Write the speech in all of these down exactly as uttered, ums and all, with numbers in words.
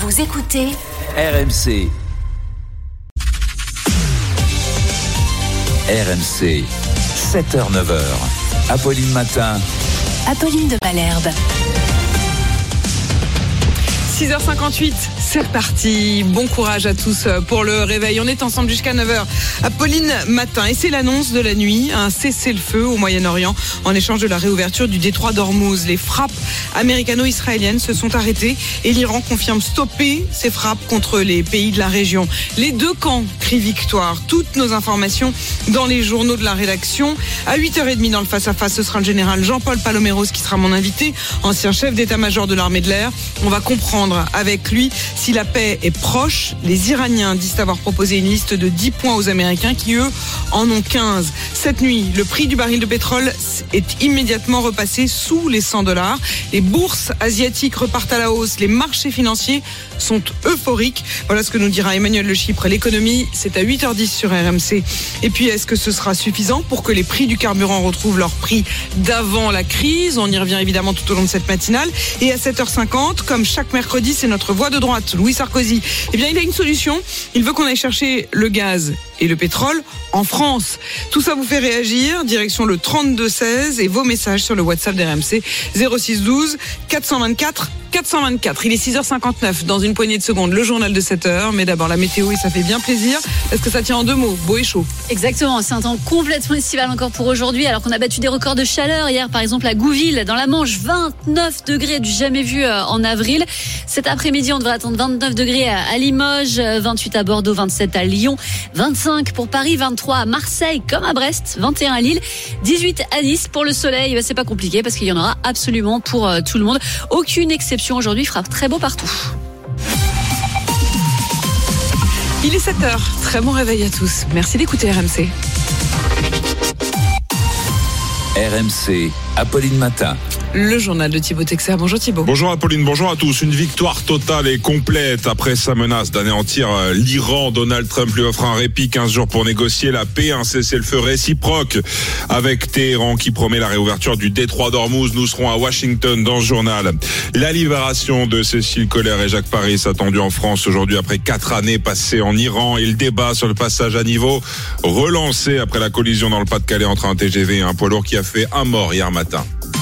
Vous écoutez R M C. R M C, sept heures neuf heures. Apolline Matin. Apolline de Malherbe. six heures cinquante-huit, c'est reparti. Bon courage à tous pour le réveil. On est ensemble jusqu'à neuf heures. Apolline Matin. Et c'est l'annonce de la nuit, un cessez-le-feu au Moyen-Orient en échange de la réouverture du détroit d'Ormuz. Les frappes américano-israéliennes se sont arrêtées et l'Iran confirme stopper ses frappes contre les pays de la région. Les deux camps crient victoire. Toutes nos informations dans les journaux de la rédaction. À huit heures trente dans le face-à-face, ce sera le général Jean-Paul Paloméros qui sera mon invité, ancien chef d'état-major de l'armée de l'air. On va comprendre avec lui si la paix est proche. Les Iraniens disent avoir proposé une liste de dix points aux Américains qui, eux, en ont quinze. Cette nuit, le prix du baril de pétrole est immédiatement repassé sous les cent dollars. Les bourses asiatiques repartent à la hausse. Les marchés financiers sont euphoriques. Voilà ce que nous dira Emmanuel Le Chypre. L'économie, c'est à huit heures dix sur R M C. Et puis, est-ce que ce sera suffisant pour que les prix du carburant retrouvent leur prix d'avant la crise? On y revient évidemment tout au long de cette matinale. Et à sept heures cinquante, comme chaque mercredi, c'est notre voix de droite, Louis Sarkozy. Eh bien, il a une solution. Il veut qu'on aille chercher le gaz et le pétrole en France. Tout ça vous fait réagir. Direction le trente-deux seize et vos messages sur le WhatsApp d'R M C zéro six douze quatre cent vingt-quatre quatre cent vingt-quatre. Il est six heures cinquante-neuf. Dans une poignée de secondes, le journal de sept heures. Mais d'abord, la météo, et ça fait bien plaisir. Est-ce que ça tient en deux mots? Beau et chaud. Exactement. C'est un temps complètement estival encore pour aujourd'hui. Alors qu'on a battu des records de chaleur hier, par exemple à Gouville, dans la Manche, vingt-neuf degrés du jamais vu en avril. Cet après-midi, on devrait attendre vingt-neuf degrés à Limoges, vingt-huit à Bordeaux, vingt-sept à Lyon, vingt-cinq pour Paris, vingt-trois à Marseille, comme à Brest, vingt et un à Lille, dix-huit à Nice. Pour le soleil, bah, c'est pas compliqué parce qu'il y en aura absolument pour euh, tout le monde. Aucune exception aujourd'hui, il fera très beau partout. Il est sept heures. Très bon réveil à tous. Merci d'écouter R M C. R M C, Apolline Matin. Le journal de Thibaut Texer. Bonjour Thibaut. Bonjour Apolline, bonjour à tous. Une victoire totale et complète après sa menace d'anéantir l'Iran. Donald Trump lui offre un répit, quinze jours pour négocier la paix, un cessez-le-feu réciproque avec Téhéran qui promet la réouverture du détroit d'Ormuz. Nous serons à Washington dans ce journal. La libération de Cécile Coller et Jacques Paris attendue en France aujourd'hui après quatre années passées en Iran, et le débat sur le passage à niveau relancé après la collision dans le Pas-de-Calais entre un T G V et un poids lourd qui a fait un mort hier matin.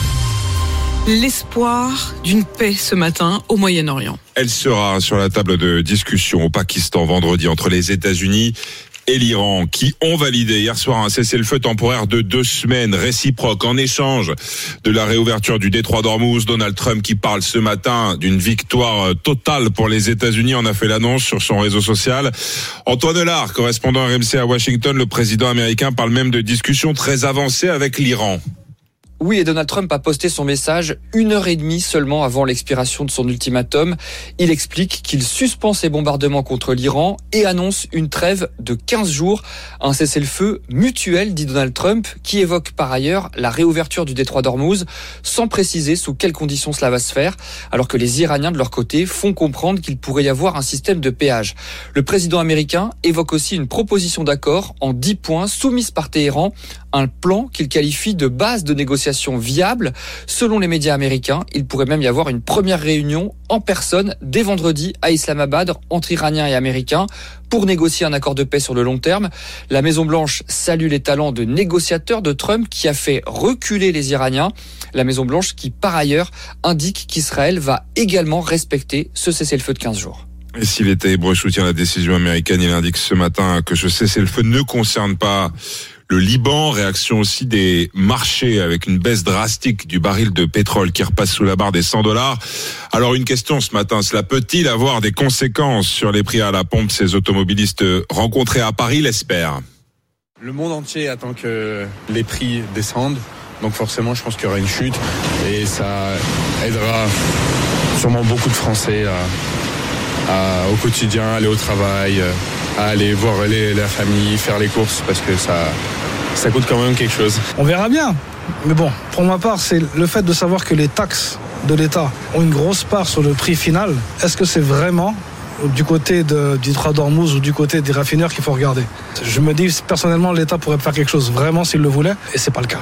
L'espoir d'une paix ce matin au Moyen-Orient. Elle sera sur la table de discussion au Pakistan vendredi entre les États-Unis et l'Iran, qui ont validé hier soir un cessez-le-feu temporaire de deux semaines réciproque en échange de la réouverture du détroit d'Ormuz. Donald Trump, qui parle ce matin d'une victoire totale pour les États-Unis, en a fait l'annonce sur son réseau social. Antoine Delard, correspondant R M C à Washington, le président américain parle même de discussions très avancées avec l'Iran. Oui, et Donald Trump a posté son message une heure et demie seulement avant l'expiration de son ultimatum. Il explique qu'il suspend ses bombardements contre l'Iran et annonce une trêve de quinze jours. Un cessez-le-feu mutuel, dit Donald Trump, qui évoque par ailleurs la réouverture du détroit d'Ormuz, sans préciser sous quelles conditions cela va se faire, alors que les Iraniens, de leur côté, font comprendre qu'il pourrait y avoir un système de péage. Le président américain évoque aussi une proposition d'accord en dix points soumise par Téhéran, un plan qu'il qualifie de base de négociation viable. Selon les médias américains, il pourrait même y avoir une première réunion en personne dès vendredi à Islamabad entre Iraniens et Américains pour négocier un accord de paix sur le long terme. La Maison-Blanche salue les talents de négociateur de Trump qui a fait reculer les Iraniens. La Maison-Blanche qui, par ailleurs, indique qu'Israël va également respecter ce cessez-le-feu de quinze jours. Et si l'État hébreu soutient la décision américaine, il indique ce matin que ce cessez-le-feu ne concerne pas le Liban. Réaction aussi des marchés avec une baisse drastique du baril de pétrole qui repasse sous la barre des cent dollars. Alors une question ce matin, cela peut-il avoir des conséquences sur les prix à la pompe? Ces automobilistes rencontrés à Paris l'espèrent. Le monde entier attend que les prix descendent. Donc forcément, je pense qu'il y aura une chute et ça aidera sûrement beaucoup de Français à, à, au quotidien, aller au travail, à aller voir les, la famille, faire les courses parce que ça, ça coûte quand même quelque chose. On verra bien. Mais bon, pour ma part, c'est le fait de savoir que les taxes de l'État ont une grosse part sur le prix final. Est-ce que c'est vraiment du côté de, du détroit d'Ormuz ou du côté des raffineurs qu'il faut regarder? Je me dis, personnellement, l'État pourrait faire quelque chose vraiment s'il le voulait, et c'est pas le cas.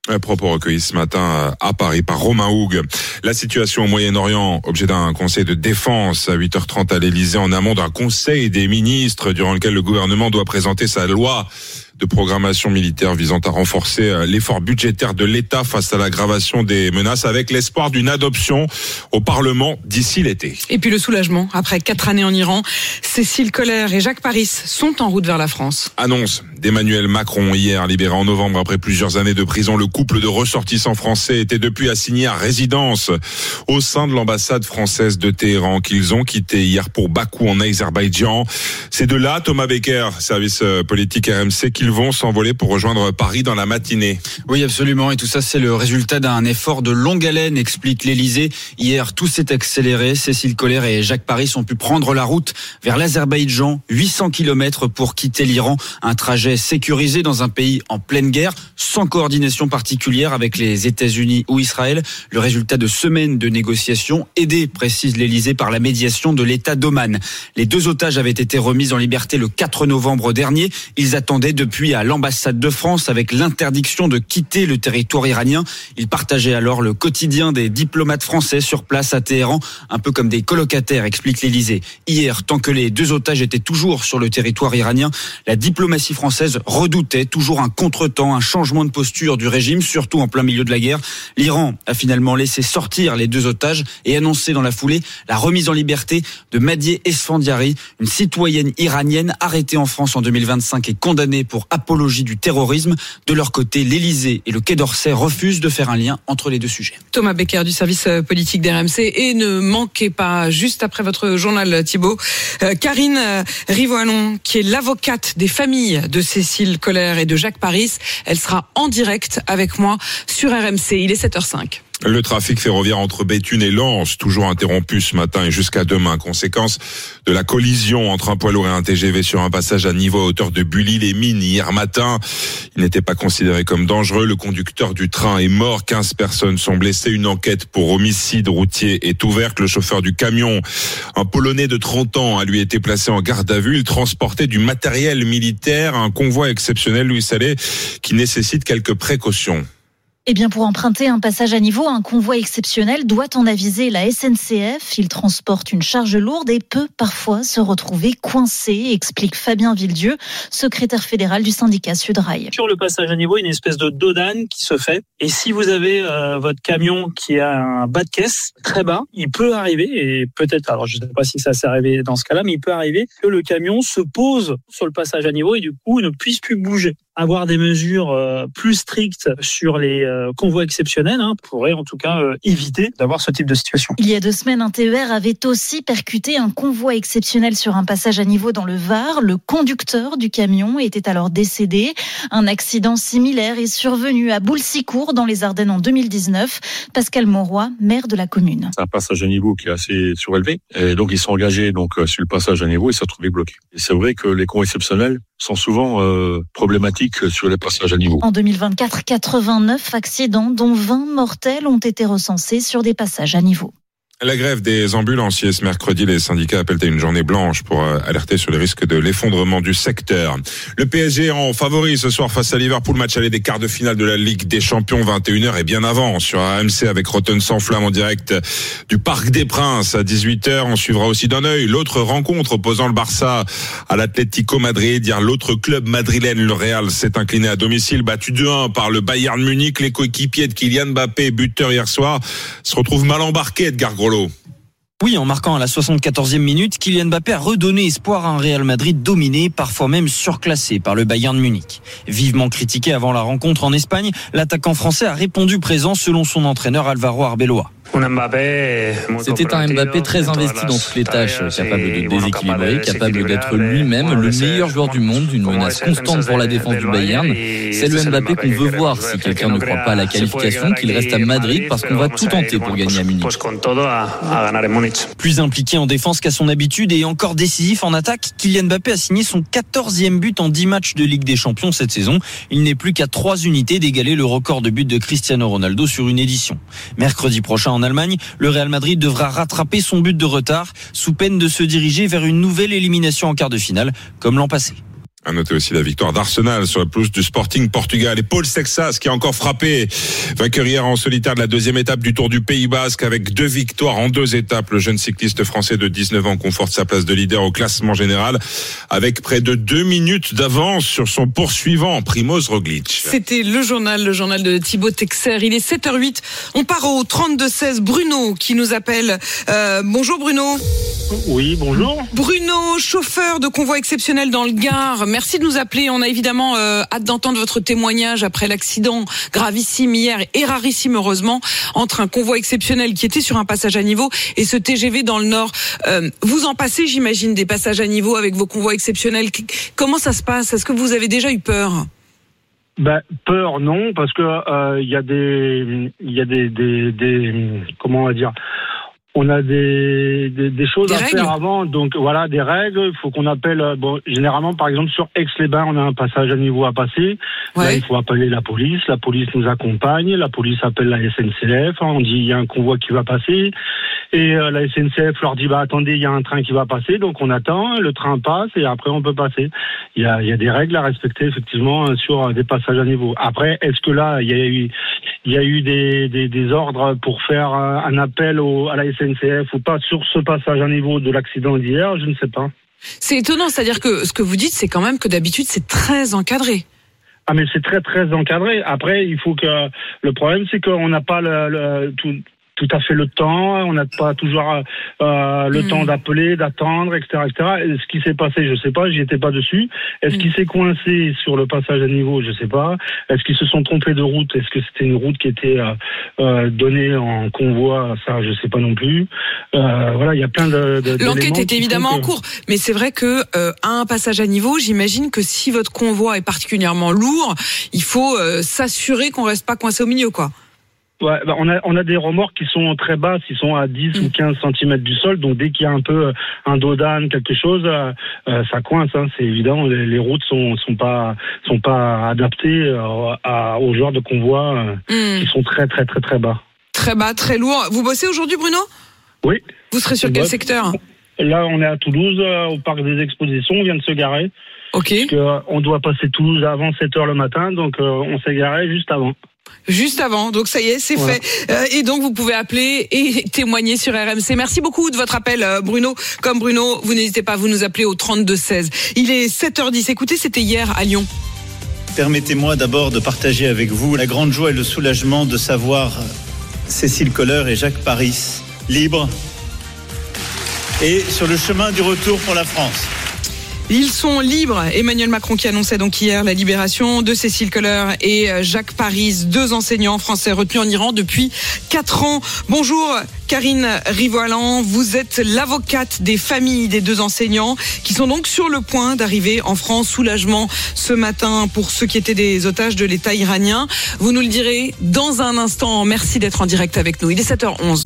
Un propos recueillis ce matin à Paris par Romain Houg. La situation au Moyen-Orient, objet d'un conseil de défense à huit heures trente à l'Elysée en amont d'un conseil des ministres durant lequel le gouvernement doit présenter sa loi de programmation militaire visant à renforcer l'effort budgétaire de l'État face à l'aggravation des menaces avec l'espoir d'une adoption au Parlement d'ici l'été. Et puis le soulagement, après quatre années en Iran, Cécile Collère et Jacques Paris sont en route vers la France. Annonce d'Emmanuel Macron hier, libéré en novembre après plusieurs années de prison. Le couple de ressortissants français était depuis assigné à résidence au sein de l'ambassade française de Téhéran qu'ils ont quitté hier pour Bakou en Azerbaïdjan. C'est de là, Thomas Becker, service politique R M C, qu'ils vont s'envoler pour rejoindre Paris dans la matinée. Oui, absolument. Et tout ça, c'est le résultat d'un effort de longue haleine, explique l'Élysée. Hier, tout s'est accéléré. Cécile Collère et Jacques Paris ont pu prendre la route vers l'Azerbaïdjan. huit cents kilomètres pour quitter l'Iran. Un trajet sécurisé dans un pays en pleine guerre, sans coordination particulière avec les États-Unis ou Israël. Le résultat de semaines de négociations, aidé, précise l'Élysée, par la médiation de l'État d'Oman. Les deux otages avaient été remis en liberté le quatre novembre dernier. Ils attendaient depuis à l'ambassade de France avec l'interdiction de quitter le territoire iranien. Ils partageaient alors le quotidien des diplomates français sur place à Téhéran, un peu comme des colocataires, explique l'Élysée. Hier, tant que les deux otages étaient toujours sur le territoire iranien, la diplomatie française redoutait toujours un contretemps, un changement de posture du régime, surtout en plein milieu de la guerre. L'Iran a finalement laissé sortir les deux otages et annoncé dans la foulée la remise en liberté de Madieh Esfandiari, une citoyenne iranienne arrêtée en France en deux mille vingt-cinq et condamnée pour apologie du terrorisme. De leur côté, l'Élysée et le Quai d'Orsay refusent de faire un lien entre les deux sujets. Thomas Becker du service politique d'R M C. Et ne manquez pas, juste après votre journal Thibaut, euh, Karine Rivoalon, qui est l'avocate des familles de Cécile Collère et de Jacques Paris. Elle sera en direct avec moi sur R M C. Il est sept heures cinq. Le trafic ferroviaire entre Béthune et Lens, toujours interrompu ce matin et jusqu'à demain. Conséquence de la collision entre un poids lourd et un T G V sur un passage à niveau à hauteur de Bully-les-Mines hier matin. Il n'était pas considéré comme dangereux. Le conducteur du train est mort. quinze personnes sont blessées. Une enquête pour homicide routier est ouverte. Le chauffeur du camion, un Polonais de trente ans, a lui été placé en garde à vue. Il transportait du matériel militaire, un convoi exceptionnel, Louis Salé, qui nécessite quelques précautions. Eh bien, pour emprunter un passage à niveau, un convoi exceptionnel doit en aviser la S N C F. Il transporte une charge lourde et peut parfois se retrouver coincé, explique Fabien Villedieu, secrétaire fédéral du syndicat Sudrail. Sur le passage à niveau, il y a une espèce de dodane qui se fait. Et si vous avez euh, votre camion qui a un bas de caisse très bas, il peut arriver, et peut-être, alors je ne sais pas si ça s'est arrivé dans ce cas-là, mais il peut arriver que le camion se pose sur le passage à niveau et du coup ne puisse plus bouger. Avoir des mesures euh, plus strictes sur les euh, convois exceptionnels hein, pourrait en tout cas euh, éviter d'avoir ce type de situation. Il y a deux semaines, un T E R avait aussi percuté un convoi exceptionnel sur un passage à niveau dans le Var. Le conducteur du camion était alors décédé. Un accident similaire est survenu à Boulsicourt dans les Ardennes en deux mille dix-neuf. Pascal Mauroy, maire de la commune. C'est un passage à niveau qui est assez surélevé. Et donc ils sont engagés donc sur le passage à niveau et ça se trouvait bloqué. Et c'est vrai que les convois exceptionnels sont souvent euh, problématiques sur les passages à niveau. En deux mille vingt-quatre, quatre-vingt-neuf accidents, dont vingt mortels, ont été recensés sur des passages à niveau. La grève des ambulanciers ce mercredi, les syndicats appellent à une journée blanche pour alerter sur les risques de l'effondrement du secteur. Le P S G en favori ce soir face à Liverpool, match aller des quarts de finale de la Ligue des Champions, vingt et une heures et bien avant sur R M C avec Rotten sans flamme en direct du Parc des Princes à dix-huit heures. On suivra aussi d'un œil l'autre rencontre opposant le Barça à l'Atlético Madrid. Hier, l'autre club madrilène, le Real, s'est incliné à domicile, battu deux un par le Bayern Munich. Les coéquipiers de Kylian Mbappé, buteur hier soir, se retrouvent mal embarqués, Edgar Groslo. Oui, en marquant à la soixante-quatorzième minute, Kylian Mbappé a redonné espoir à un Real Madrid dominé, parfois même surclassé par le Bayern Munich. Vivement critiqué avant la rencontre en Espagne, l'attaquant français a répondu présent selon son entraîneur Alvaro Arbeloa. C'était un Mbappé très investi dans toutes les tâches, capable de déséquilibrer, capable d'être lui-même le meilleur joueur du monde, une menace constante pour la défense du Bayern. C'est le Mbappé qu'on veut voir si quelqu'un ne croit pas à la qualification, qu'il reste à Madrid parce qu'on va tout tenter pour gagner à Munich. Plus impliqué en défense qu'à son habitude et encore décisif en attaque, Kylian Mbappé a signé son quatorzième but en dix matchs de Ligue des Champions cette saison. Il n'est plus qu'à trois unités d'égaler le record de buts de Cristiano Ronaldo sur une édition. Mercredi prochain en Allemagne, le Real Madrid devra rattraper son but de retard sous peine de se diriger vers une nouvelle élimination en quart de finale, comme l'an passé. À noter aussi la victoire d'Arsenal sur la pelouse du Sporting Portugal. Et Paul Sexas qui a encore frappé, vainqueur hier en solitaire de la deuxième étape du Tour du Pays Basque avec deux victoires en deux étapes. Le jeune cycliste français de dix-neuf ans conforte sa place de leader au classement général avec près de deux minutes d'avance sur son poursuivant Primož Roglic. C'était le journal, le journal de Thibaut Texer. Il est sept heures huit. On part au trente-deux seize. Bruno qui nous appelle. Euh, bonjour Bruno. Oui, bonjour. Bruno, chauffeur de convoi exceptionnel dans le Gard. Merci de nous appeler. On a évidemment euh, hâte d'entendre votre témoignage après l'accident gravissime hier et rarissime heureusement entre un convoi exceptionnel qui était sur un passage à niveau et ce T G V dans le Nord. Euh, vous en passez, j'imagine, des passages à niveau avec vos convois exceptionnels. Comment ça se passe ? Est-ce que vous avez déjà eu peur ? Ben, peur non, parce que il euh, y a des, il y a des, des, des, comment on va dire. On a des, des, des choses des à règles. faire avant, donc voilà, des règles. Il faut qu'on appelle. Bon, généralement, par exemple, sur Aix-les-Bains, on a un passage à niveau à passer. Ouais. Là, il faut appeler la police. La police nous accompagne. La police appelle la S N C F. On dit il y a un convoi qui va passer. Et euh, la S N C F leur dit bah attendez, il y a un train qui va passer. Donc on attend, le train passe et après on peut passer. Il y a, il y a des règles à respecter effectivement sur des passages à niveau. Après, est-ce que là il y a eu il y a eu des, des, des ordres pour faire un appel au, à la S N C F ou pas sur ce passage à niveau de l'accident d'hier? Je ne sais pas. C'est étonnant, c'est-à-dire que ce que vous dites, c'est quand même que d'habitude c'est très encadré. Ah mais c'est très très encadré. Après, il faut que le problème c'est qu'on n'a pas le, le tout. tout à fait le temps, on n'a pas toujours euh, le mmh. temps d'appeler, d'attendre, et cetera, et cetera. Et ce qui s'est passé, je sais pas, j'y étais pas dessus. Est-ce mmh. qu'il s'est coincé sur le passage à niveau, je sais pas. Est-ce qu'ils se sont trompés de route? Est-ce que c'était une route qui était euh, euh, donnée en convoi? Ça, je sais pas non plus. Euh, voilà, il y a plein de. de L'enquête est évidemment que... en cours, mais c'est vrai que euh, à un passage à niveau, j'imagine que si votre convoi est particulièrement lourd, il faut euh, s'assurer qu'on reste pas coincé au milieu, quoi. Ouais, bah on a on a des remorques qui sont très basses, ils sont à dix mmh. ou quinze centimètres du sol, donc dès qu'il y a un peu un dos d'âne, quelque chose, euh, ça coince. Hein, c'est évident, les, les routes sont sont pas sont pas adaptées euh, à, aux genres de convois euh, mmh. qui sont très très très très bas. Très bas, très lourd. Vous bossez aujourd'hui, Bruno ? Oui. Vous serez sur quel bosse. secteur ? Là, on est à Toulouse, euh, au parc des expositions, on vient de se garer. Ok. Parce que, euh, on doit passer Toulouse avant sept heures le matin, donc euh, on s'est garé juste avant. Juste avant, donc ça y est, c'est voilà. fait. Euh, et donc vous pouvez appeler et témoigner sur R M C. Merci beaucoup de votre appel, Bruno. Comme Bruno, vous n'hésitez pas à vous nous appeler au trente-deux seize. Il est sept heures dix. Écoutez, c'était hier à Lyon. Permettez-moi d'abord de partager avec vous la grande joie et le soulagement de savoir Cécile Kohler et Jacques Paris libres et sur le chemin du retour pour la France. Ils sont libres. Emmanuel Macron qui annonçait donc hier la libération de Cécile Kohler et Jacques Paris, deux enseignants français retenus en Iran depuis quatre ans. Bonjour Karine Rivoalan, vous êtes l'avocate des familles des deux enseignants qui sont donc sur le point d'arriver en France. Soulagement ce matin pour ceux qui étaient des otages de l'État iranien. Vous nous le direz dans un instant. Merci d'être en direct avec nous. Il est sept heures onze.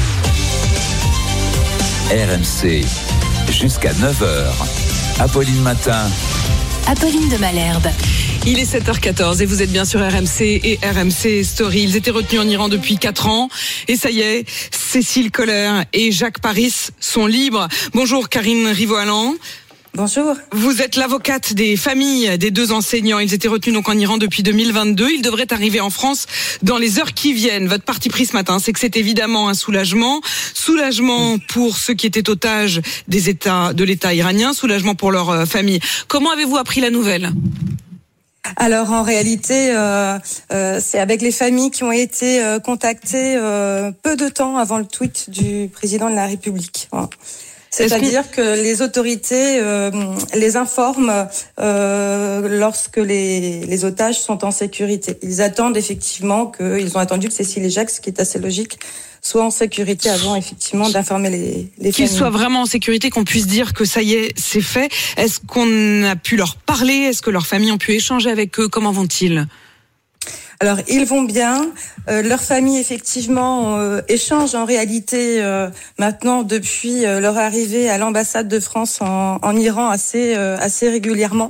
R M C, jusqu'à neuf heures. Apolline Matin. Apolline de Malherbe. Il est sept heures quatorze et vous êtes bien sur R M C et R M C Story. Ils étaient retenus en Iran depuis quatre ans. Et ça y est, Cécile Kohler et Jacques Paris sont libres. Bonjour Karine Rivoalan. Bonjour. Vous êtes l'avocate des familles des deux enseignants. Ils étaient retenus donc en Iran depuis deux mille vingt-deux. Ils devraient arriver en France dans les heures qui viennent. Votre parti pris ce matin, c'est que c'est évidemment un soulagement. Soulagement pour ceux qui étaient otages des États, de l'État iranien. Soulagement pour leurs familles. Comment avez-vous appris la nouvelle ? Alors en réalité, euh, euh, c'est avec les familles qui ont été euh, contactées euh, peu de temps avant le tweet du président de la République. Voilà. C'est-à-dire que... que les autorités euh, les informent euh, lorsque les, les otages sont en sécurité. Ils attendent effectivement qu'ils ont attendu que Cécile et Jacques, ce qui est assez logique, soient en sécurité avant effectivement d'informer les, les qu'ils familles. soient vraiment en sécurité, qu'on puisse dire que ça y est, c'est fait. Est-ce qu'on a pu leur parler ? Est-ce que leurs familles ont pu échanger avec eux ? Comment vont-ils ? Alors, ils vont bien. Euh, leur famille, effectivement, euh, échange en réalité euh, maintenant depuis euh, leur arrivée à l'ambassade de France en, en Iran assez, euh, assez régulièrement,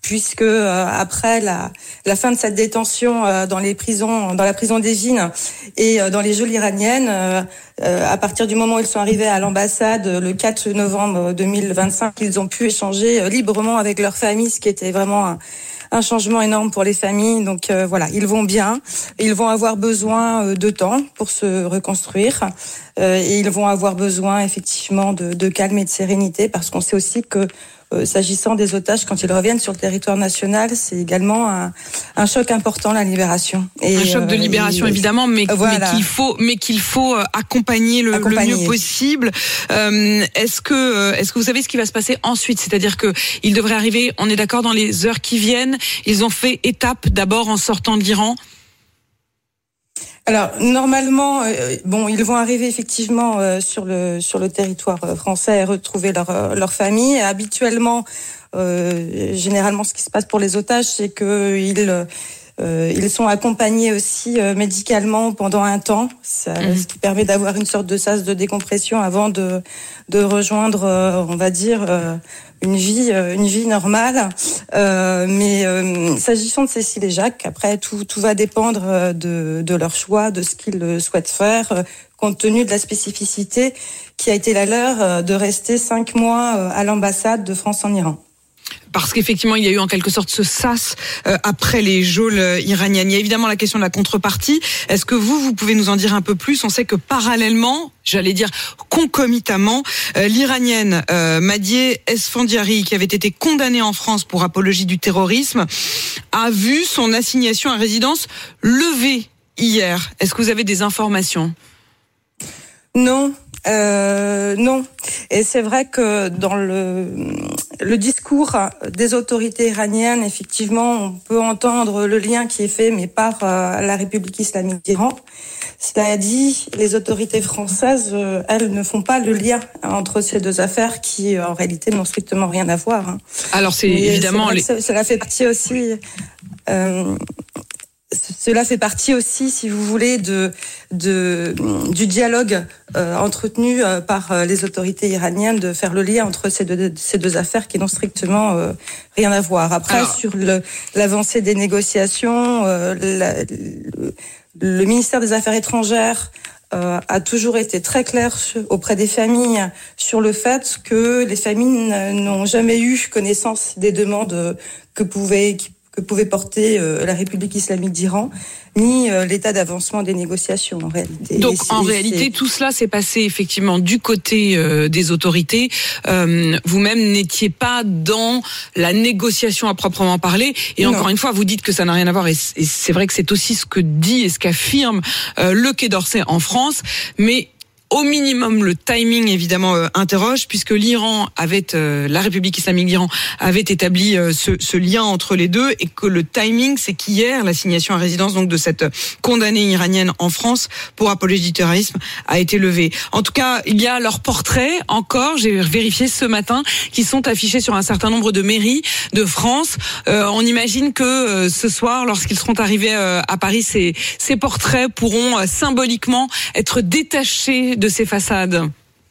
puisque euh, après la, la fin de cette détention euh, dans les prisons, dans la prison d'Evin et euh, dans les geôles iraniennes, euh, euh, à partir du moment où ils sont arrivés à l'ambassade le quatre novembre deux mille vingt-cinq, ils ont pu échanger euh, librement avec leur famille, ce qui était vraiment un, un changement énorme pour les familles. Donc euh, voilà, ils vont bien, ils vont avoir besoin euh, de temps pour se reconstruire euh, et ils vont avoir besoin effectivement de, de calme et de sérénité, parce qu'on sait aussi que Euh, s'agissant des otages, quand ils reviennent sur le territoire national, c'est également un, un choc important, la libération. Et un choc de libération, euh, évidemment, mais, voilà. mais qu'il faut, mais qu'il faut accompagner le, accompagner. le mieux possible. Euh, est-ce que, est-ce que vous savez ce qui va se passer ensuite? C'est-à-dire que ils devraient arriver, on est d'accord, dans les heures qui viennent. Ils ont fait étape d'abord en sortant de l'Iran. Alors normalement, euh, bon, ils vont arriver effectivement euh, sur le sur le territoire français et retrouver leur euh, leur famille. Et habituellement, euh, généralement, ce qui se passe pour les otages, c'est que ils euh, ils sont accompagnés aussi euh, médicalement pendant un temps, ça, mmh. ce qui permet d'avoir une sorte de sas de décompression avant de de rejoindre, euh, on va dire. Euh, une vie une vie normale euh, mais euh, s'agissant de Cécile et Jacques, après tout tout va dépendre de de leur choix, de ce qu'ils souhaitent faire, compte tenu de la spécificité qui a été la leur de rester cinq mois à l'ambassade de France en Iran. Parce qu'effectivement, il y a eu en quelque sorte ce sas euh, après les geôles iraniennes. Il y a évidemment la question de la contrepartie. Est-ce que vous, vous pouvez nous en dire un peu plus? On sait que parallèlement, j'allais dire concomitamment, euh, l'Iranienne euh, Madieh Esfandiari, qui avait été condamnée en France pour apologie du terrorisme, a vu son assignation à résidence levée hier. Est-ce que vous avez des informations? Non. Euh, non. Et c'est vrai que dans le, le discours des autorités iraniennes, effectivement, on peut entendre le lien qui est fait, mais par euh, la République islamique d'Iran. Cela dit, les autorités françaises, euh, elles ne font pas le lien entre ces deux affaires qui, en réalité, n'ont strictement rien à voir. Hein. Alors, c'est mais évidemment... C'est les... ça, cela fait partie aussi... Euh, Cela fait partie aussi, si vous voulez, de, de du dialogue euh, entretenu euh, par euh, les autorités iraniennes, de faire le lien entre ces deux, ces deux affaires qui n'ont strictement euh, rien à voir. Après, Alors... sur le, l'avancée des négociations, euh, la, le, le ministère des Affaires étrangères euh, a toujours été très clair auprès des familles sur le fait que les familles n'ont jamais eu connaissance des demandes que pouvaient que pouvait porter euh, la République islamique d'Iran, ni euh, l'état d'avancement des négociations en réalité. Donc en réalité, tout cela s'est passé effectivement du côté euh, des autorités. Euh, vous-même n'étiez pas dans la négociation à proprement parler. Et non. Encore une fois, vous dites que ça n'a rien à voir. Et c'est vrai que c'est aussi ce que dit et ce qu'affirme euh, le Quai d'Orsay en France. Mais au minimum, le timing, évidemment, euh, interroge, puisque l'Iran avait, euh, la République islamique d'Iran avait établi euh, ce, ce lien entre les deux, et que le timing, c'est qu'hier, l'assignation à résidence donc de cette condamnée iranienne en France pour apologie du terrorisme a été levée. En tout cas, il y a leurs portraits encore, j'ai vérifié ce matin, qui sont affichés sur un certain nombre de mairies de France. Euh, on imagine que euh, ce soir, lorsqu'ils seront arrivés euh, à Paris, ces, ces portraits pourront euh, symboliquement être détachés de ces façades.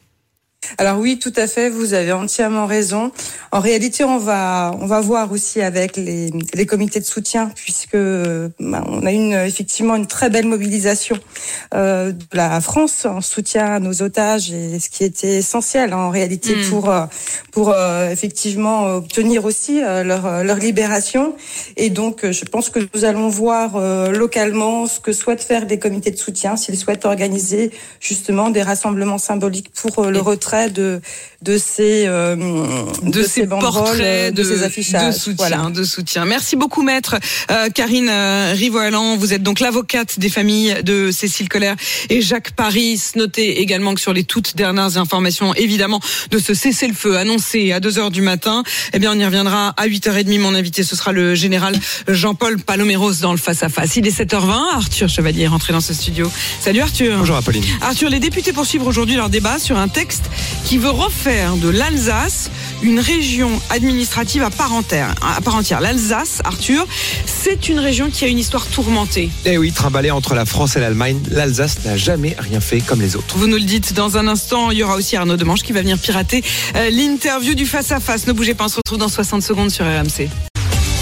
Alors oui, tout à fait, vous avez entièrement raison. En réalité, on va on va voir aussi avec les les comités de soutien, puisque bah, on a une effectivement une très belle mobilisation euh, de la France en soutien à nos otages, et ce qui était essentiel en réalité mmh. pour pour euh, effectivement obtenir aussi euh, leur leur libération. Et donc, je pense que nous allons voir euh, localement ce que souhaitent faire les comités de soutien, s'ils souhaitent organiser justement des rassemblements symboliques pour euh, le retrait de de ces euh, de, de ces, ces portraits, de, de ces affichages, de soutien, voilà. de soutien. Merci beaucoup, maître euh, Karine euh, Rivoalan. Vous êtes donc l'avocate des familles de Cécile Coller et Jacques Paris. Notez également que sur les toutes dernières informations, évidemment, de ce cessez-le-feu annoncé à deux heures du matin, eh bien, on y reviendra à huit heures trente. Mon invité, ce sera le général Jean-Paul Paloméros dans le face à face. Il est sept heures vingt. Arthur Chevalier est rentré dans ce studio. Salut Arthur. Bonjour Apolline. Arthur, les députés poursuivent aujourd'hui leur débat sur un texte qui veut refaire de l'Alsace une région administrative à part entière. À part entière. L'Alsace, Arthur, c'est une région qui a une histoire tourmentée. Eh oui, trimballée entre la France et l'Allemagne, l'Alsace n'a jamais rien fait comme les autres. Vous nous le dites dans un instant. Il y aura aussi Arnaud Demange qui va venir pirater euh, l'interview du face à face. Ne bougez pas, on se retrouve dans soixante secondes sur R M C.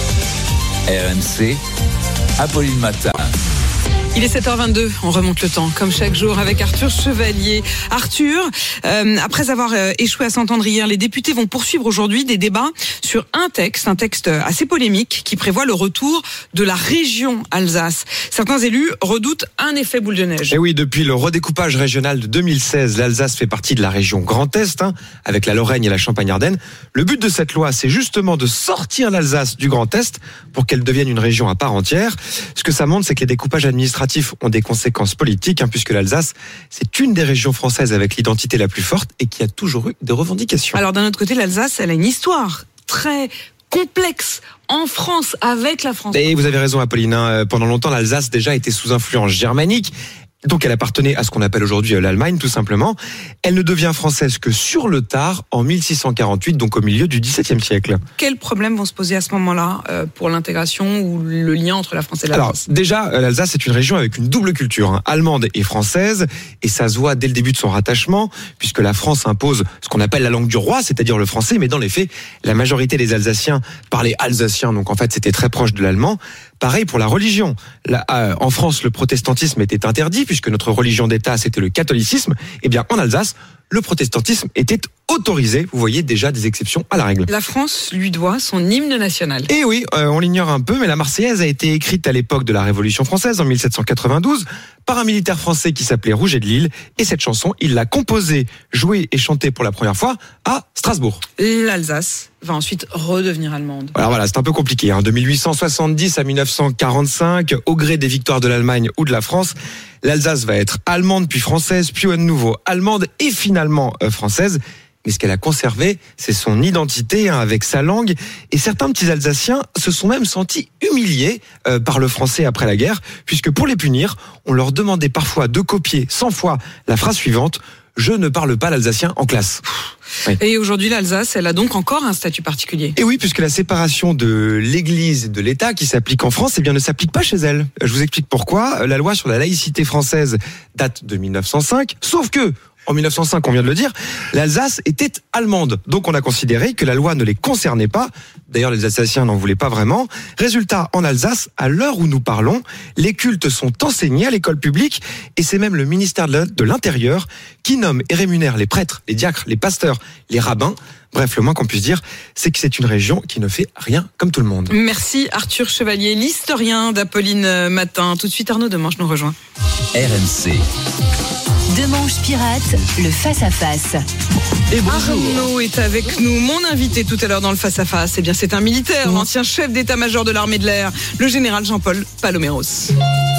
R M C, Apolline Matin. Il est sept heures vingt-deux, on remonte le temps, comme chaque jour, avec Arthur Chevalier. Arthur, euh, après avoir euh, échoué à s'entendre hier, les députés vont poursuivre aujourd'hui des débats sur un texte, un texte assez polémique, qui prévoit le retour de la région Alsace. Certains élus redoutent un effet boule de neige. Et oui, depuis le redécoupage régional de deux mille seize, l'Alsace fait partie de la région Grand Est, hein, avec la Lorraine et la Champagne-Ardenne. Le but de cette loi, c'est justement de sortir l'Alsace du Grand Est pour qu'elle devienne une région à part entière. Ce que ça montre, c'est que les découpages administratifs ont des conséquences politiques, hein, puisque l'Alsace, c'est une des régions françaises avec l'identité la plus forte et qui a toujours eu des revendications. Alors d'un autre côté, l'Alsace, elle a une histoire très complexe en France, avec la France. Et vous avez raison, Apolline, hein, pendant longtemps, l'Alsace déjà était sous influence germanique. Donc elle appartenait à ce qu'on appelle aujourd'hui l'Allemagne, tout simplement. Elle ne devient française que sur le tard, en mille six cent quarante-huit, donc au milieu du dix-septième siècle. Quels problèmes vont se poser à ce moment-là euh, pour l'intégration ou le lien entre la France et l'Alsace ? Alors déjà, l'Alsace est une région avec une double culture, hein, allemande et française, et ça se voit dès le début de son rattachement, puisque la France impose ce qu'on appelle la langue du roi, c'est-à-dire le français, mais dans les faits, la majorité des Alsaciens parlaient alsacien, donc en fait c'était très proche de l'allemand. Pareil pour la religion. Là, euh, en France, le protestantisme était interdit, puisque notre religion d'État, c'était le catholicisme. Eh bien, en Alsace, le protestantisme était autorisé. Vous voyez déjà des exceptions à la règle. La France lui doit son hymne national. Et oui, euh, on l'ignore un peu, mais la Marseillaise a été écrite à l'époque de la Révolution française, en mille sept cent quatre-vingt-douze, par un militaire français qui s'appelait Rouget de Lille. Et cette chanson, il l'a composée, jouée et chantée pour la première fois à Strasbourg. L'Alsace va ensuite redevenir allemande. Alors voilà, c'est un peu compliqué. Hein. De mille huit cent soixante-dix à mille neuf cent quarante-cinq, au gré des victoires de l'Allemagne ou de la France, l'Alsace va être allemande, puis française, puis à nouveau allemande et finalement euh, française. Mais ce qu'elle a conservé, c'est son identité, hein, avec sa langue. Et certains petits Alsaciens se sont même sentis humiliés euh, par le français après la guerre, puisque pour les punir, on leur demandait parfois de copier cent fois la phrase suivante « Je ne parle pas l'alsacien en classe ». Oui. Et aujourd'hui, l'Alsace, elle a donc encore un statut particulier. Et oui, puisque la séparation de l'Église et de l'État qui s'applique en France, eh bien, ne s'applique pas chez elle. Je vous explique pourquoi. La loi sur la laïcité française date de mille neuf cent cinq, sauf que en mille neuf cent cinq, on vient de le dire, l'Alsace était allemande. Donc on a considéré que la loi ne les concernait pas. D'ailleurs, les Alsaciens n'en voulaient pas vraiment. Résultat, en Alsace, à l'heure où nous parlons, les cultes sont enseignés à l'école publique et c'est même le ministère de l'Intérieur qui nomme et rémunère les prêtres, les diacres, les pasteurs, les rabbins. Bref, le moins qu'on puisse dire, c'est que c'est une région qui ne fait rien comme tout le monde. Merci Arthur Chevalier, l'historien d'Apolline Matin. Tout de suite, Arnaud Demanche nous rejoint. R M C. Demanche pirate, le face-à-face. Et Arnaud est avec nous, mon invité tout à l'heure dans le face-à-face. Eh bien, c'est un militaire, mmh. l'ancien chef d'état-major de l'armée de l'air, le général Jean-Paul Paloméros.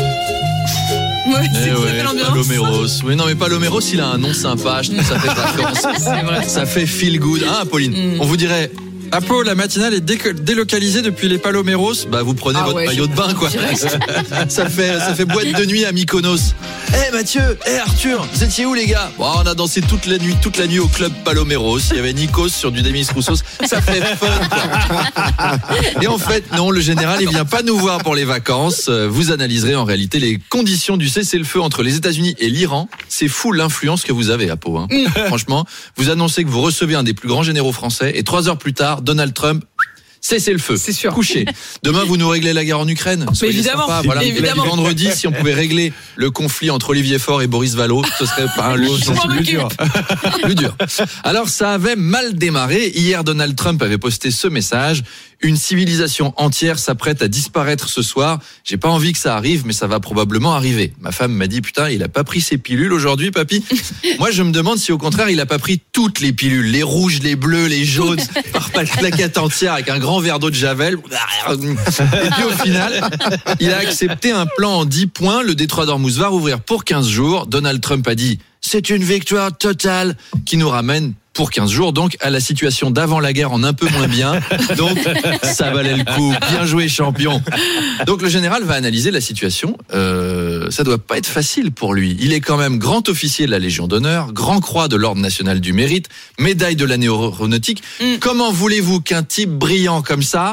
Ouais, c'est eh ouais, Paloméros. Oui, non, mais Paloméros, il a un nom sympa. Je trouve ça fait vacances. Ça fait feel good. Hein, Apolline, mmh. on vous dirait. Apo, la matinale est déco- délocalisée depuis les Paloméros. Bah, vous prenez ah votre ouais, maillot de bain, quoi. ça fait, ça fait boîte de nuit à Mykonos. Eh, hey, Mathieu, eh, hey, Arthur, vous étiez où, les gars? Bon, on a dansé toute la nuit, toute la nuit au club Paloméros. Il y avait Nikos sur du Demis Roussos. Ça fait fun, quoi. Et en fait, non, le général, il vient pas nous voir pour les vacances. Vous analyserez en réalité les conditions du cessez-le-feu entre les États-Unis et l'Iran. C'est fou l'influence que vous avez, Apo, hein. Mm. Franchement, vous annoncez que vous recevez un des plus grands généraux français et trois heures plus tard, Donald Trump, cessez le feu. C'est sûr. Couché. Demain, vous nous réglez la guerre en Ukraine. Soyez évidemment. Sympa, voilà. évidemment. Vendredi, si on pouvait régler le conflit entre Olivier Faure et Boris Vallaud, ce serait pas un luxe. plus dur. plus dur. Alors, ça avait mal démarré. Hier, Donald Trump avait posté ce message. Une civilisation entière s'apprête à disparaître ce soir. J'ai pas envie que ça arrive, mais ça va probablement arriver. Ma femme m'a dit, putain, il a pas pris ses pilules aujourd'hui, papy. Moi, je me demande si au contraire, il a pas pris toutes les pilules. Les rouges, les bleus, les jaunes, par plaquette entière avec un grand verre d'eau de Javel. Et puis au final, il a accepté un plan en dix points. Le détroit d'Ormuz va rouvrir pour quinze jours. Donald Trump a dit, c'est une victoire totale qui nous ramène pour quinze jours, donc à la situation d'avant la guerre en un peu moins bien. Donc, ça valait le coup. Bien joué, champion. Donc, le général va analyser la situation. Euh, ça doit pas être facile pour lui. Il est quand même grand officier de la Légion d'honneur, grand croix de l'Ordre national du mérite, médaille de l'année aéronautique. Mm. Comment voulez-vous qu'un type brillant comme ça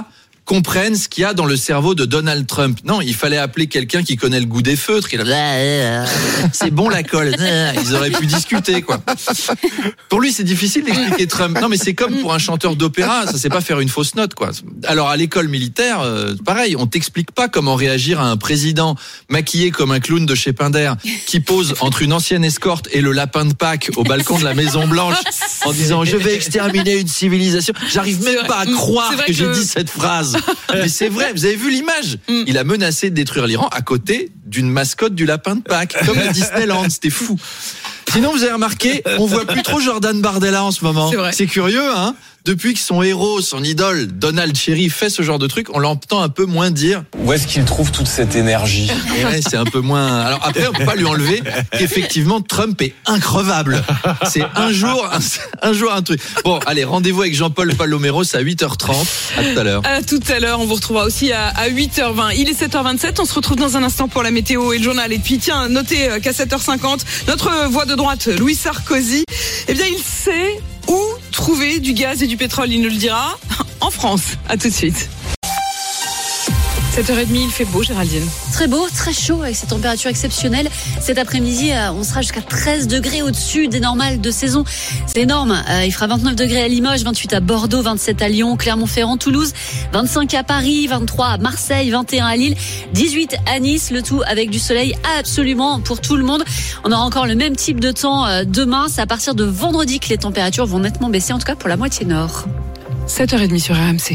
comprennent ce qu'il y a dans le cerveau de Donald Trump. Non, il fallait appeler quelqu'un qui connaît le goût des feutres. Il a... C'est bon la colle. Ils auraient pu discuter, quoi. Pour lui, c'est difficile d'expliquer Trump. Non, mais c'est comme pour un chanteur d'opéra, ça sait pas faire une fausse note, quoi. Alors à l'école militaire, euh, pareil, on t'explique pas comment réagir à un président maquillé comme un clown de chez Pinder qui pose entre une ancienne escorte et le lapin de Pâques au balcon de la Maison Blanche en disant je vais exterminer une civilisation. J'arrive même pas à croire que, que j'ai dit cette phrase. Mais c'est vrai, vous avez vu l'image? Il a menacé de détruire l'Iran à côté d'une mascotte du lapin de Pâques, comme à Disneyland, c'était fou. Sinon, vous avez remarqué, on voit plus trop Jordan Bardella en ce moment. C'est, c'est curieux, hein? Depuis que son héros, son idole, Donald Cherry, fait ce genre de truc, on l'entend un peu moins dire. Où est-ce qu'il trouve toute cette énergie? Et ouais, c'est un peu moins. Alors après, on peut pas lui enlever qu'effectivement Trump est increvable. C'est un jour, un, un jour un truc. Bon, allez, rendez-vous avec Jean-Paul Palomero, c'est à huit heures trente. À tout à l'heure. À tout à l'heure, on vous retrouvera aussi à, à huit heures vingt. Il est sept heures vingt-sept, on se retrouve dans un instant pour la météo et le journal. Et puis tiens, notez qu'à sept heures cinquante, notre voix de droite, Louis Sarkozy, eh bien il sait où trouver du gaz et du pétrole, il nous le dira, en France. À tout de suite. sept heures trente, il fait beau, Géraldine. Très beau, très chaud avec ces températures exceptionnelles. Cet après-midi, on sera jusqu'à treize degrés au-dessus des normales de saison. C'est énorme. Il fera vingt-neuf degrés à Limoges, vingt-huit à Bordeaux, vingt-sept à Lyon, Clermont-Ferrand, Toulouse, vingt-cinq à Paris, vingt-trois à Marseille, vingt et un à Lille, dix-huit à Nice. Le tout avec du soleil absolument pour tout le monde. On aura encore le même type de temps demain. C'est à partir de vendredi que les températures vont nettement baisser, en tout cas pour la moitié nord. sept heures trente sur R M C.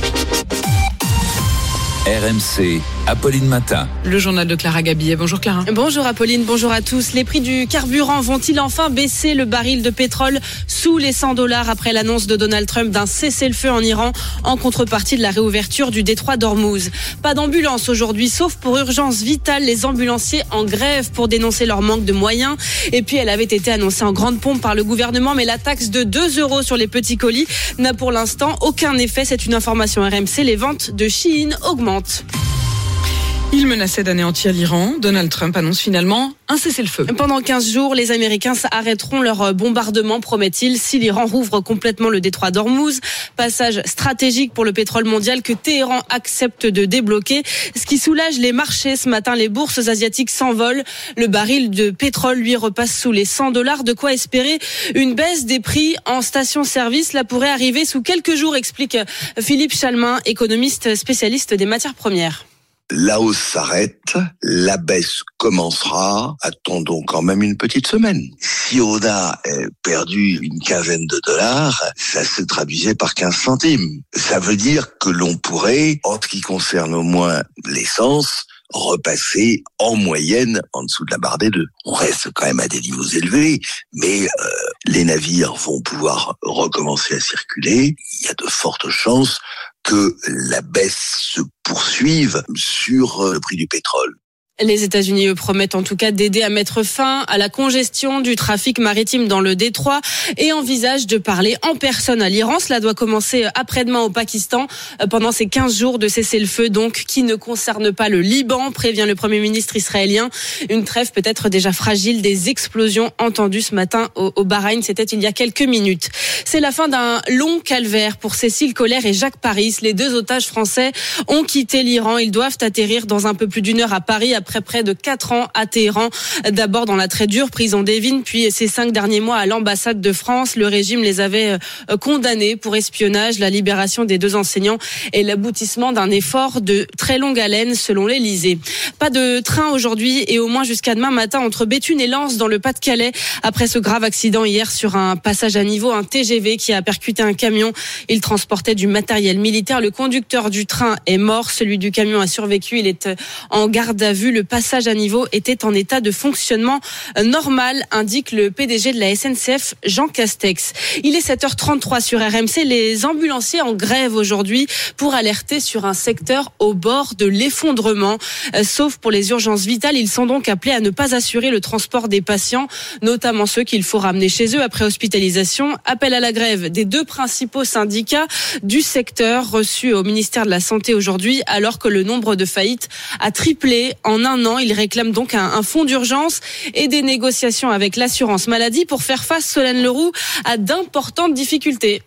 R M C, Apolline Matin. Le journal de Clara Gabillet. Bonjour Clara. Bonjour Apolline, bonjour à tous. Les prix du carburant vont-ils enfin baisser? Le baril de pétrole sous les cent dollars après l'annonce de Donald Trump d'un cessez-le-feu en Iran en contrepartie de la réouverture du détroit d'Ormuz. Pas d'ambulance aujourd'hui, sauf pour urgence vitale. Les ambulanciers en grève pour dénoncer leur manque de moyens. Et puis elle avait été annoncée en grande pompe par le gouvernement, mais la taxe de deux euros sur les petits colis n'a pour l'instant aucun effet. C'est une information R M C. Les ventes de Shein augmentent. Il menaçait d'anéantir l'Iran. Donald Trump annonce finalement un cessez-le-feu. Pendant quinze jours, les Américains arrêteront leur bombardement, promet-il, si l'Iran rouvre complètement le détroit d'Ormuz. Passage stratégique pour le pétrole mondial que Téhéran accepte de débloquer. Ce qui soulage les marchés ce matin. Les bourses asiatiques s'envolent. Le baril de pétrole, lui, repasse sous les cent dollars. De quoi espérer une baisse des prix en station-service. Cela pourrait arriver sous quelques jours, explique Philippe Chalmin, économiste spécialiste des matières premières. La hausse s'arrête, la baisse commencera, attendons quand même une petite semaine. Si on a perdu une quinzaine de dollars, ça se traduisait par quinze centimes. Ça veut dire que l'on pourrait, en ce qui concerne au moins l'essence, repasser en moyenne en dessous de la barre des deux. On reste quand même à des niveaux élevés, mais euh, les navires vont pouvoir recommencer à circuler. Il y a de fortes chances que la baisse se poursuive sur le prix du pétrole. Les États-Unis, eux, promettent en tout cas d'aider à mettre fin à la congestion du trafic maritime dans le détroit et envisagent de parler en personne à l'Iran. Cela doit commencer après-demain au Pakistan pendant ces quinze jours de cessez-le-feu, donc, qui ne concerne pas le Liban, prévient le Premier ministre israélien. Une trêve peut-être déjà fragile, des explosions entendues ce matin au, au Bahreïn. C'était il y a quelques minutes. C'est la fin d'un long calvaire pour Cécile Colère et Jacques Paris. Les deux otages français ont quitté l'Iran. Ils doivent atterrir dans un peu plus d'une heure à Paris après près de quatre ans à Téhéran. D'abord dans la très dure prison d'Evin, puis ces cinq derniers mois à l'ambassade de France. Le régime les avait condamnés pour espionnage. La libération des deux enseignants est l'aboutissement d'un effort de très longue haleine selon l'Élysée. Pas de train aujourd'hui et au moins jusqu'à demain matin entre Béthune et Lens dans le Pas-de-Calais. Après ce grave accident hier sur un passage à niveau, un T G V qui a percuté un camion. Il transportait du matériel militaire. Le conducteur du train est mort. Celui du camion a survécu. Il est en garde à vue. Le passage à niveau était en état de fonctionnement normal, indique le P D G de la S N C F, Jean Castex. Il est sept heures trente-trois sur R M C. Les ambulanciers en grève aujourd'hui pour alerter sur un secteur au bord de l'effondrement. Sauf pour les urgences vitales, ils sont donc appelés à ne pas assurer le transport des patients, notamment ceux qu'il faut ramener chez eux après hospitalisation. Appel à la grève des deux principaux syndicats du secteur reçus au ministère de la Santé aujourd'hui, alors que le nombre de faillites a triplé en un an. Ils réclament donc un, un fonds d'urgence et des négociations avec l'assurance maladie pour faire face, Solène Leroux, à d'importantes difficultés.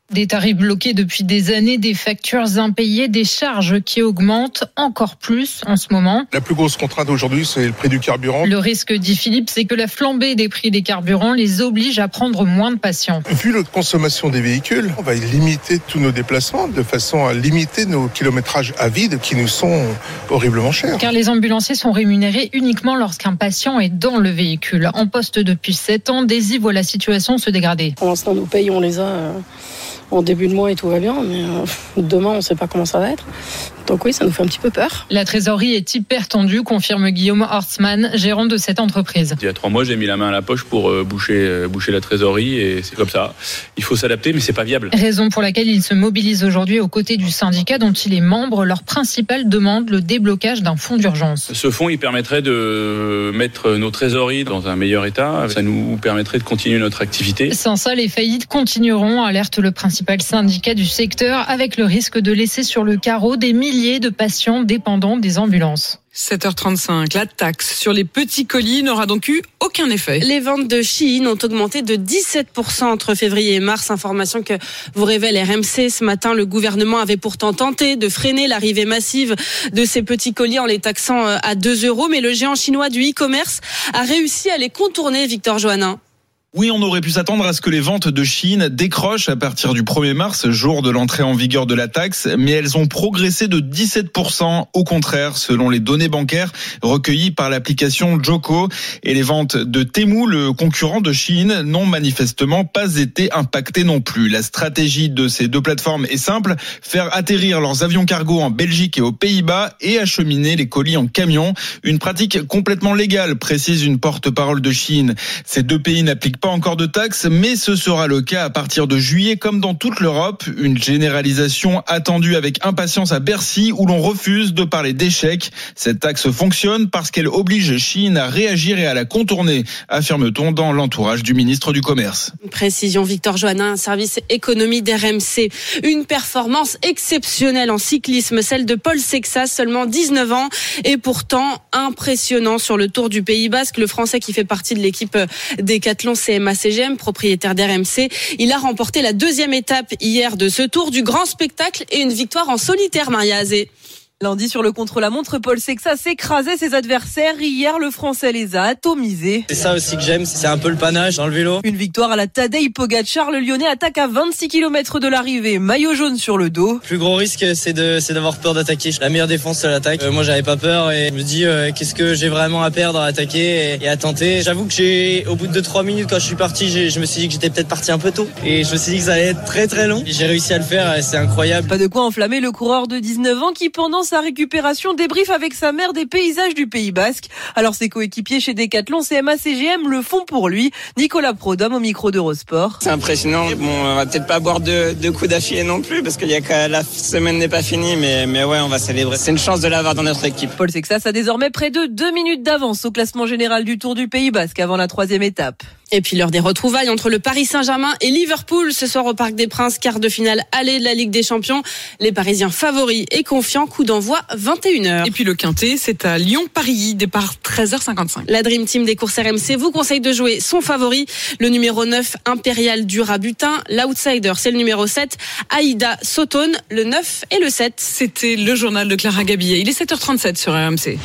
Des tarifs bloqués depuis des années, des factures impayées, des charges qui augmentent encore plus en ce moment. La plus grosse contrainte aujourd'hui, c'est le prix du carburant. Le risque, dit Philippe, c'est que la flambée des prix des carburants les oblige à prendre moins de patients. Vu la consommation des véhicules, on va limiter tous nos déplacements de façon à limiter nos kilométrages à vide qui nous sont horriblement chers. Car les ambulanciers sont rémunérés uniquement lorsqu'un patient est dans le véhicule. En poste depuis sept ans, Daisy voit la situation se dégrader. Pour l'instant, nos payes, on les a euh, en début de mois et tout va bien, mais euh, demain, on ne sait pas comment ça va être. Donc oui, ça nous fait un petit peu peur. La trésorerie est hyper tendue, confirme Guillaume Horstmann, gérant de cette entreprise. Il y a trois mois, j'ai mis la main à la poche pour euh, boucher, euh, boucher la trésorerie et c'est comme ça. Il faut s'adapter, mais c'est pas viable. Raison pour laquelle il se mobilise aujourd'hui aux côtés du syndicat dont il est membre. Leur principale demande, le déblocage d'un fonds d'urgence. Ce fonds, il permettrait de mettre nos trésoreries dans un meilleur état. Ça nous permettrait de continuer notre activité. Sans ça, les faillites continueront, alerte le principal syndicat du secteur, avec le risque de laisser sur le carreau des milliers de patients dépendants des ambulances. sept heures trente-cinq, la taxe sur les petits colis n'aura donc eu aucun effet. Les ventes de Shein ont augmenté de dix-sept pour cent entre février et mars, information que vous révèle R M C. Ce matin, le gouvernement avait pourtant tenté de freiner l'arrivée massive de ces petits colis en les taxant à deux euros, mais le géant chinois du e-commerce a réussi à les contourner, Victor Joannin. Oui, on aurait pu s'attendre à ce que les ventes de Shein décrochent à partir du premier mars, jour de l'entrée en vigueur de la taxe, mais elles ont progressé de dix-sept pour cent, au contraire, selon les données bancaires recueillies par l'application Joko. Et les ventes de Temu, le concurrent de Shein, n'ont manifestement pas été impactées non plus. La stratégie de ces deux plateformes est simple, faire atterrir leurs avions cargo en Belgique et aux Pays-Bas et acheminer les colis en camion. Une pratique complètement légale, précise une porte-parole de Shein. Ces deux pays n'appliquent pas encore de taxes, mais ce sera le cas à partir de juillet, comme dans toute l'Europe. Une généralisation attendue avec impatience à Bercy, où l'on refuse de parler d'échec. Cette taxe fonctionne parce qu'elle oblige Shein à réagir et à la contourner, affirme-t-on dans l'entourage du ministre du Commerce. Précision, Victor Joannin, service économie d'R M C. Une performance exceptionnelle en cyclisme, celle de Paul Sexas, seulement dix-neuf ans, et pourtant impressionnant sur le Tour du Pays Basque. Le Français qui fait partie de l'équipe Décathlon C M A C G M, propriétaire d'R M C, il a remporté la deuxième étape hier de ce Tour, du grand spectacle et une victoire en solitaire, Maria Azé. Lundi, sur le contre-la-montre, Paul Sexas écrasait ses adversaires. Hier, le Français les a atomisés. C'est ça aussi que j'aime, c'est un peu le panache dans le vélo. Une victoire à la Tadej Pogacar. Le Lyonnais attaque à vingt-six kilomètres de l'arrivée, maillot jaune sur le dos. Le plus gros risque, c'est de, c'est d'avoir peur d'attaquer. La meilleure défense, c'est l'attaque. Euh, moi, j'avais pas peur et je me dis, euh, qu'est-ce que j'ai vraiment à perdre à attaquer et, et à tenter. J'avoue que j'ai, au bout de trois minutes, quand je suis parti, j'ai, je me suis dit que j'étais peut-être parti un peu tôt. Et je me suis dit que ça allait être très très long. Et j'ai réussi à le faire, c'est incroyable. Pas de quoi enflammer le coureur de dix-neuf ans qui, pendant sa récupération, débrief avec sa mère des paysages du Pays Basque. Alors ses coéquipiers chez Décathlon C M A C G M le font pour lui. Nicolas Prodhomme au micro d'Eurosport. C'est impressionnant. Bon, on va peut-être pas boire deux, deux coups d'affilée non plus parce qu'il y a que la semaine n'est pas finie, mais, mais ouais, on va célébrer. C'est une chance de l'avoir dans notre équipe. Paul Sexas a désormais près de deux minutes d'avance au classement général du Tour du Pays Basque avant la troisième étape. Et puis l'heure des retrouvailles entre le Paris Saint-Germain et Liverpool ce soir au Parc des Princes, quart de finale aller de la Ligue des Champions. Les Parisiens favoris et confiants, coup d'envoi vingt et une heures. Et puis le quintet, c'est à Lyon-Paris, départ treize heures cinquante-cinq. La Dream Team des courses R M C vous conseille de jouer son favori, le numéro neuf, Impérial du Rabutin. L'outsider, c'est le numéro sept, Aïda Sautone, le neuf et le sept. C'était le journal de Clara Gabillet. Il est sept heures trente-sept sur R M C.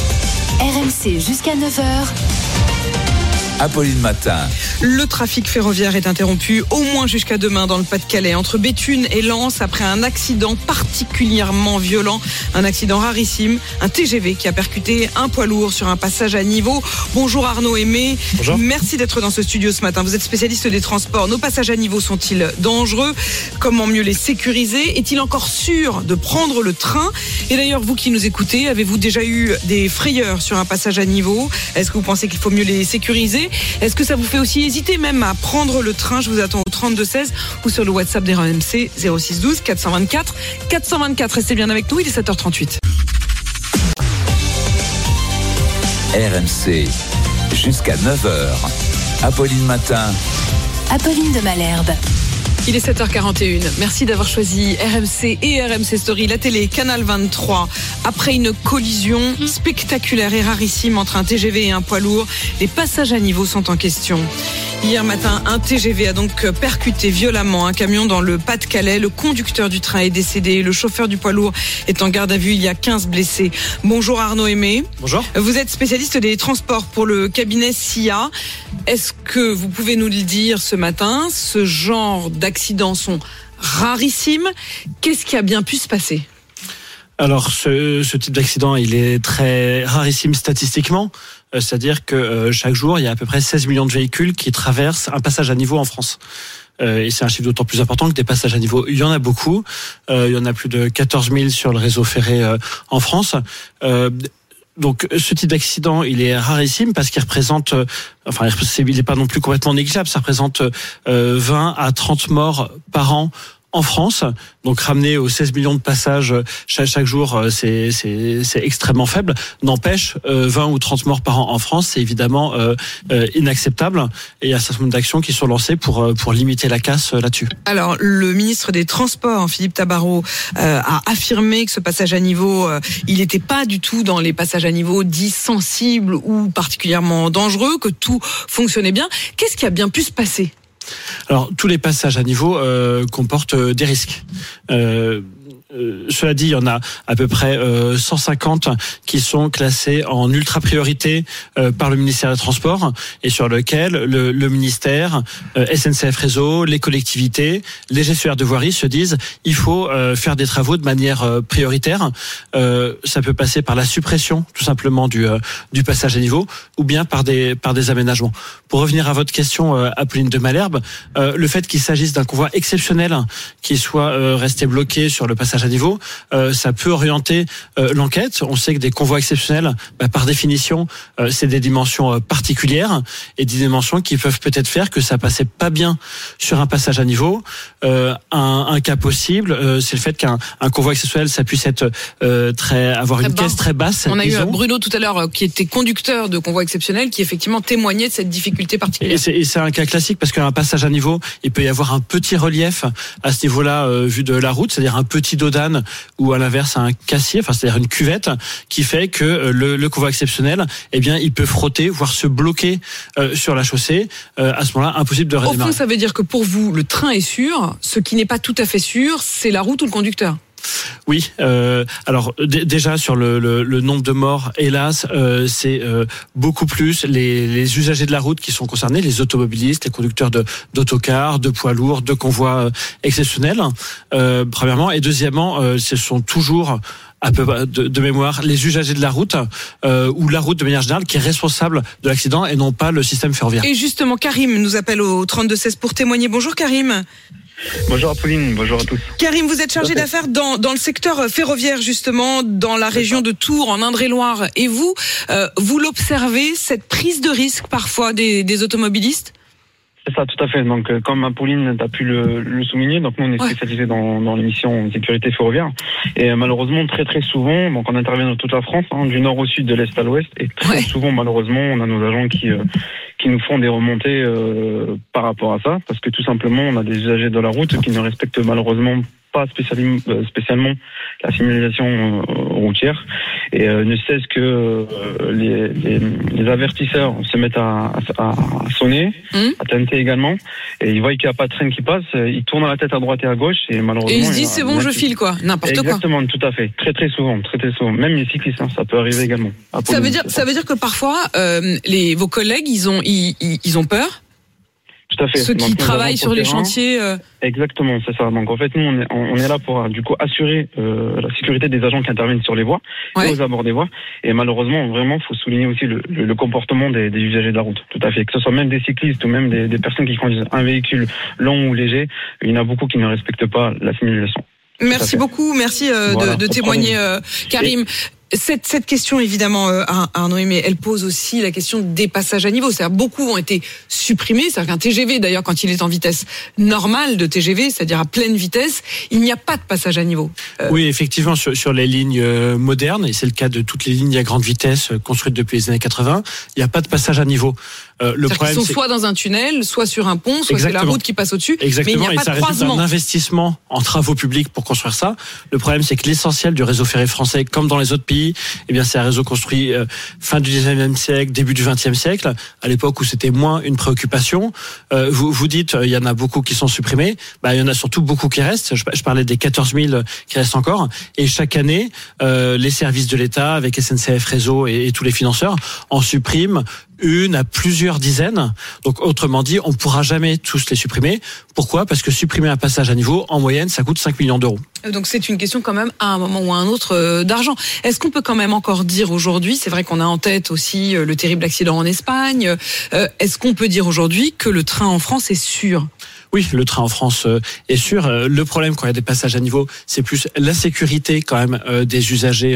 R M C jusqu'à neuf heures. Apolline Matin. Le trafic ferroviaire est interrompu au moins jusqu'à demain dans le Pas-de-Calais, entre Béthune et Lens, après un accident particulièrement violent, un accident rarissime, un T G V qui a percuté un poids lourd sur un passage à niveau. Bonjour Arnaud Aimé. Bonjour. Merci d'être dans ce studio ce matin. Vous êtes spécialiste des transports. Nos passages à niveau sont-ils dangereux? Comment mieux les sécuriser? Est-il encore sûr de prendre le train? Et d'ailleurs, vous qui nous écoutez, avez-vous déjà eu des frayeurs sur un passage à niveau? Est-ce que vous pensez qu'il faut mieux les sécuriser? Est-ce que ça vous fait aussi hésiter même à prendre le train? Je vous attends au trente-deux seize ou sur le WhatsApp des R M C zéro six douze quatre cent vingt-quatre quatre cent vingt-quatre. Restez bien avec nous, il est sept heures trente-huit. R M C jusqu'à neuf heures. Apolline Matin. Apolline de Malherbe. Il est sept heures quarante et une. Merci d'avoir choisi R M C et R M C Story, la télé, Canal vingt-trois. Après une collision spectaculaire et rarissime entre un T G V et un poids lourd, les passages à niveau sont en question. Hier matin, un T G V a donc percuté violemment un camion dans le Pas-de-Calais. Le conducteur du train est décédé. Le chauffeur du poids lourd est en garde à vue. Il y a quinze blessés. Bonjour Arnaud Aimé. Bonjour. Vous êtes spécialiste des transports pour le cabinet S I A. Est-ce que vous pouvez nous le dire ce matin? Ce genre d'accidents sont rarissimes. Qu'est-ce qui a bien pu se passer? Alors, ce, ce type d'accident, il est très rarissime statistiquement. Euh, c'est-à-dire que euh, chaque jour, il y a à peu près seize millions de véhicules qui traversent un passage à niveau en France. Euh, et c'est un chiffre d'autant plus important que des passages à niveau, il y en a beaucoup. Euh, il y en a plus de quatorze mille sur le réseau ferré euh, en France. Euh, Donc, ce type d'accident, il est rarissime parce qu'il représente, euh, enfin, il n'est pas non plus complètement négligeable. Ça représente euh, vingt à trente morts par an en France. Donc, ramener aux seize millions de passages chaque, chaque jour, c'est, c'est, c'est extrêmement faible. N'empêche, euh, vingt ou trente morts par an en France, c'est évidemment euh, euh, inacceptable. Et il y a un certain nombre d'actions qui sont lancées pour pour limiter la casse là-dessus. Alors, le ministre des Transports, Philippe Tabarot, euh, a affirmé que ce passage à niveau, euh, il n'était pas du tout dans les passages à niveau dits sensibles ou particulièrement dangereux, que tout fonctionnait bien. Qu'est-ce qui a bien pu se passer ? Alors, tous les passages à niveau euh, comportent euh, des risques. Euh, Euh, cela dit, il y en a à peu près euh, cent cinquante qui sont classés en ultra priorité euh, par le ministère des Transports et sur lequel le, le ministère, euh, S N C F Réseau, les collectivités, les gestionnaires de voirie se disent il faut euh, faire des travaux de manière euh, prioritaire. Euh, ça peut passer par la suppression tout simplement du euh, du passage à niveau ou bien par des par des aménagements. Pour revenir à votre question, euh, Apolline de Malherbe, euh, le fait qu'il s'agisse d'un convoi exceptionnel qui soit euh, resté bloqué sur le passage à niveau, euh, ça peut orienter euh, l'enquête. On sait que des convois exceptionnels, bah, par définition, euh, c'est des dimensions euh, particulières et des dimensions qui peuvent peut-être faire que ça passait pas bien sur un passage à niveau. Euh, un, un cas possible, euh, c'est le fait qu'un un convoi exceptionnel, ça puisse être euh, très avoir très une bas. caisse très basse. On a disons. eu Bruno tout à l'heure qui était conducteur de convoi exceptionnel, qui effectivement témoignait de cette difficulté particulière. Et c'est, et c'est un cas classique parce qu'un passage à niveau, il peut y avoir un petit relief à ce niveau-là euh, vu de la route, c'est-à-dire un petit dos d'âne ou à l'inverse un cassier, enfin c'est-à-dire une cuvette qui fait que le, le convoi exceptionnel, eh bien, il peut frotter, voire se bloquer euh, sur la chaussée. Euh, à ce moment-là, impossible de redémarrer. Au fond, ça veut dire que pour vous, le train est sûr. Ce qui n'est pas tout à fait sûr, c'est la route ou le conducteur. Oui, euh, alors d- déjà sur le, le, le nombre de morts, hélas, euh, c'est euh, beaucoup plus les, les usagers de la route qui sont concernés, les automobilistes, les conducteurs de, d'autocars, de poids lourds, de convois euh, exceptionnels, euh, premièrement. Et deuxièmement, euh, ce sont toujours à peu de, de mémoire les usagers de la route euh, ou la route de manière générale qui est responsable de l'accident et non pas le système ferroviaire. Et justement, Karim nous appelle au trente-deux seize pour témoigner. Bonjour Karim. Bonjour Apolline, bonjour à tous. Karim, vous êtes chargé d'affaires dans, dans le secteur ferroviaire justement, dans la région de Tours, en Indre-et-Loire. Et vous, euh, vous l'observez, cette prise de risque parfois des, des automobilistes ? C'est ça, tout à fait. Donc, euh, comme Apolline a pu le, le souligner, donc nous on est spécialisé ouais. dans, dans l'émission sécurité ferroviaire. Et euh, malheureusement, très très souvent, donc on intervient dans toute la France, hein, du nord au sud, de l'est à l'ouest. Et très ouais. souvent, malheureusement, on a nos agents qui euh, qui nous font des remontées euh, par rapport à ça, parce que tout simplement, on a des usagers de la route qui ne respectent malheureusement pas spécialement, euh, spécialement la signalisation euh, routière et euh, ne cesse que euh, les, les, les avertisseurs se mettent à, à, à sonner, mmh. à teinter également, et ils voient qu'il n'y a pas de train qui passe, ils tournent la tête à droite et à gauche et malheureusement... Et ils se disent c'est bon, je file quoi, n'importe quoi. Exactement, tout à fait, très très souvent, très très souvent, même les cyclistes, hein, ça peut arriver également. Ça veut dire, ça veut dire que parfois euh, les, vos collègues, ils ont, ils, ils, ils ont peur. Tout à fait. Ceux qui donc, travaillent sur les terrain. chantiers. Euh... Exactement, c'est ça. Donc en fait, nous, on est, on est là pour du coup assurer euh, la sécurité des agents qui interviennent sur les voies ouais. et aux abords des voies. Et malheureusement, vraiment, faut souligner aussi le, le, le comportement des, des usagers de la route. Tout à fait. Que ce soit même des cyclistes ou même des, des personnes qui conduisent un véhicule long ou léger, il y en a beaucoup qui ne respectent pas la signalisation. Merci beaucoup, merci euh, voilà, de, de témoigner, euh, Karim. Et... Cette, cette question, évidemment, euh, Arnaud Aimé, elle pose aussi la question des passages à niveau. C'est-à-dire, beaucoup ont été supprimés. C'est-à-dire qu'un T G V, d'ailleurs, quand il est en vitesse normale de T G V, c'est-à-dire à pleine vitesse, il n'y a pas de passage à niveau. Euh... Oui, effectivement, sur, sur les lignes euh, modernes, et c'est le cas de toutes les lignes à grande vitesse euh, construites depuis les années quatre-vingts, il n'y a pas de passage à niveau. Euh, le problème, qu'ils sont c'est... soit dans un tunnel, soit sur un pont, soit Exactement. c'est la route qui passe au-dessus. Exactement. Mais il n'y a et pas ça de croisement. C'est un investissement en travaux publics pour construire ça. Le problème, c'est que l'essentiel du réseau ferré français, comme dans les autres pays aujourd'hui, eh bien c'est un réseau construit euh, fin du dix-neuvième siècle, début du vingtième siècle, à l'époque où c'était moins une préoccupation. Euh, vous, vous dites, il y en a beaucoup qui sont supprimés. Bah, il y en a surtout beaucoup qui restent. Je, je parlais des quatorze mille qui restent encore. Et chaque année, euh, les services de l'État, avec S N C F Réseau et, et tous les financeurs, en suppriment une à plusieurs dizaines. Donc, autrement dit, on ne pourra jamais tous les supprimer. Pourquoi ? Parce que supprimer un passage à niveau, en moyenne, ça coûte cinq millions d'euros. Donc, c'est une question quand même, à un moment ou à un autre, euh, d'argent. Est-ce qu'on peut quand même encore dire aujourd'hui, c'est vrai qu'on a en tête aussi euh, le terrible accident en Espagne, euh, est-ce qu'on peut dire aujourd'hui que le train en France est sûr ? Oui, le train en France est sûr. Le problème quand il y a des passages à niveau, c'est plus la sécurité quand même des usagers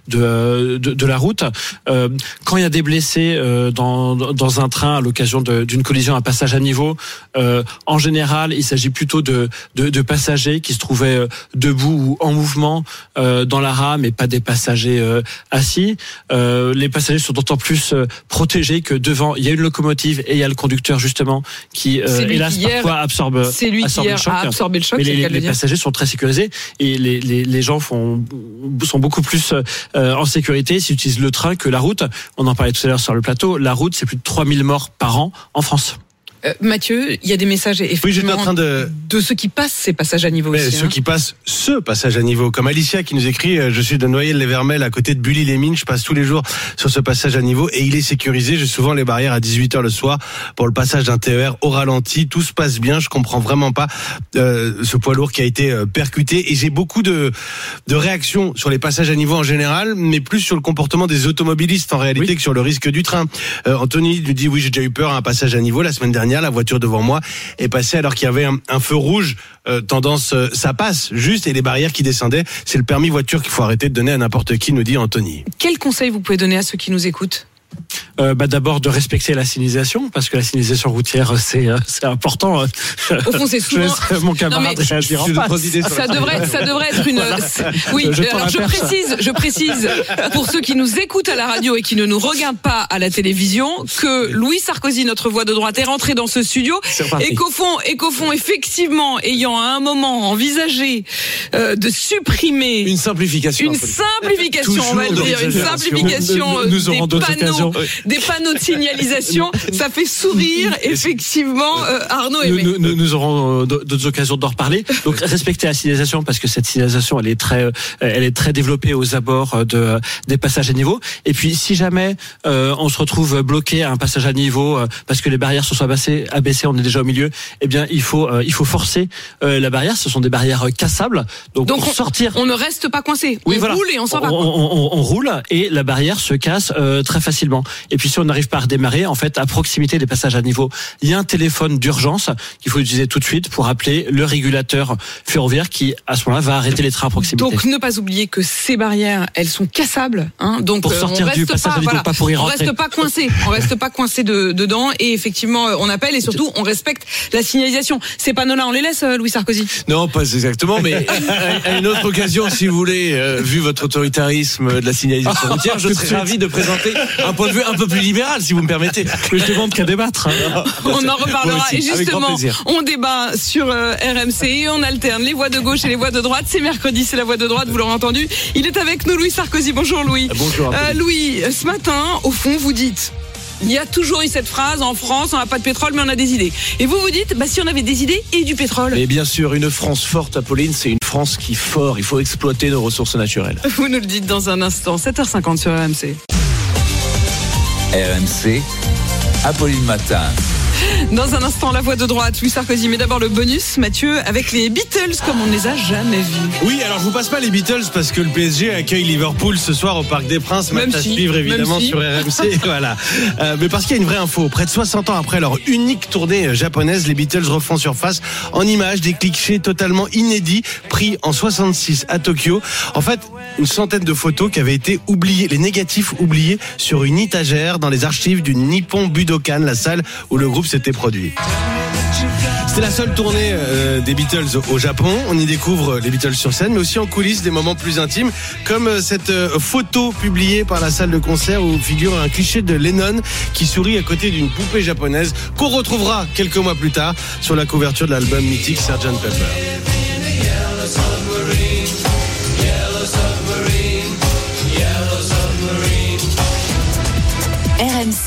de de, de la route. Quand il y a des blessés dans dans un train à l'occasion de, d'une collision, un passage à niveau, en général, il s'agit plutôt de de, de passagers qui se trouvaient debout ou en mouvement dans la rame et pas des passagers assis. Les passagers sont d'autant plus protégés que devant, il y a une locomotive et il y a le conducteur justement qui hélas parfois absorbe C'est lui qui hier a absorbé le choc. Mais les, les passagers sont très sécurisés et les, les, les gens font, sont beaucoup plus euh, en sécurité s'ils utilisent le train que la route. On en parlait tout à l'heure sur le plateau. La route, c'est plus de trois mille morts par an en France. Euh, Mathieu, il y a des messages effectivement oui, j'étais en train de... de ceux qui passent ces passages à niveau mais aussi. Ceux hein. qui passent ce passage à niveau, comme Alicia qui nous écrit « Je suis de Noyelles-les-Vermelles à côté de Bully-les-Mines, je passe tous les jours sur ce passage à niveau et il est sécurisé. J'ai souvent les barrières à dix-huit heures le soir pour le passage d'un T E R au ralenti. Tout se passe bien, je comprends vraiment pas euh, ce poids lourd qui a été euh, percuté. Et j'ai beaucoup de, de réactions sur les passages à niveau en général, mais plus sur le comportement des automobilistes en réalité oui. que sur le risque du train. Euh, Anthony nous dit « Oui, j'ai déjà eu peur à un passage à niveau la semaine dernière, la voiture devant moi est passé alors qu'il y avait un, un feu rouge, euh, tendance, euh, ça passe juste et les barrières qui descendaient. C'est le permis voiture qu'il faut arrêter de donner à n'importe qui, nous dit Anthony. Quel conseil vous pouvez donner à ceux qui nous écoutent ? Euh, bah d'abord de respecter la signalisation parce que la signalisation routière c'est c'est important. Au fond c'est souvent mon camarade non, réagir en face. Ça devrait ça devrait être une voilà. Oui, je alors je précise je précise pour ceux qui nous écoutent à la radio et qui ne nous regardent pas à la télévision que Louis Sarkozy, notre voix de droite, est rentré dans ce studio et qu'au fond et qu'au fond effectivement ayant à un moment envisagé euh, de supprimer une simplification une simplification on va le dire une simplification nous, nous aurons des d'autres panneaux occasions. des panneaux de signalisation, ça fait sourire effectivement euh, Arnaud Aimé. Nous, nous, nous aurons d'autres occasions d'en reparler. Donc respecter la signalisation parce que cette signalisation elle est très, elle est très développée aux abords de des passages à niveau. Et puis si jamais euh, on se retrouve bloqué à un passage à niveau euh, parce que les barrières se sont abaissées, abaissées, on est déjà au milieu, eh bien il faut euh, il faut forcer euh, la barrière. Ce sont des barrières cassables. Donc, Donc pour on, sortir, on ne reste pas coincé. Oui, on voilà. roule et on s'en va. On, on, on roule et la barrière se casse euh, très facilement. Et puis si on n'arrive pas à redémarrer, en fait, à proximité des passages à niveau, il y a un téléphone d'urgence qu'il faut utiliser tout de suite pour appeler le régulateur ferroviaire qui, à ce moment-là, va arrêter les trains à proximité. Donc ne pas oublier que ces barrières, elles sont cassables. Hein, donc pour sortir on du reste passage pas, à niveau, voilà, pas pour y on rentrer. reste pas coincé. On reste pas coincé de, dedans. Et effectivement, on appelle et surtout, on respecte la signalisation. Ces panneaux-là, on les laisse, Louis Sarkozy ? Non, pas exactement, mais à une autre occasion, si vous voulez, euh, vu votre autoritarisme de la signalisation routière, je serais ravi de présenter un point de vue un peu plus libéral, si vous me permettez. Je demande qu'à débattre. Hein. On en reparlera. Et justement, on débat sur euh, R M C et on alterne les voix de gauche et les voix de droite. C'est mercredi, c'est la voix de droite, vous l'aurez entendu. Il est avec nous, Louis Sarkozy. Bonjour Louis. Bonjour. Euh, Louis, ce matin, au fond, vous dites... Il y a toujours eu cette phrase, en France, on n'a pas de pétrole, mais on a des idées. Et vous vous dites, bah, si on avait des idées et du pétrole. Mais bien sûr, une France forte, Apolline, c'est une France qui fort. Il faut exploiter nos ressources naturelles. Vous nous le dites dans un instant, sept heures cinquante sur R M C. R M C, Apolline Matin. Dans un instant, la voix de droite, Louis Sarkozy. Mais d'abord le bonus, Mathieu, avec les Beatles comme on ne les a jamais vus. Oui, alors je vous passe pas les Beatles parce que le P S G accueille Liverpool ce soir au Parc des Princes. Match à suivre évidemment si. sur R M C. Voilà. Euh, mais parce qu'il y a une vraie info. Près de soixante ans après leur unique tournée japonaise, les Beatles refont surface en images, des clichés totalement inédits pris en soixante-six à Tokyo. En fait, une centaine de photos qui avaient été oubliées, les négatifs oubliés sur une étagère dans les archives du Nippon Budokan, la salle où le groupe s'était produit. C'était la seule tournée euh, des Beatles au Japon. On y découvre les Beatles sur scène, mais aussi en coulisses des moments plus intimes, comme euh, cette euh, photo publiée par la salle de concert où figure un cliché de Lennon qui sourit à côté d'une poupée japonaise qu'on retrouvera quelques mois plus tard sur la couverture de l'album mythique sergent Pepper.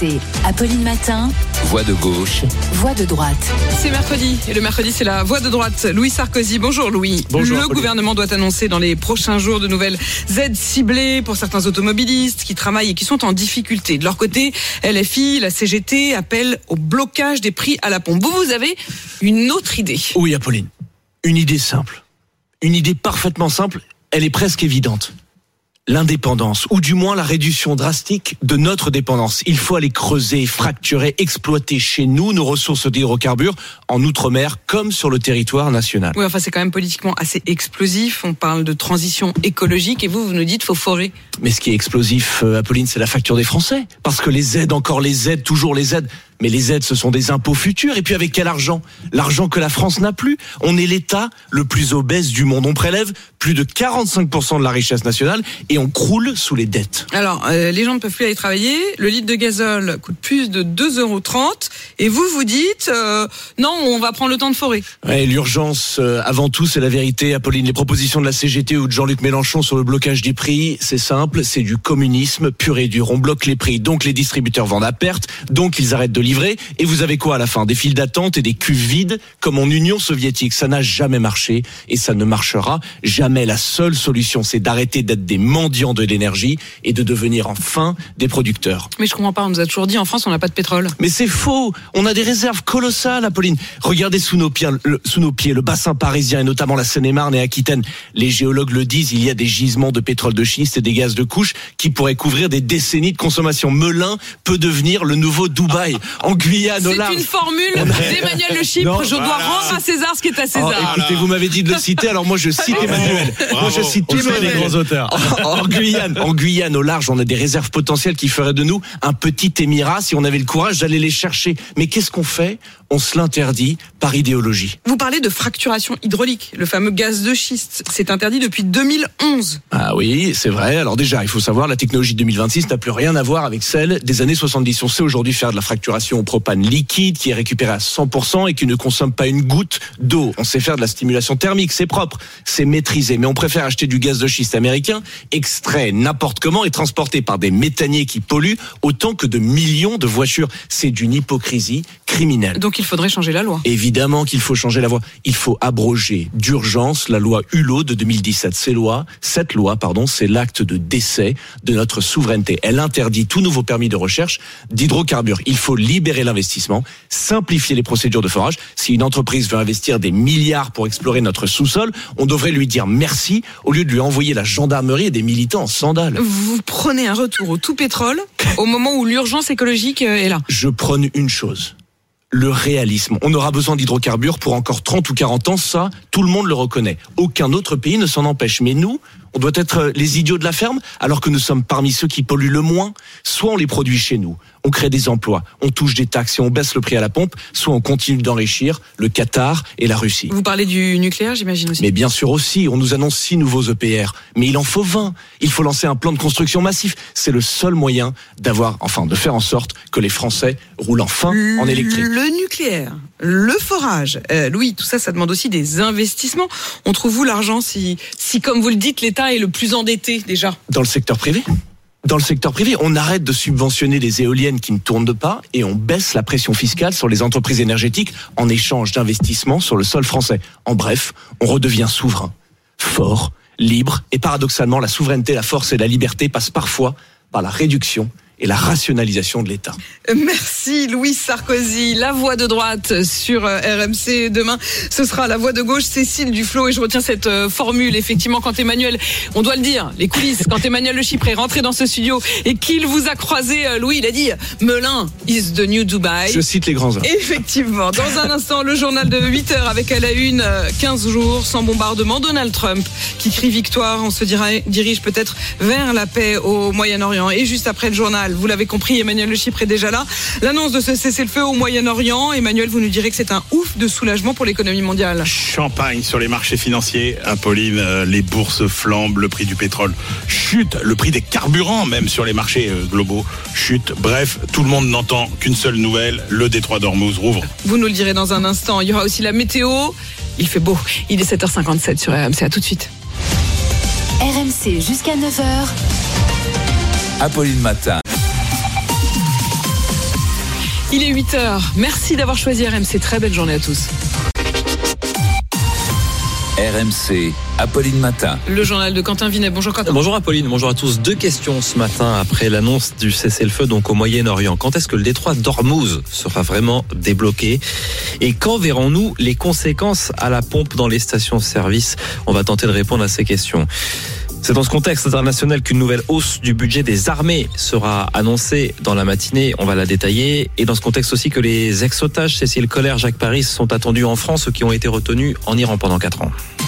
C. Apolline Matin. Voix de gauche. Voix de droite. C'est mercredi et le mercredi c'est la voix de droite. Louis Sarkozy, bonjour Louis. Bonjour, le Apolline. gouvernement doit annoncer dans les prochains jours de nouvelles aides ciblées pour certains automobilistes qui travaillent et qui sont en difficulté. De leur côté, L F I, la C G T appellent au blocage des prix à la pompe. Vous, vous avez une autre idée. Oui, Apolline. Une idée simple. Une idée parfaitement simple, elle est presque évidente. L'indépendance, ou du moins la réduction drastique de notre dépendance. Il faut aller creuser, fracturer, exploiter chez nous nos ressources d'hydrocarbures en outre-mer comme sur le territoire national. Oui, enfin c'est quand même politiquement assez explosif. On parle de transition écologique et vous, vous nous dites faut forer. Mais ce qui est explosif, euh, Apolline, c'est la facture des Français. Parce que les aides, encore les aides, toujours les aides. Mais les aides, ce sont des impôts futurs. Et puis avec quel argent ? L'argent que la France n'a plus. On est l'État le plus obèse du monde. On prélève plus de quarante-cinq pour cent de la richesse nationale et on croule sous les dettes. Alors, euh, les gens ne peuvent plus aller travailler. Le litre de gazole coûte plus de deux euros trente. Et vous, vous dites, euh, non, on va prendre le temps de forer. Ouais, l'urgence, euh, avant tout, c'est la vérité, Apolline. Les propositions de la C G T ou de Jean-Luc Mélenchon sur le blocage des prix, c'est simple, c'est du communisme pur et dur. On bloque les prix, donc les distributeurs vendent à perte, donc ils arrêtent de livrer. Et vous avez quoi à la fin ? Des files d'attente et des cuves vides comme en Union soviétique. Ça n'a jamais marché et ça ne marchera jamais. La seule solution, c'est d'arrêter d'être des mendiants de l'énergie et de devenir enfin des producteurs. Mais je comprends pas, on nous a toujours dit en France on n'a pas de pétrole. Mais c'est faux. On a des réserves colossales, Apolline. Regardez sous nos pieds, le, sous nos pieds, le bassin parisien et notamment la Seine-et-Marne et Aquitaine. Les géologues le disent, il y a des gisements de pétrole de schiste et des gaz de couche qui pourraient couvrir des décennies de consommation. Melun peut devenir le nouveau Dubaï. En Guyane, au large. C'est une formule d'Emmanuel Le Chypre. Non, je dois voilà. rendre à César ce qui est à César. Oh, écoutez, vous m'avez dit de le citer, alors moi je cite Emmanuel. Moi je cite tous les grands auteurs. En, en Guyane, en Guyane, au large, on a des réserves potentielles qui feraient de nous un petit émirat si on avait le courage d'aller les chercher. Mais qu'est-ce qu'on fait ? On se l'interdit par idéologie. Vous parlez de fracturation hydraulique, le fameux gaz de schiste. C'est interdit depuis deux mille onze. Ah oui, c'est vrai. Alors déjà, il faut savoir, la technologie deux mille vingt-six n'a plus rien à voir avec celle des années soixante-dix. On sait aujourd'hui faire de la fracturation au propane liquide qui est récupéré à cent pour cent et qui ne consomme pas une goutte d'eau. On sait faire de la stimulation thermique, c'est propre, c'est maîtrisé. Mais on préfère acheter du gaz de schiste américain, extrait n'importe comment et transporté par des méthaniers qui polluent autant que de millions de voitures. C'est d'une hypocrisie criminelle. Donc il faudrait changer la loi. Évidemment qu'il faut changer la loi. Il faut abroger d'urgence la loi Hulot de deux mille dix-sept. Ces lois, cette loi, pardon, c'est l'acte de décès de notre souveraineté. Elle interdit tout nouveau permis de recherche d'hydrocarbures. Il faut libérer l'investissement, simplifier les procédures de forage. Si une entreprise veut investir des milliards pour explorer notre sous-sol, on devrait lui dire merci au lieu de lui envoyer la gendarmerie et des militants en sandales. Vous prenez un retour au tout pétrole au moment où l'urgence écologique est là. Je prône une chose. Le réalisme. On aura besoin d'hydrocarbures pour encore trente ou quarante ans, ça, tout le monde le reconnaît. Aucun autre pays ne s'en empêche. Mais nous, on doit être les idiots de la ferme, alors que nous sommes parmi ceux qui polluent le moins. Soit on les produit chez nous, on crée des emplois, on touche des taxes et on baisse le prix à la pompe, soit on continue d'enrichir le Qatar et la Russie. Vous parlez du nucléaire, j'imagine aussi. Mais bien sûr aussi, on nous annonce six nouveaux E P R, mais il en faut vingt. Il faut lancer un plan de construction massif. C'est le seul moyen d'avoir, enfin, de faire en sorte que les Français roulent enfin en électrique. Le nucléaire, le forage, euh, Louis, tout ça, ça demande aussi des investissements. On trouve où l'argent si, si, comme vous le dites, l'État est le plus endetté déjà? Dans le secteur privé. Dans le secteur privé, on arrête de subventionner les éoliennes qui ne tournent pas et on baisse la pression fiscale sur les entreprises énergétiques en échange d'investissements sur le sol français. En bref, on redevient souverain, fort, libre et paradoxalement, la souveraineté, la force et la liberté passent parfois par la réduction et la rationalisation de l'État. Merci Louis Sarkozy. La voix de droite sur R M C. Demain, ce sera la voix de gauche, Cécile Duflot. Et je retiens cette euh, formule, effectivement, quand Emmanuel, on doit le dire, les coulisses, quand Emmanuel Le Chypre est rentré dans ce studio et qu'il vous a croisé, euh, Louis, il a dit « Melun is the new Dubai ». Je cite les grands hommes. Effectivement. Dans un instant, le journal de huit heures avec à la une, euh, quinze jours sans bombardement. Donald Trump qui crie victoire. On se dirait, dirige peut-être vers la paix au Moyen-Orient. Et juste après le journal, vous l'avez compris, Emmanuel Le Chypre est déjà là. L'annonce de ce cessez-le-feu au Moyen-Orient. Emmanuel, vous nous direz que c'est un ouf de soulagement pour l'économie mondiale. Champagne sur les marchés financiers. Apolline, euh, les bourses flambent, le prix du pétrole chute, le prix des carburants même sur les marchés euh, globaux chute. Bref, tout le monde n'entend qu'une seule nouvelle, le détroit d'Ormuz rouvre. Vous nous le direz dans un instant. Il y aura aussi la météo. Il fait beau. Il est sept heures cinquante-sept sur R M C. À tout de suite. R M C jusqu'à neuf heures. Apolline Matin. Il est huit heures. Merci d'avoir choisi R M C. Très belle journée à tous. R M C, Apolline Matin. Le journal de Quentin Vinet. Bonjour Quentin. Bonjour Apolline, bonjour à tous. Deux questions ce matin après l'annonce du cessez-le-feu donc au Moyen-Orient. Quand est-ce que le détroit d'Ormuz sera vraiment débloqué? Et quand verrons-nous les conséquences à la pompe dans les stations-service? On va tenter de répondre à ces questions. C'est dans ce contexte international qu'une nouvelle hausse du budget des armées sera annoncée dans la matinée. On va la détailler. Et dans ce contexte aussi que les ex-otages Cécile Collère, Jacques Paris sont attendus en France, ceux qui ont été retenus en Iran pendant quatre ans.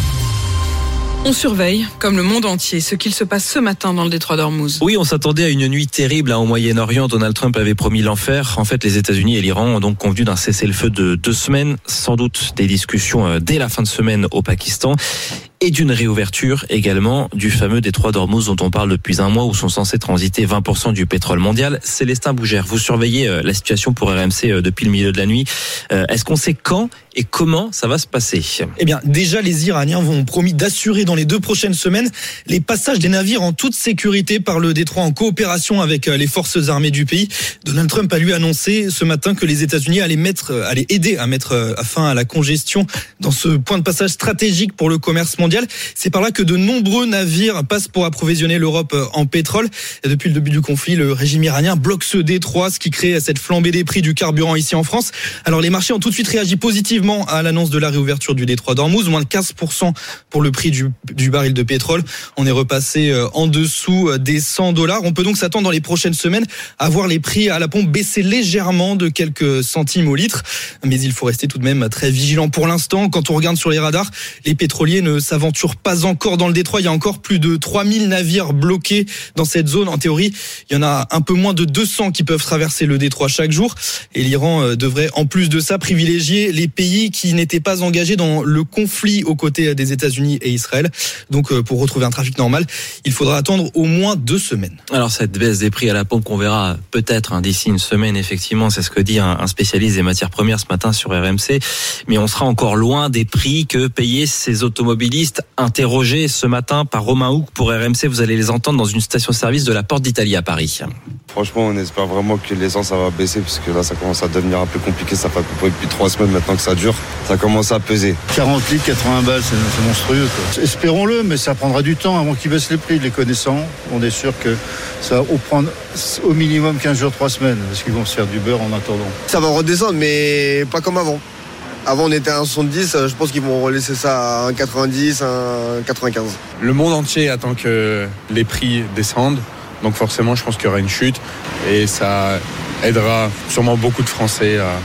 On surveille, comme le monde entier, ce qu'il se passe ce matin dans le détroit d'Ormuz. Oui, on s'attendait à une nuit terrible hein, au Moyen-Orient. Donald Trump avait promis l'enfer. En fait, les États-Unis et l'Iran ont donc convenu d'un cessez-le-feu de deux semaines. Sans doute des discussions euh, dès la fin de semaine au Pakistan. Et d'une réouverture également du fameux détroit d'Ormuz dont on parle depuis un mois où sont censés transiter vingt pour cent du pétrole mondial. Célestin Bougère, vous surveillez euh, la situation pour R M C euh, depuis le milieu de la nuit. Euh, est-ce qu'on sait quand et comment ça va se passer? Eh bien, déjà, les Iraniens vont promis d'assurer dans les deux prochaines semaines les passages des navires en toute sécurité par le détroit en coopération avec les forces armées du pays. Donald Trump a lui annoncé ce matin que les États-Unis allaient mettre, allaient aider à mettre fin à la congestion dans ce point de passage stratégique pour le commerce mondial. C'est par là que de nombreux navires passent pour approvisionner l'Europe en pétrole. Et depuis le début du conflit, le régime iranien bloque ce détroit, ce qui crée cette flambée des prix du carburant ici en France. Alors les marchés ont tout de suite réagi positivement à l'annonce de la réouverture du détroit d'Ormuz, moins de quinze pour cent pour le prix du, du baril de pétrole. On est repassé en dessous des cent dollars. On peut donc s'attendre dans les prochaines semaines à voir les prix à la pompe baisser légèrement de quelques centimes au litre. Mais il faut rester tout de même très vigilant pour l'instant. Quand on regarde sur les radars, les pétroliers ne s'aventurent pas encore dans le détroit. Il y a encore plus de trois mille navires bloqués dans cette zone. En théorie, il y en a un peu moins de deux cents qui peuvent traverser le détroit chaque jour. Et l'Iran devrait, en plus de ça, privilégier les pays qui n'étaient pas engagés dans le conflit aux côtés des États-Unis et Israël. Donc, pour retrouver un trafic normal, il faudra attendre au moins deux semaines. Alors, cette baisse des prix à la pompe qu'on verra peut-être hein, d'ici une semaine, effectivement, c'est ce que dit un, un spécialiste des matières premières ce matin sur R M C. Mais on sera encore loin des prix que payaient ces automobilistes interrogés ce matin par Romain Houck pour R M C. Vous allez les entendre dans une station-service de la Porte d'Italie à Paris. Franchement, on espère vraiment que l'essence ça va baisser parce que là, ça commence à devenir un peu compliqué. Ça fait à peu près depuis trois semaines maintenant que ça dure. Ça commence à peser. quarante litres, quatre-vingts balles, c'est, c'est monstrueux, quoi. Espérons-le, mais ça prendra du temps avant qu'ils baissent les prix. Les connaissant, on est sûr que ça va prendre au minimum quinze jours, trois semaines, parce qu'ils vont se faire du beurre en attendant. Ça va redescendre, mais pas comme avant. Avant, on était à un soixante-dix, je pense qu'ils vont laisser ça à un quatre-vingt-dix, un quatre-vingt-quinze. Le monde entier attend que les prix descendent. Donc forcément, je pense qu'il y aura une chute et ça aidera sûrement beaucoup de Français à,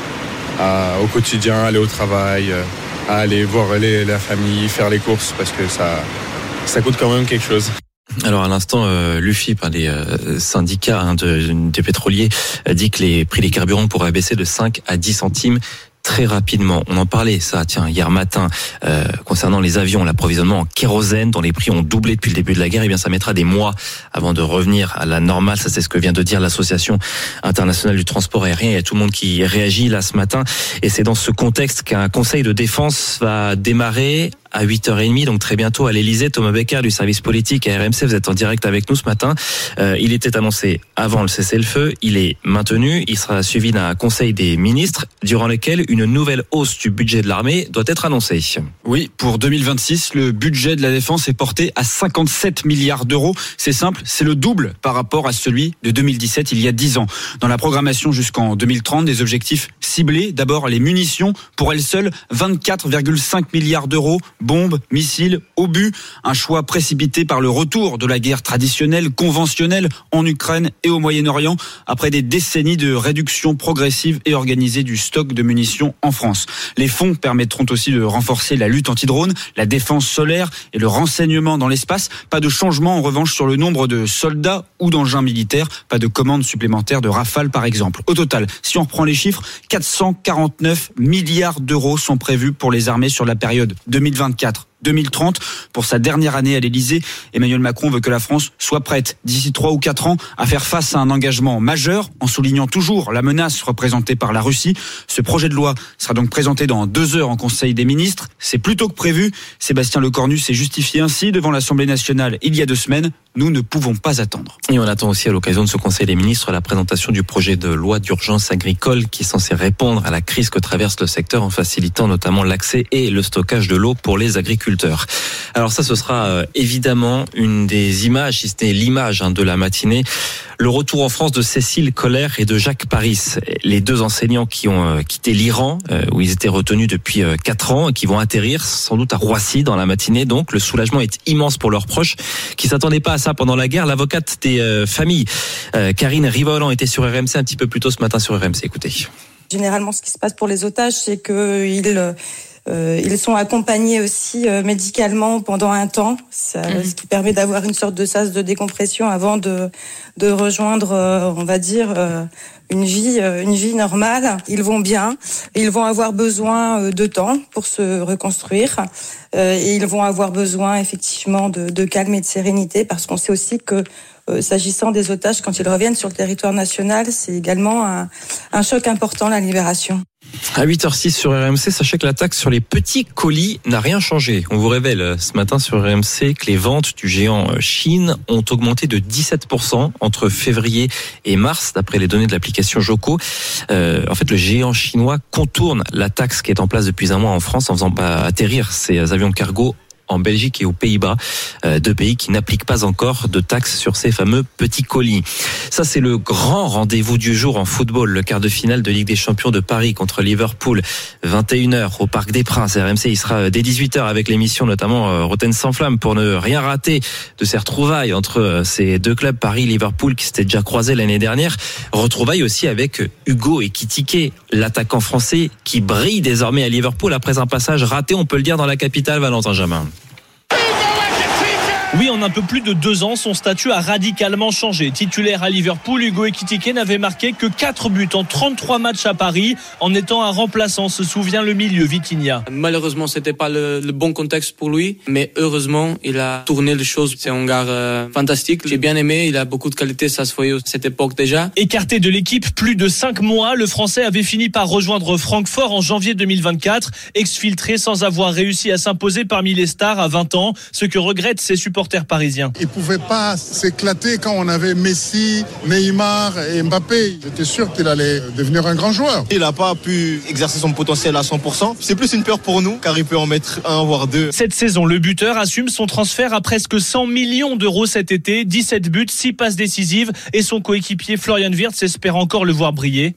à, au quotidien, aller au travail, à aller voir les, la famille, faire les courses parce que ça, ça coûte quand même quelque chose. Alors à l'instant, euh, l'U F I P, hein, les euh, syndicats hein, de, des pétroliers, euh, dit que les prix des carburants pourraient baisser de cinq à dix centimes. Très rapidement, on en parlait ça, tiens, hier matin, euh, concernant les avions, l'approvisionnement en kérosène dont les prix ont doublé depuis le début de la guerre. Eh bien, ça mettra des mois avant de revenir à la normale. Ça, c'est ce que vient de dire l'Association internationale du transport aérien. Il y a tout le monde qui réagit là ce matin, et c'est dans ce contexte qu'un conseil de défense va démarrer à huit heures trente, donc très bientôt à l'Elysée. Thomas Becker du service politique à R M C, vous êtes en direct avec nous ce matin. Euh, il était annoncé avant le cessez-le-feu, il est maintenu, il sera suivi d'un conseil des ministres durant lequel une nouvelle hausse du budget de l'armée doit être annoncée. Oui, pour deux mille vingt-six, le budget de la défense est porté à cinquante-sept milliards d'euros. C'est simple, c'est le double par rapport à celui de deux mille dix-sept, il y a dix ans. Dans la programmation jusqu'en deux mille trente, des objectifs ciblés. D'abord, les munitions, pour elles seules, vingt-quatre virgule cinq milliards d'euros. Bombes, missiles, obus, un choix précipité par le retour de la guerre traditionnelle, conventionnelle en Ukraine et au Moyen-Orient, après des décennies de réduction progressive et organisée du stock de munitions en France. Les fonds permettront aussi de renforcer la lutte anti-drone, la défense solaire et le renseignement dans l'espace. Pas de changement en revanche sur le nombre de soldats ou d'engins militaires, pas de commandes supplémentaires de Rafale par exemple. Au total, si on reprend les chiffres, quatre cent quarante-neuf milliards d'euros sont prévus pour les armées sur la période deux mille vingt-quatre deux mille trente. Pour sa dernière année à l'Elysée, Emmanuel Macron veut que la France soit prête d'ici trois ou quatre ans à faire face à un engagement majeur, en soulignant toujours la menace représentée par la Russie. Ce projet de loi sera donc présenté dans deux heures en Conseil des ministres. C'est plus tôt que prévu. Sébastien Lecornu s'est justifié ainsi devant l'Assemblée nationale il y a deux semaines. Nous ne pouvons pas attendre. Et on attend aussi à l'occasion de ce Conseil des ministres la présentation du projet de loi d'urgence agricole qui est censé répondre à la crise que traverse le secteur en facilitant notamment l'accès et le stockage de l'eau pour les agriculteurs. Alors ça, ce sera euh, évidemment une des images, si ce n'est l'image hein, de la matinée. Le retour en France de Cécile Kohler et de Jacques Paris, les deux enseignants qui ont euh, quitté l'Iran, euh, où ils étaient retenus depuis euh, quatre ans, et qui vont atterrir sans doute à Roissy dans la matinée. Donc le soulagement est immense pour leurs proches qui s'attendaient pas à ça pendant la guerre. L'avocate des euh, familles, euh, Karine Rivolan, était sur R M C un petit peu plus tôt ce matin sur R M C. Écoutez. Généralement, ce qui se passe pour les otages, c'est qu'ils euh, ils sont accompagnés aussi euh, médicalement pendant un temps, ça, mmh. ce qui permet d'avoir une sorte de sas de décompression avant de de rejoindre, euh, on va dire, euh, une vie euh, une vie normale. Ils vont bien, ils vont avoir besoin euh, de temps pour se reconstruire euh, et ils vont avoir besoin effectivement de, de calme et de sérénité, parce qu'on sait aussi que Euh, s'agissant des otages, quand ils reviennent sur le territoire national, c'est également un, un choc important, la libération. À huit heures six sur R M C, sachez que la taxe sur les petits colis n'a rien changé. On vous révèle ce matin sur R M C que les ventes du géant Chine ont augmenté de dix-sept pour cent entre février et mars, d'après les données de l'application Joco. Euh, en fait, le géant chinois contourne la taxe qui est en place depuis un mois en France en faisant bah, atterrir ses avions de cargo en Belgique et aux Pays-Bas, euh, deux pays qui n'appliquent pas encore de taxes sur ces fameux petits colis. Ça, c'est le grand rendez-vous du jour en football, le quart de finale de Ligue des Champions de Paris contre Liverpool, vingt et une heures au Parc des Princes. R M C, il sera dès dix-huit heures avec l'émission notamment euh, Rotten sans flamme pour ne rien rater de ces retrouvailles entre euh, ces deux clubs, Paris-Liverpool, qui s'étaient déjà croisés l'année dernière. Retrouvailles aussi avec Hugo Ekitike, l'attaquant français qui brille désormais à Liverpool après un passage raté, on peut le dire, dans la capitale, Valentin Jamin. Oui, en un peu plus de deux ans, son statut a radicalement changé. Titulaire à Liverpool, Hugo Ekitike n'avait marqué que quatre buts en trente-trois matchs à Paris, en étant un remplaçant, se souvient le milieu Vitinha. Malheureusement, c'était pas le, le bon contexte pour lui, mais heureusement, il a tourné les choses. C'est un gars euh, fantastique, j'ai bien aimé, il a beaucoup de qualités, ça se voyait à cette époque déjà. Écarté de l'équipe plus de cinq mois, le Français avait fini par rejoindre Francfort en janvier deux mille vingt-quatre, exfiltré sans avoir réussi à s'imposer parmi les stars à vingt ans, ce que regrettent ses supporters parisiens. Il ne pouvait pas s'éclater quand on avait Messi, Neymar et Mbappé. J'étais sûr qu'il allait devenir un grand joueur. Il n'a pas pu exercer son potentiel à cent pour cent. C'est plus une peur pour nous, car il peut en mettre un, voire deux. Cette saison, le buteur assume son transfert à presque cent millions d'euros cet été. dix-sept buts, six passes décisives, et son coéquipier Florian Wirtz espère encore le voir briller.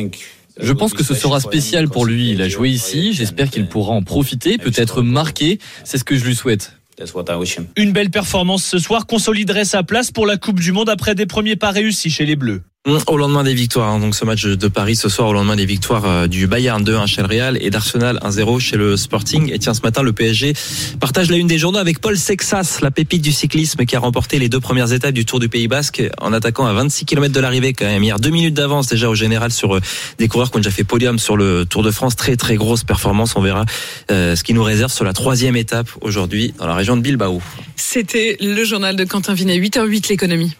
Je pense que ce sera spécial pour lui. Il a joué ici. J'espère qu'il pourra en profiter, peut-être marquer. C'est ce que je lui souhaite. Une belle performance ce soir consoliderait sa place pour la Coupe du Monde après des premiers pas réussis chez les Bleus. Au lendemain des victoires, hein, donc ce match de Paris ce soir, au lendemain des victoires euh, du Bayern deux un chez le Real et d'Arsenal un zéro chez le Sporting. Et tiens, ce matin, le P S G partage la une des journaux avec Paul Sexas, la pépite du cyclisme qui a remporté les deux premières étapes du Tour du Pays Basque en attaquant à vingt-six kilomètres de l'arrivée quand même. Hier, deux minutes d'avance déjà au général sur euh, des coureurs qui ont déjà fait podium sur le Tour de France. Très très grosse performance. On verra euh, ce qui nous réserve sur la troisième étape aujourd'hui dans la région de Bilbao. C'était le journal de Quentin Vinet, huit heures huit l'économie.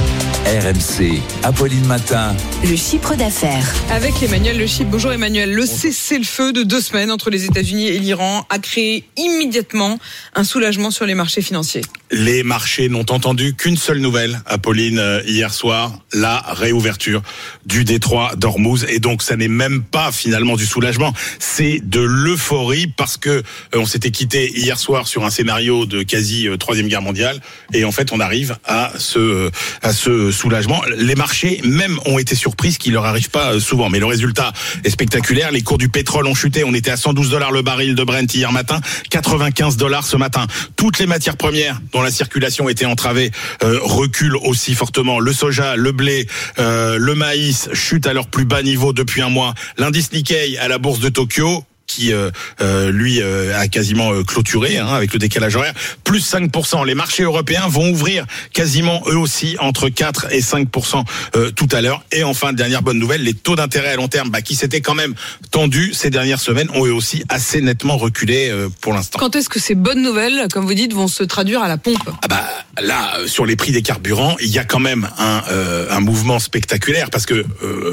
R M C, Apolline Matin. Le chiffre d'affaires. Avec Emmanuel Le Chypre. Bonjour Emmanuel. Le cessez-le-feu de deux semaines entre les États-Unis et l'Iran a créé immédiatement un soulagement sur les marchés financiers. Les marchés n'ont entendu qu'une seule nouvelle, Apolline, hier soir, la réouverture du détroit d'Ormuz. Et donc, ça n'est même pas finalement du soulagement, c'est de l'euphorie parce que euh, on s'était quitté hier soir sur un scénario de quasi euh, troisième guerre mondiale. Et en fait, on arrive à ce, à ce soulagement. Les marchés même ont été surpris, ce qui leur arrive pas souvent. Mais le résultat est spectaculaire. Les cours du pétrole ont chuté. On était à cent douze dollars le baril de Brent hier matin, quatre-vingt-quinze dollars ce matin. Toutes les matières premières dont la circulation était entravée euh, reculent aussi fortement. Le soja, le blé, euh, le maïs chutent à leur plus bas niveau depuis un mois. L'indice Nikkei à la bourse de Tokyo, qui euh, euh, lui euh, a quasiment euh, clôturé hein, avec le décalage horaire, plus cinq pour cent. Les marchés européens vont ouvrir quasiment eux aussi entre quatre et cinq pour cent euh, tout à l'heure. Et enfin, dernière bonne nouvelle, les taux d'intérêt à long terme bah, qui s'étaient quand même tendus ces dernières semaines ont eux aussi assez nettement reculé euh, pour l'instant. Quand est-ce que ces bonnes nouvelles, comme vous dites, vont se traduire à la pompe ? Ah bah là, euh, sur les prix des carburants, il y a quand même un, euh, un mouvement spectaculaire parce que euh,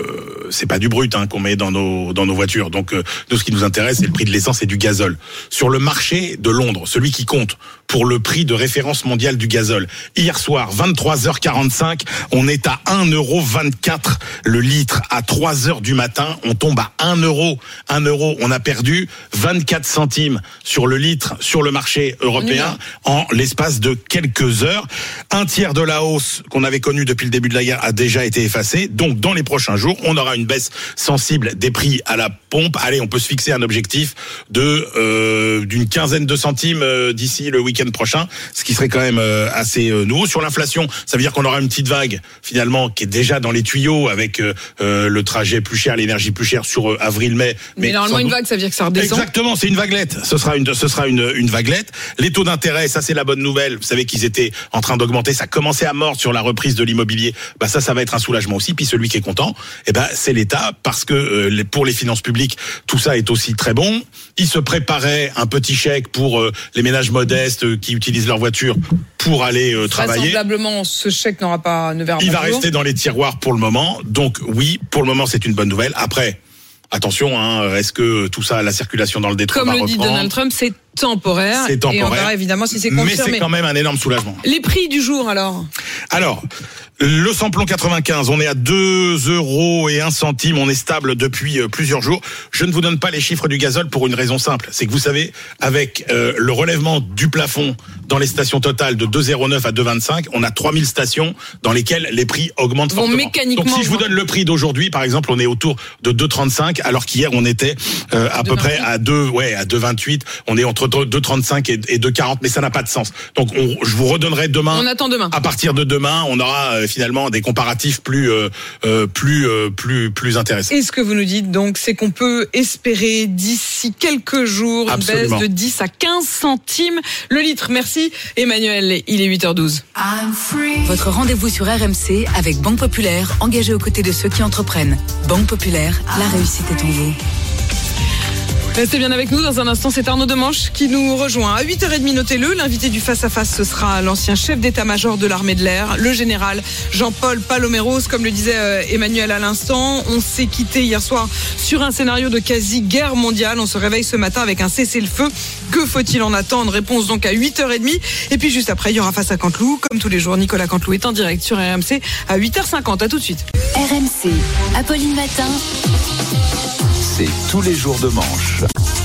c'est pas du brut hein, qu'on met dans nos dans nos voitures. Donc euh, nous, ce qui nous intéresse, c'est le prix de l'essence et du gazole. Sur le marché de Londres, celui qui compte pour le prix de référence mondial du gazole, hier soir, vingt-trois heures quarante-cinq, on est à un euro vingt-quatre le litre. À trois heures du matin, on tombe à un euro. un euro, on a perdu vingt-quatre centimes sur le litre sur le marché européen en l'espace de quelques heures. Un tiers de la hausse qu'on avait connue depuis le début de la guerre a déjà été effacée. Donc, dans les prochains jours, on aura une baisse sensible des prix à la pompe. Allez, on peut se fixer un objectif de euh, d'une quinzaine de centimes euh, d'ici le week-end prochain, ce qui serait quand même euh, assez euh, nouveau. Sur l'inflation, ça veut dire qu'on aura une petite vague finalement qui est déjà dans les tuyaux avec euh, euh, le trajet plus cher, l'énergie plus chère sur euh, avril-mai. Mais, mais normalement une vague, ça veut dire que ça redescend. Exactement, c'est une vaguelette. Ce sera une, ce sera une, une vaguelette. Les taux d'intérêt, ça c'est la bonne nouvelle. Vous savez qu'ils étaient en train d'augmenter. Ça commençait à mordre sur la reprise de l'immobilier. Bah ça, ça va être un soulagement aussi. Puis celui qui est content, eh ben c'est l'État parce que euh, pour les finances publiques, tout ça est aussi très bon. Il se préparait un petit chèque pour euh, les ménages modestes euh, qui utilisent leur voiture pour aller euh, travailler. Vraisemblablement, ce chèque n'aura pas ne verra pas. Il va rester dans les tiroirs pour le moment. Donc oui, pour le moment, c'est une bonne nouvelle. Après, attention, hein, est-ce que tout ça, la circulation dans le détroit Comme va le dit reprendre ? Donald Trump, c'est temporaire. C'est temporaire. Et on verra évidemment si c'est confirmé. Mais c'est quand même un énorme soulagement. Les prix du jour alors ? Alors, le samplon quatre-vingt-quinze, on est à deux euros et un centime, on est stable depuis plusieurs jours. Je ne vous donne pas les chiffres du gazole pour une raison simple, c'est que vous savez, avec euh, le relèvement du plafond dans les stations totales de deux virgule zéro neuf à deux virgule vingt-cinq, on a trois mille stations dans lesquelles les prix augmentent bon, fortement. Mécaniquement, donc si je vous donne le prix d'aujourd'hui, par exemple, on est autour de deux virgule trente-cinq, alors qu'hier on était euh, à peu près à deux, ouais, à deux virgule vingt-huit, on est entre deux virgule trente-cinq et, et deux virgule quarante, mais ça n'a pas de sens. Donc on, je vous redonnerai demain. On attend demain. À partir de demain, on aura euh, finalement des comparatifs plus euh, euh, plus euh, plus plus intéressants. Et ce que vous nous dites donc, c'est qu'on peut espérer d'ici quelques jours Absolument. une baisse de dix à quinze centimes le litre. Merci Emmanuel, il est huit heures douze. Votre rendez-vous sur R M C avec Banque Populaire, engagée aux côtés de ceux qui entreprennent. Banque Populaire, la réussite est en vous. Restez bien avec nous, dans un instant c'est Arnaud Demanche qui nous rejoint. À huit heures trente, notez-le, l'invité du face-à-face, ce sera l'ancien chef d'état-major de l'armée de l'air, le général Jean-Paul Paloméros. Comme le disait Emmanuel à l'instant, on s'est quitté hier soir sur un scénario de quasi-guerre mondiale. On se réveille ce matin avec un cessez-le-feu. Que faut-il en attendre ? Réponse donc à huit heures trente. Et puis juste après, il y aura Face à Canteloup. Comme tous les jours, Nicolas Canteloup est en direct sur R M C à huit heures cinquante. À tout de suite. R M C, Apolline Matin. C'est tous les jours de manche.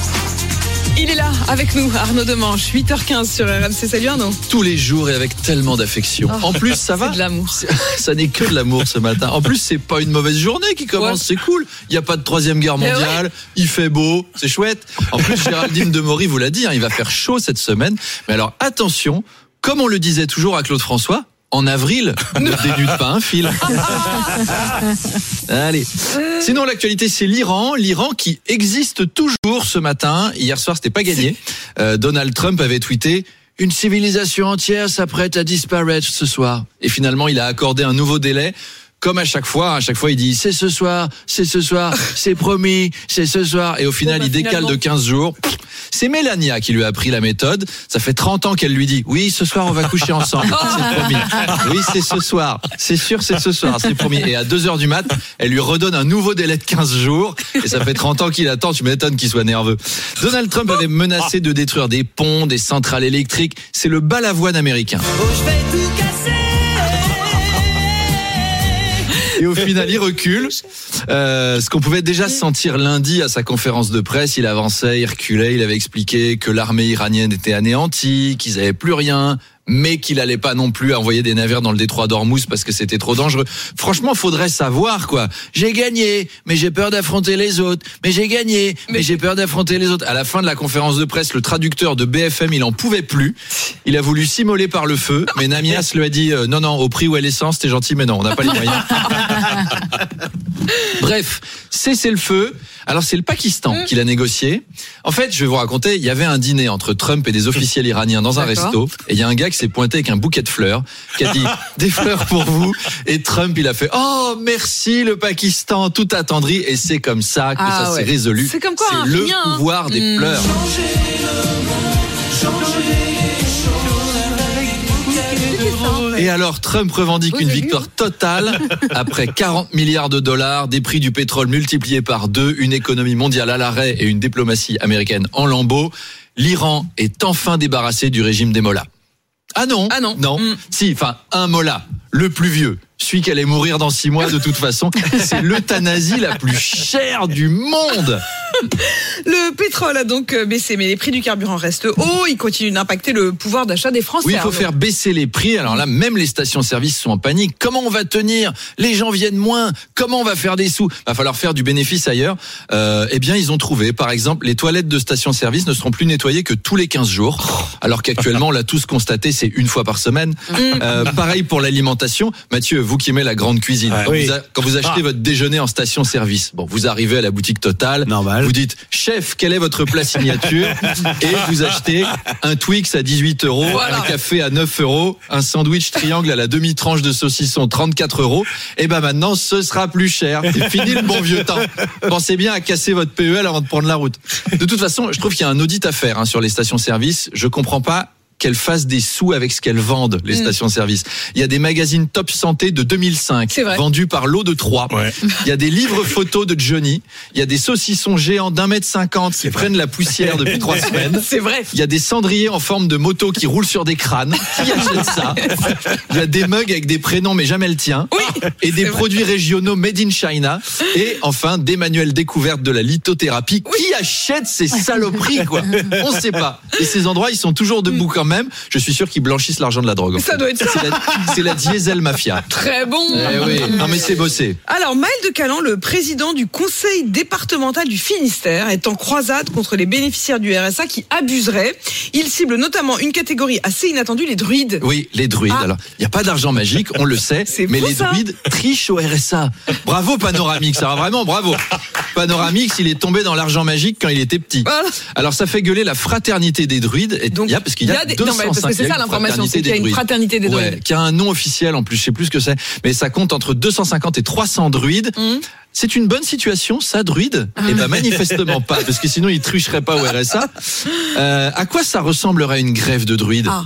Il est là avec nous, Arnaud Demanche, huit heures quinze sur R M C. Salut Arnaud. Tous les jours et avec tellement d'affection. Oh, en plus, ça va. C'est de l'amour. Ça n'est que de l'amour ce matin. En plus, c'est pas une mauvaise journée qui commence. Ouais. C'est cool. Il n'y a pas de troisième guerre mondiale. Ouais. Il fait beau. C'est chouette. En plus, Géraldine Demory vous l'a dit, hein, il va faire chaud cette semaine. Mais alors, attention, comme on le disait toujours à Claude François, en avril, ne dénude pas un fil. Allez. Sinon, l'actualité, c'est l'Iran. L'Iran qui existe toujours ce matin. Hier soir, c'était pas gagné. Euh, Donald Trump avait tweeté « Une civilisation entière s'apprête à disparaître ce soir ». Et finalement, il a accordé un nouveau délai. Comme à chaque fois, à chaque fois il dit c'est ce soir, c'est ce soir, c'est promis, c'est ce soir. Et au final, bon, bah, il décale de quinze jours. C'est Mélania qui lui a appris la méthode. Ça fait trente ans qu'elle lui dit oui, ce soir on va coucher ensemble, c'est promis. Oui, c'est ce soir, c'est sûr, c'est ce soir, c'est promis. Et à deux heures du mat, elle lui redonne un nouveau délai de quinze jours. Et ça fait trente ans qu'il attend, tu m'étonnes qu'il soit nerveux. Donald Trump avait menacé de détruire des ponts, des centrales électriques. C'est le balavoine américain. Oh, je vais tout casser. Et au final, il recule. Euh, ce qu'on pouvait déjà sentir lundi à sa conférence de presse, il avançait, il reculait, il avait expliqué que l'armée iranienne était anéantie, qu'ils n'avaient plus rien, mais qu'il n'allait pas non plus envoyer des navires dans le détroit d'Ormuz parce que c'était trop dangereux. Franchement, faudrait savoir, quoi. J'ai gagné, mais j'ai peur d'affronter les autres. Mais j'ai gagné, mais, mais j'ai peur d'affronter les autres. À la fin de la conférence de presse, le traducteur de B F M, il en pouvait plus. Il a voulu s'immoler par le feu, mais Namias lui a dit euh, non, non, au prix où est l'essence, t'es gentil, mais non, on n'a pas les moyens. Bref, cessez le feu. Alors c'est le Pakistan qui l'a négocié. En fait, je vais vous raconter, il y avait un dîner entre Trump et des officiels iraniens dans un D'accord. resto, et il y a un gars qui s'est pointé avec un bouquet de fleurs, qui a dit des fleurs pour vous, et Trump il a fait oh merci le Pakistan, tout attendri, et c'est comme ça que ah, ça ouais. s'est résolu. C'est comme quoi, c'est hein, le rien, pouvoir hein. des mmh. fleurs. Et alors, Trump revendique une victoire totale après quarante milliards de dollars, des prix du pétrole multipliés par deux, une économie mondiale à l'arrêt et une diplomatie américaine en lambeaux. L'Iran est enfin débarrassé du régime des mollahs. Ah non, ah non, non. Mm. Si, enfin, un mollah, le plus vieux, celui qui allait mourir dans six mois de toute façon, c'est l'euthanasie la plus chère du monde. Le pétrole a donc baissé, mais les prix du carburant restent hauts. Il continue d'impacter le pouvoir d'achat des Français. Oui, il faut faire baisser les prix. Alors là, même les stations-service sont en panique. Comment on va tenir ? Les gens viennent moins. Comment on va faire des sous ? Va falloir faire du bénéfice ailleurs. Euh, eh bien, ils ont trouvé. Par exemple, les toilettes de stations-service ne seront plus nettoyées que tous les quinze jours. Alors qu'actuellement, on l'a tous constaté, c'est une fois par semaine. Euh, pareil pour l'alimentation. Mathieu, vous qui aimez la grande cuisine, Ah, quand, oui. vous a- quand vous achetez Ah. votre déjeuner en station-service, bon, vous arrivez à la boutique Total, Normal. vous dites, chef, quel est votre plat signature ? Et vous achetez un Twix à dix-huit euros, Voilà. un café à neuf euros, un sandwich triangle à la demi-tranche de saucisson trente-quatre euros. Et ben maintenant, ce sera plus cher. C'est fini le bon vieux temps. Pensez bien à casser votre P E L avant de prendre la route. De toute façon, je trouve qu'il y a un audit à faire hein, sur les stations-service. Je comprends pas qu'elles fassent des sous avec ce qu'elles vendent, les Mm. stations-service. Il y a des magazines Top Santé de deux mille cinq, C'est vrai. vendus par Lot de Troyes. Ouais. Il y a des livres photos de Johnny. Il y a des saucissons géants d'un mètre cinquante qui prennent la poussière depuis trois semaines. C'est vrai. Il y a des cendriers en forme de moto qui roulent sur des crânes. Qui achète ça ? Il y a des mugs avec des prénoms mais jamais le tien. Oui. Et des C'est vrai. produits régionaux made in China. Et enfin, des manuels découvertes de la lithothérapie. Qui achète ces saloperies, quoi ? On sait pas. Et ces endroits, ils sont toujours debout quand même. Je suis sûr qu'ils blanchissent l'argent de la drogue. en Ça fait. doit être ça. C'est la, c'est la diesel mafia. Très bon. Eh oui. Non mais c'est bossé. Alors, Maël de Calan, le président du conseil départemental du Finistère, est en croisade contre les bénéficiaires du R S A qui abuseraient. Il cible notamment une catégorie assez inattendue, les druides. Oui, les druides. Ah. Alors, il n'y a pas d'argent magique, on le sait, C'est mais fou, les ça. druides trichent au R S A. Bravo Panoramix, alors vraiment bravo. Panoramix, il est tombé dans l'argent magique quand il était petit. Voilà. Alors ça fait gueuler la fraternité des druides. Et Donc, il y a, parce qu'il y a, des- deux non, cent mais parce que cinq, c'est il y a ça une l'information, c'est qu'il y a une druides. fraternité des druides. Ouais, qui a un nom officiel en plus, je sais plus ce que c'est, mais ça compte entre deux cent cinquante et trois cents druides. Hum. C'est une bonne situation, ça, druide ? Eh ben manifestement pas, parce que sinon ils tricheraient pas au R S A. Euh, à quoi ça ressemblerait une grève de druides ? Ah.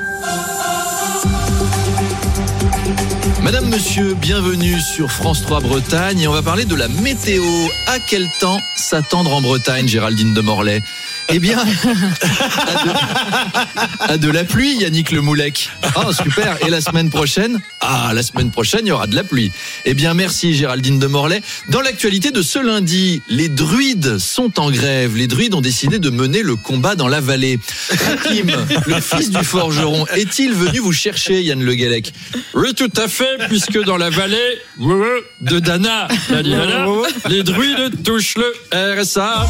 Madame, monsieur, bienvenue sur France trois Bretagne et on va parler de la météo. À quel temps s'attendre en Bretagne, Géraldine de Morlaix ? Eh bien, à de, à de la pluie, Yannick Le Moulec. Ah, super. Et la semaine prochaine ? Ah, la semaine prochaine, il y aura de la pluie. Eh bien, merci Géraldine de Morlaix. Dans l'actualité de ce lundi, les druides sont en grève. Les druides ont décidé de mener le combat dans la vallée. Hakim, le fils du forgeron, est-il venu vous chercher, Yann Le Gallec ? Oui, tout à fait, puisque dans la vallée de Dana, la Dana, les druides touchent le R S A.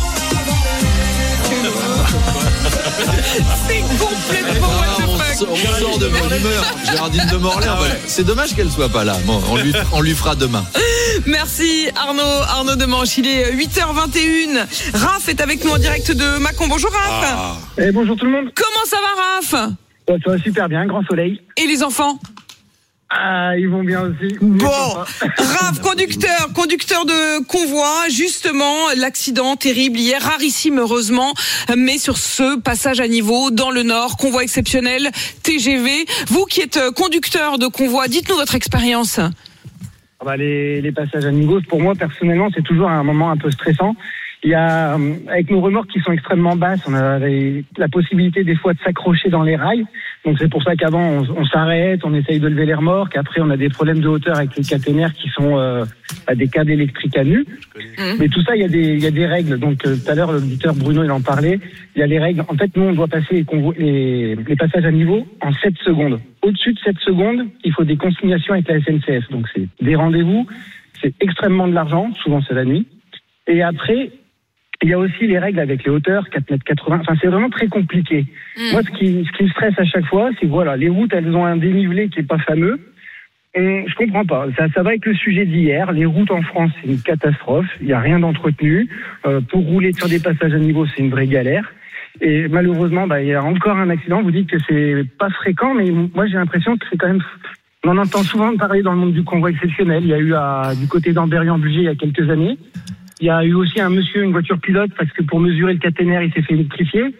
C'est complètement what the fuck. On sort de bonne humeur. Géraldine de Morlaix, on va- c'est dommage qu'elle soit pas là. Bon, on lui, on lui fera demain. Merci Arnaud, Arnaud Demanche. Il est huit heures vingt et une. Raph est avec nous en direct de Mâcon. Bonjour Raph. Eh, bonjour tout le monde. Comment ça va Raph ? Ouais, ça va super bien, grand soleil. Et les enfants ? Ah, ils vont bien aussi. Bon, Raph, conducteur, conducteur de convoi, justement, l'accident terrible hier, rarissime heureusement, mais sur ce passage à niveau dans le Nord, convoi exceptionnel, T G V. Vous qui êtes conducteur de convoi, dites-nous votre expérience. Ah bah, les, les passages à niveau, pour moi personnellement, c'est toujours un moment un peu stressant. Il y a, euh, avec nos remorques qui sont extrêmement basses, on a les- la possibilité des fois de s'accrocher dans les rails. Donc c'est pour ça qu'avant on, on s'arrête, on essaye de lever les remorques. Après on a des problèmes de hauteur avec les caténaires qui sont euh, à des câbles électriques à nu. Mais tout ça, il y a des, il y a des règles. Donc euh, tout à l'heure l'auditeur Bruno il en parlait. Il y a les règles. En fait nous on doit passer les, convo- les, les passages à niveau en sept secondes. Au-dessus de sept secondes, il faut des consignations avec la S N C F. Donc c'est des rendez-vous, c'est extrêmement de l'argent. Souvent c'est la nuit. Et après il y a aussi les règles avec les hauteurs, quatre mètres quatre-vingts. Enfin, c'est vraiment très compliqué. Moi, ce qui, ce qui me stresse à chaque fois, c'est que voilà, les routes, elles ont un dénivelé qui est pas fameux. Et je comprends pas. Ça, ça va avec le sujet d'hier. Les routes en France, c'est une catastrophe. Il y a rien d'entretenu. Euh, pour rouler sur des passages à niveau, c'est une vraie galère. Et malheureusement, bah, il y a encore un accident. Vous dites que c'est pas fréquent, mais moi, j'ai l'impression que c'est quand même. On en entend souvent parler dans le monde du convoi exceptionnel. Il y a eu à, du côté d'Ambérieu-en-Bugey il y a quelques années. Il y a eu aussi un monsieur, une voiture pilote, parce que pour mesurer le caténaire, il s'est fait électrifier.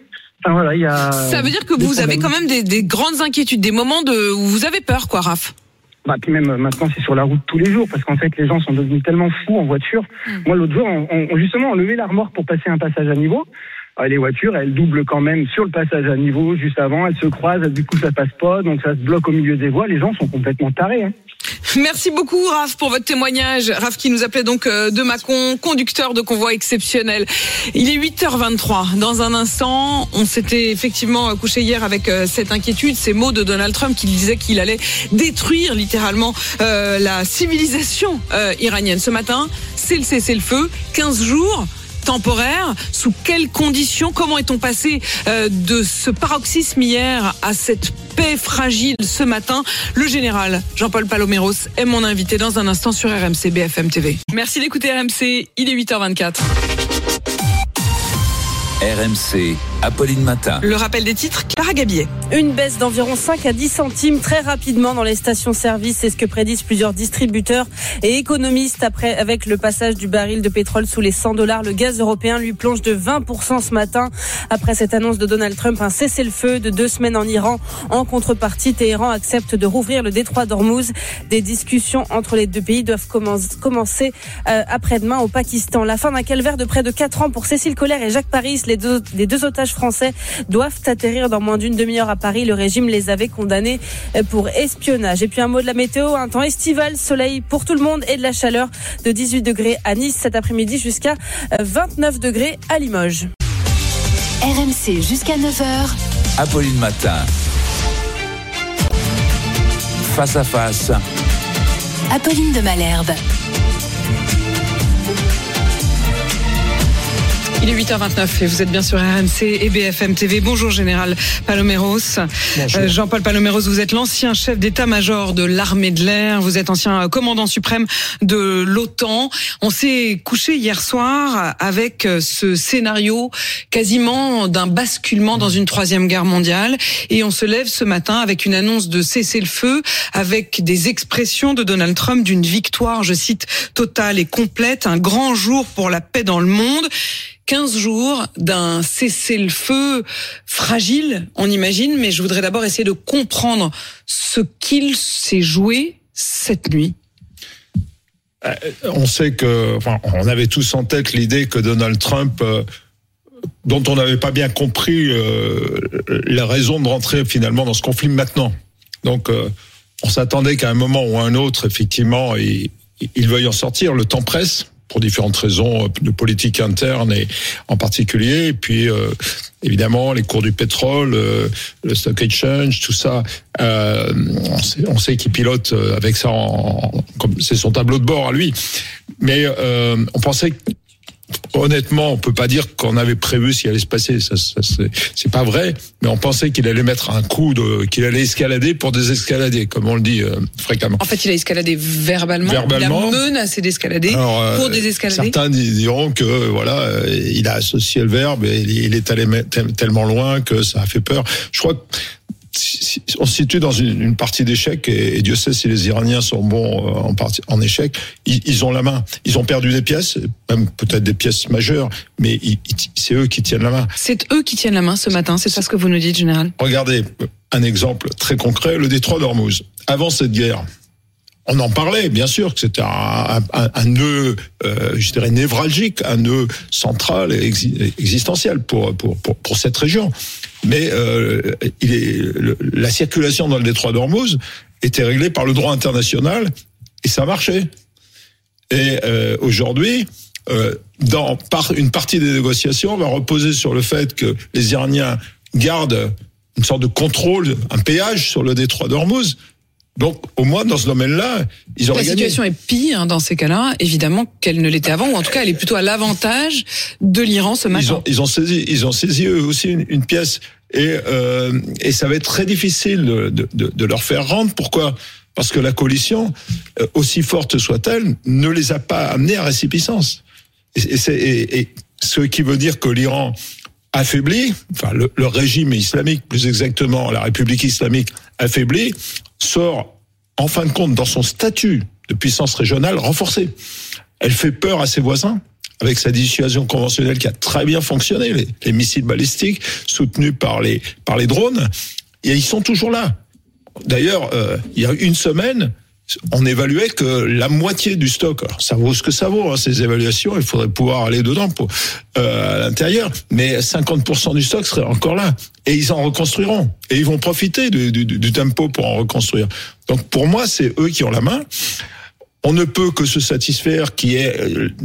Enfin, voilà, il y a. Ça veut dire que vous avez quand même des, des grandes inquiétudes, des moments de, où vous avez peur, quoi, Raph. Bah, puis même maintenant, c'est sur la route tous les jours, parce qu'en fait, les gens sont devenus tellement fous en voiture. Mmh. Moi, l'autre jour, on, on, justement, on levait la remorque pour passer un passage à niveau. Alors, les voitures, elles doublent quand même sur le passage à niveau, juste avant, elles se croisent, du coup, ça passe pas, donc ça se bloque au milieu des voies. Les gens sont complètement tarés, hein. Merci beaucoup, Raph, pour votre témoignage. Raph qui nous appelait donc de Mâcon, conducteur de convoi exceptionnel. Il est huit heures vingt-trois. Dans un instant, on s'était effectivement couché hier avec cette inquiétude, ces mots de Donald Trump qui disait qu'il allait détruire littéralement euh, la civilisation euh, iranienne. Ce matin, c'est le cessez-le-feu, quinze jours temporaire. Sous quelles conditions? Comment est-on passé euh, de ce paroxysme hier à cette paix fragile ce matin? Le général Jean-Paul Paloméros est mon invité dans un instant sur R M C B F M T V. Merci d'écouter R M C, il est huit heures vingt-quatre. R M C, Apolline Matin. Le rappel des titres, Clara Gabillet. Une baisse d'environ cinq à dix centimes très rapidement dans les stations-service, c'est ce que prédisent plusieurs distributeurs et économistes après, avec le passage du baril de pétrole sous les cent dollars. Le gaz européen lui plonge de vingt pour cent ce matin après cette annonce de Donald Trump, un cessez-le-feu de deux semaines en Iran. En contrepartie, Téhéran accepte de rouvrir le détroit d'Ormuz. Des discussions entre les deux pays doivent commencer euh, après-demain au Pakistan. La fin d'un calvaire de près de quatre ans pour Cécile Collère et Jacques Paris. Les deux, les deux otages français doivent atterrir dans moins d'une demi-heure à Paris. Le régime les avait condamnés pour espionnage. Et puis un mot de la météo, un temps estival, soleil pour tout le monde et de la chaleur de dix-huit degrés à Nice cet après-midi jusqu'à vingt-neuf degrés à Limoges. R M C jusqu'à neuf heures. Apolline Matin. Face à face. Apolline de Malherbe. Il est huit heures vingt-neuf et vous êtes bien sur R M C et B F M T V. Bonjour Général Paloméros. Euh, Jean-Paul Paloméros, vous êtes l'ancien chef d'état-major de l'armée de l'air. Vous êtes ancien commandant suprême de l'OTAN. On s'est couché hier soir avec ce scénario quasiment d'un basculement dans une troisième guerre mondiale. Et on se lève ce matin avec une annonce de cessez-le-feu, avec des expressions de Donald Trump d'une victoire, je cite, totale et complète, un grand jour pour la paix dans le monde. quinze jours d'un cessez-le-feu fragile, on imagine, mais je voudrais d'abord essayer de comprendre ce qu'il s'est joué cette nuit. On sait que, enfin, on avait tous en tête l'idée que Donald Trump, euh, dont on n'avait pas bien compris euh, la raison de rentrer finalement dans ce conflit maintenant. Donc, euh, on s'attendait qu'à un moment ou à un autre, effectivement, il, il veuille en sortir. Le temps presse, pour différentes raisons de politique interne et en particulier. Et puis, euh, évidemment, les cours du pétrole, euh, le stock exchange, tout ça, euh, on sait, on sait qu'il pilote avec ça, en, en, comme c'est son tableau de bord à lui. Mais euh, on pensait que, honnêtement, on peut pas dire qu'on avait prévu ce qui allait se passer. Ça, ça c'est, c'est pas vrai. Mais on pensait qu'il allait mettre un coup, de, qu'il allait escalader pour désescalader, comme on le dit euh, fréquemment. En fait, il a escaladé verbalement. Verbalement. Il a menacé d'escalader Alors, euh, pour désescalader. Certains diront que voilà, il a associé le verbe et il est allé tellement loin que ça a fait peur. Je crois que on se situe dans une, une partie d'échec et, et Dieu sait si les Iraniens sont bons en, partie, en échec. Ils, ils ont la main. Ils ont perdu des pièces, même peut-être des pièces majeures, mais ils, c'est eux qui tiennent la main. C'est eux qui tiennent la main ce matin, c'est ça ce que vous nous dites, Général. Regardez, un exemple très concret, le détroit d'Ormuz. Avant cette guerre, on en parlait, bien sûr, que c'était un, un, un nœud, euh, je dirais, névralgique, un nœud central et existentiel pour, pour, pour, pour cette région. Mais euh, il est, le, la circulation dans le détroit d'Ormuz était réglée par le droit international et ça marchait. Et euh, aujourd'hui, euh, dans par, une partie des négociations va reposer sur le fait que les Iraniens gardent une sorte de contrôle, un péage sur le détroit d'Ormuz. Donc, au moins, dans ce domaine-là, ils auraient gagné. La situation est pire dans ces cas-là, évidemment, qu'elle ne l'était avant, ou en tout cas, elle est plutôt à l'avantage de l'Iran ce matin. Ils ont, ils ont saisi, ils ont saisi eux aussi une, une pièce, et euh, et ça va être très difficile de, de, de leur faire rendre. Pourquoi ? Parce que la coalition, aussi forte soit-elle, ne les a pas amenés à récipiscence. Et, et, c'est, et, et ce qui veut dire que l'Iran affaibli, enfin le, le régime islamique, plus exactement la République islamique affaiblie, sort en fin de compte dans son statut de puissance régionale renforcée. Elle fait peur à ses voisins, avec sa dissuasion conventionnelle qui a très bien fonctionné, les, les missiles balistiques soutenus par les, par les drones, et ils sont toujours là. D'ailleurs, euh, il y a une semaine, on évaluait que la moitié du stock, alors ça vaut ce que ça vaut, hein, ces évaluations, il faudrait pouvoir aller dedans pour, euh, à l'intérieur, mais cinquante pour cent du stock serait encore là. Et ils en reconstruiront. Et ils vont profiter du, du, du tempo pour en reconstruire. Donc pour moi, c'est eux qui ont la main. On ne peut que se satisfaire qu'il y ait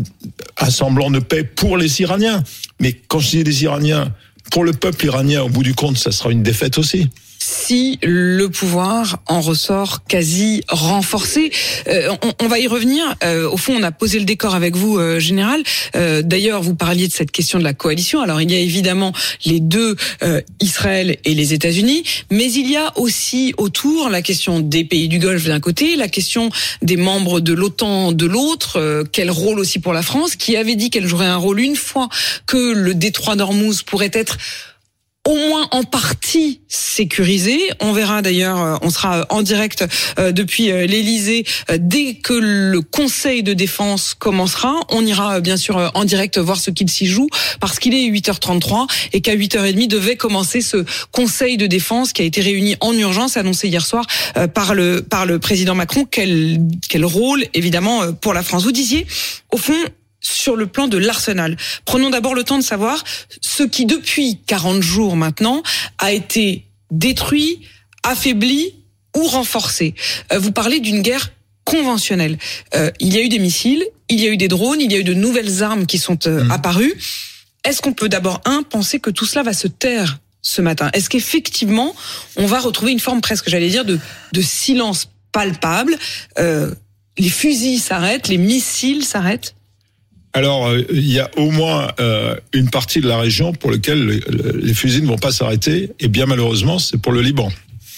un semblant de paix pour les Iraniens. Mais quand je dis les Iraniens, pour le peuple iranien, au bout du compte, ça sera une défaite aussi. Si le pouvoir en ressort quasi renforcé. Euh, on, on va y revenir. Euh, au fond, on a posé le décor avec vous, euh, Général. Euh, d'ailleurs, vous parliez de cette question de la coalition. Alors, il y a évidemment les deux, euh, Israël et les États-Unis, mais il y a aussi autour la question des pays du Golfe d'un côté, la question des membres de l'OTAN de l'autre. Euh, quel rôle aussi pour la France, qui avait dit qu'elle jouerait un rôle une fois que le détroit d'Ormuz pourrait être au moins en partie sécurisé. On verra d'ailleurs, on sera en direct depuis l'Elysée dès que le Conseil de défense commencera. On ira bien sûr en direct voir ce qu'il s'y joue parce qu'il est huit heures trente-trois et qu'à huit heures trente devait commencer ce Conseil de défense qui a été réuni en urgence, annoncé hier soir par le par le président Macron. Quel quel rôle évidemment pour la France. Vous disiez au fond, sur le plan de l'arsenal. Prenons d'abord le temps de savoir ce qui, depuis quarante jours maintenant, a été détruit, affaibli ou renforcé. Euh, vous parlez d'une guerre conventionnelle. Euh, il y a eu des missiles, il y a eu des drones, il y a eu de nouvelles armes qui sont euh, mmh. apparues. Est-ce qu'on peut d'abord, un, penser que tout cela va se taire ce matin? Est-ce qu'effectivement, on va retrouver une forme presque, j'allais dire, de, de silence palpable? euh, Les fusils s'arrêtent, les missiles s'arrêtent? Alors, il y a au moins euh, une partie de la région pour laquelle les, les fusils ne vont pas s'arrêter, et bien malheureusement, c'est pour le Liban.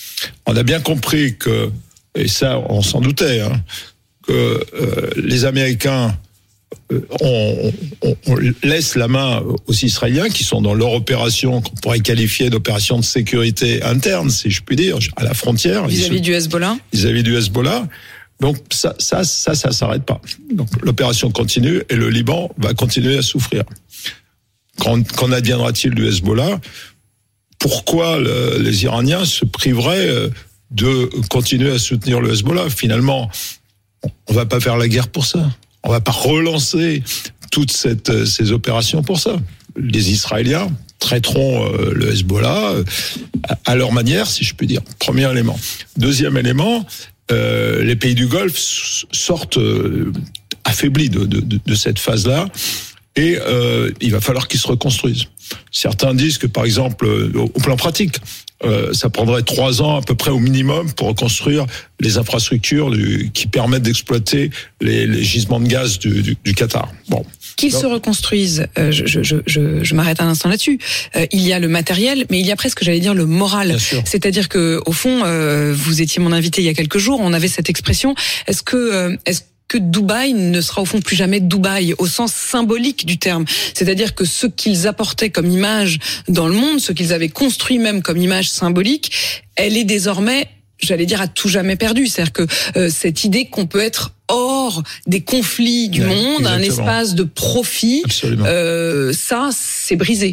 On a bien compris que, et ça, on s'en doutait, hein, que euh, les Américains, euh, on, on, on laisse la main aux Israéliens qui sont dans leur opération qu'on pourrait qualifier d'opération de sécurité interne, si je puis dire, à la frontière. Vis-à-vis du Hezbollah. Vis-à-vis du Hezbollah. Donc ça, ça, ça, ça s'arrête pas. Donc l'opération continue et le Liban va continuer à souffrir. Qu'en, qu'en adviendra-t-il du Hezbollah? Pourquoi le, les Iraniens se priveraient de continuer à soutenir le Hezbollah? Finalement, on va pas faire la guerre pour ça. On va pas relancer toutes cette, ces opérations pour ça. Les Israéliens traiteront euh, le Hezbollah euh, à leur manière, si je puis dire. Premier élément. Deuxième élément. Euh, les pays du Golfe sortent euh, affaiblis de, de, de, de cette phase-là et euh, il va falloir qu'ils se reconstruisent. Certains disent que, par exemple, au, au plan pratique, euh, ça prendrait trois ans à peu près au minimum pour reconstruire les infrastructures du, qui permettent d'exploiter les, les gisements de gaz du, du, du Qatar. Bon. Qu'ils se reconstruisent, euh, je, je, je, je m'arrête un instant là-dessus. Euh, il y a le matériel, mais il y a presque, j'allais dire, le moral. C'est-à-dire que, au fond, euh, vous étiez mon invité il y a quelques jours, on avait cette expression. Est-ce que, euh, est-ce que Dubaï ne sera au fond plus jamais Dubaï au sens symbolique du terme. C'est-à-dire que ce qu'ils apportaient comme image dans le monde, ce qu'ils avaient construit même comme image symbolique, elle est désormais, j'allais dire, à tout jamais perdue. C'est-à-dire que euh, cette idée qu'on peut être hors des conflits du ouais, monde, exactement. Un espace de profit, euh, ça, c'est brisé.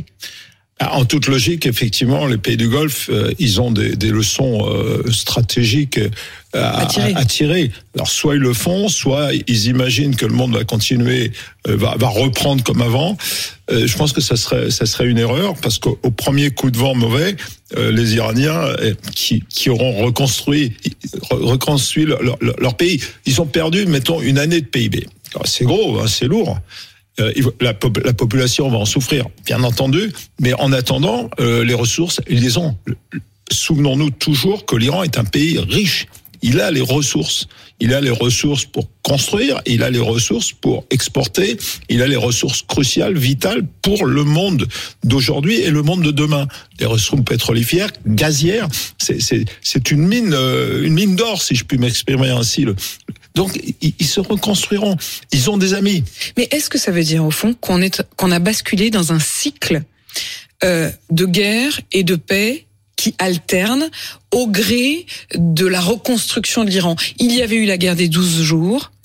En toute logique, effectivement, les pays du Golfe, euh, ils ont des, des leçons euh, stratégiques à, à, tirer. à tirer. Alors, soit ils le font, soit ils imaginent que le monde va continuer, euh, va, va reprendre comme avant. Euh, je pense que ça serait, ça serait une erreur, parce qu'au premier coup de vent mauvais, euh, les Iraniens euh, qui, qui auront reconstruit, reconstruit leur, leur, leur pays, ils ont perdu, mettons, une année de P I B. Alors, c'est gros, hein, c'est lourd. Euh, la, la population va en souffrir, bien entendu, mais en attendant, euh, les ressources, ils les ont. Souvenons-nous toujours que l'Iran est un pays riche. Il a les ressources. Il a les ressources pour construire, il a les ressources pour exporter, il a les ressources cruciales, vitales pour le monde d'aujourd'hui et le monde de demain. Les ressources pétrolifères, gazières, c'est, c'est, c'est une mine, euh, une mine d'or, si je puis m'exprimer ainsi. Le, Donc, ils se reconstruiront. Ils ont des amis. Mais est-ce que ça veut dire, au fond, qu'on est, qu'on a basculé dans un cycle euh, de guerre et de paix qui alterne au gré de la reconstruction de l'Iran? Il y avait eu la guerre des douze jours.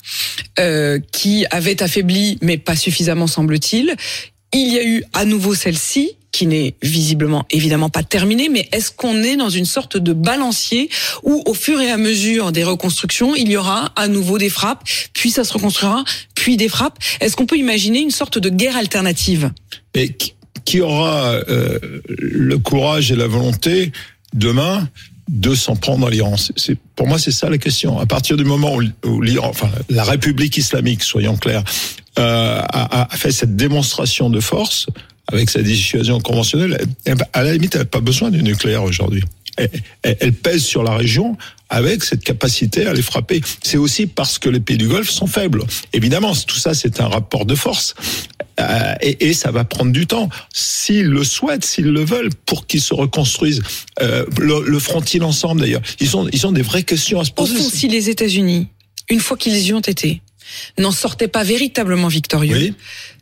euh, qui avait affaibli, mais pas suffisamment semble-t-il. Il y a eu à nouveau celle-ci, qui n'est visiblement évidemment pas terminée, mais est-ce qu'on est dans une sorte de balancier où au fur et à mesure des reconstructions, il y aura à nouveau des frappes, puis ça se reconstruira, puis des frappes? Est-ce qu'on peut imaginer une sorte de guerre alternative? Et qui aura euh, le courage et la volonté demain de s'en prendre à l'Iran? C'est, c'est, pour moi, c'est ça la question. À partir du moment où, où l'Iran, enfin la République islamique, soyons clairs, euh, a, a fait cette démonstration de force avec sa dissuasion conventionnelle, à la limite, elle n'a pas besoin du nucléaire aujourd'hui. Elle, elle, elle pèse sur la région avec cette capacité à les frapper. C'est aussi parce que les pays du Golfe sont faibles. Évidemment, tout ça, c'est un rapport de force. Euh, et, et ça va prendre du temps. S'ils le souhaitent, s'ils le veulent, pour qu'ils se reconstruisent, euh, le, le feront-ils ensemble d'ailleurs? Ils ont, ils ont des vraies questions à se poser. Au fond, si les États-Unis, une fois qu'ils y ont été, n'en sortaient pas véritablement victorieux, oui.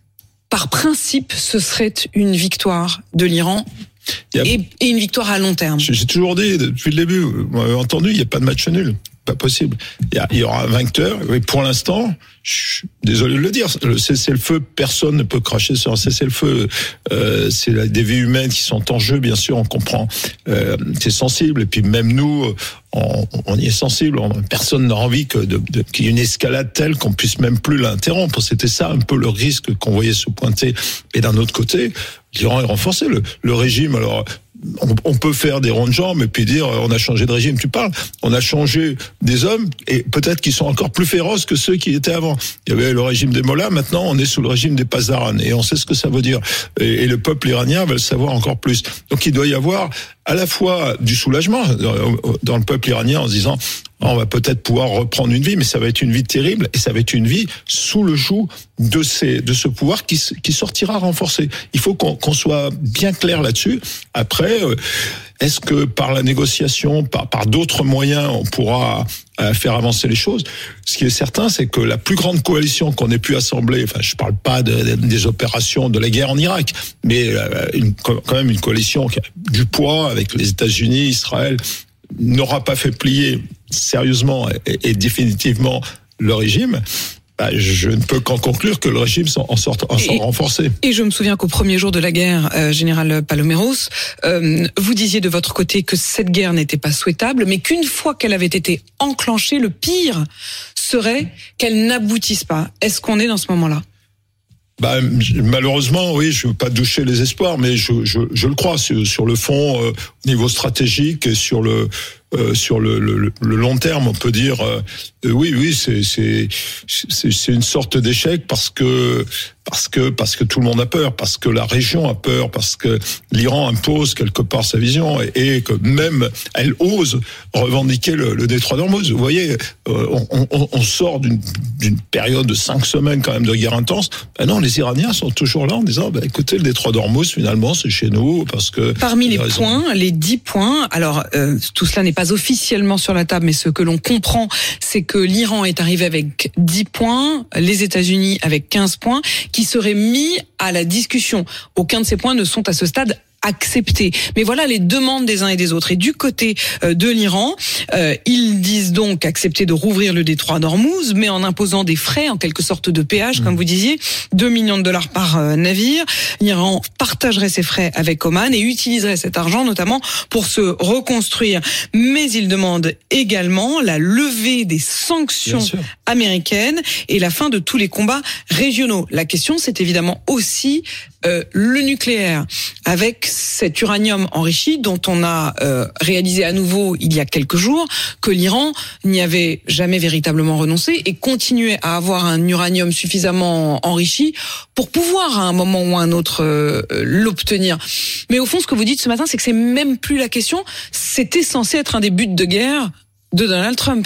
Par principe, ce serait une victoire de l'Iran. A... Et, et une victoire à long terme. J'ai toujours dit depuis le début, vous m'avez entendu, il n'y a pas de match nul. Pas possible. Il y, a, il y aura un vainqueur. Et pour l'instant, je suis désolé de le dire, le cessez-le-feu, personne ne peut cracher sur un cessez-le-feu. Euh, c'est des vies humaines qui sont en jeu, bien sûr, on comprend. Euh, c'est sensible. Et puis même nous, on, on y est sensible. Personne n'a envie que de, de, qu'il y ait une escalade telle qu'on puisse même plus l'interrompre. C'était ça un peu le risque qu'on voyait se pointer. Et d'un autre côté, l'Iran est renforcé. Le, le régime, alors... On, on peut faire des ronds de jambes et puis dire on a changé de régime. Tu parles, on a changé des hommes et peut-être qu'ils sont encore plus féroces que ceux qui étaient avant. Il y avait le régime des mollahs, maintenant on est sous le régime des pasdaran et on sait ce que ça veut dire. Et, et le peuple iranien va le savoir encore plus. Donc il doit y avoir à la fois du soulagement dans le peuple iranien en se disant on va peut-être pouvoir reprendre une vie, mais ça va être une vie terrible et ça va être une vie sous le joug de ces, de ce pouvoir qui, qui sortira renforcé. Il faut qu'on, qu'on soit bien clair là-dessus. Après, est-ce que par la négociation, par, par d'autres moyens, on pourra faire avancer les choses? Ce qui est certain, c'est que la plus grande coalition qu'on ait pu assembler, enfin, je parle pas de, de, des opérations de la guerre en Irak, mais une, quand même une coalition qui a du poids avec les États-Unis, Israël, n'aura pas fait plier sérieusement et, et définitivement le régime. Bah, je ne peux qu'en conclure que le régime en sort, en sort renforcé. Et je me souviens qu'au premier jour de la guerre, euh, général Paloméros, euh, vous disiez de votre côté que cette guerre n'était pas souhaitable, mais qu'une fois qu'elle avait été enclenchée, le pire serait qu'elle n'aboutisse pas. Est-ce qu'on est dans ce moment-là ? Bah, malheureusement, oui, je ne veux pas doucher les espoirs, mais je, je, je le crois sur, sur le fond, euh, au niveau stratégique et sur le euh, sur le, le, le long terme, on peut dire euh, oui, oui, c'est c'est c'est, c'est une sorte d'échec parce que parce que parce que tout le monde a peur, parce que la région a peur, parce que l'Iran impose quelque part sa vision et, et que même elle ose revendiquer le, le détroit d'Ormuz. Vous voyez, euh, on, on, on sort d'une d'une période de cinq semaines quand même de guerre intense. Ben non, les Iraniens sont toujours là en disant, ben écoutez, le détroit d'Ormuz finalement c'est chez nous parce que parmi les points, les dix points. Alors euh, tout cela n'est pas officiellement sur la table, mais ce que l'on comprend, c'est que l'Iran est arrivé avec dix points, les États-Unis avec quinze points, qui seraient mis à la discussion. Aucun de ces points ne sont à ce stade acceptés. Mais voilà les demandes des uns et des autres. Et du côté euh, de l'Iran, euh, ils disent donc accepter de rouvrir le détroit d'Ormuz, mais en imposant des frais, en quelque sorte de péage, mmh. comme vous disiez, deux millions de dollars par euh, navire. L'Iran partagerait ses frais avec Oman et utiliserait cet argent notamment pour se reconstruire. Mais ils demandent également la levée des sanctions américaines et la fin de tous les combats régionaux. La question, c'est évidemment aussi euh, le nucléaire, avec cet uranium enrichi dont on a euh, réalisé à nouveau il y a quelques jours que l'Iran n'y avait jamais véritablement renoncé et continuait à avoir un uranium suffisamment enrichi pour pouvoir à un moment ou à un autre euh, l'obtenir. Mais au fond, ce que vous dites ce matin, c'est que c'est même plus la question. C'était censé être un des buts de guerre de Donald Trump.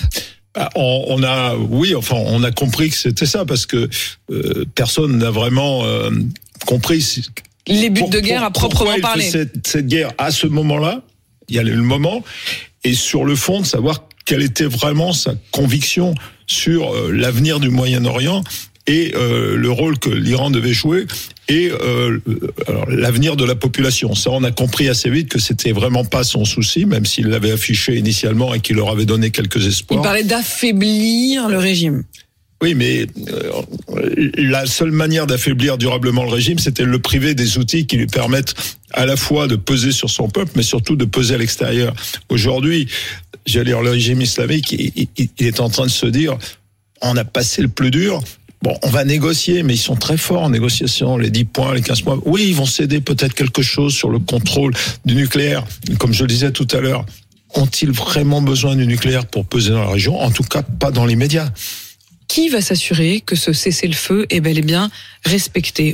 On, on a, oui, enfin, on a compris que c'était ça parce que euh, personne n'a vraiment euh, compris. Les buts pour, de guerre pour, à proprement parler. Cette, cette guerre à ce moment-là, il y a le moment, et sur le fond de savoir quelle était vraiment sa conviction sur euh, l'avenir du Moyen-Orient et euh, le rôle que l'Iran devait jouer et euh, alors, l'avenir de la population. Ça, on a compris assez vite que c'était vraiment pas son souci, même s'il l'avait affiché initialement et qu'il leur avait donné quelques espoirs. Il parlait d'affaiblir le régime. Oui, mais euh, la seule manière d'affaiblir durablement le régime, c'était de le priver des outils qui lui permettent à la fois de peser sur son peuple, mais surtout de peser à l'extérieur. Aujourd'hui, j'allais dire, le régime islamique, il, il, il est en train de se dire, on a passé le plus dur. Bon, on va négocier, mais ils sont très forts en négociation, les dix points, les quinze points. Oui, ils vont céder peut-être quelque chose sur le contrôle du nucléaire. Comme je le disais tout à l'heure, ont-ils vraiment besoin du nucléaire pour peser dans la région ? En tout cas, pas dans l'immédiat. Qui va s'assurer que ce cessez-le-feu est bel et bien respecté ?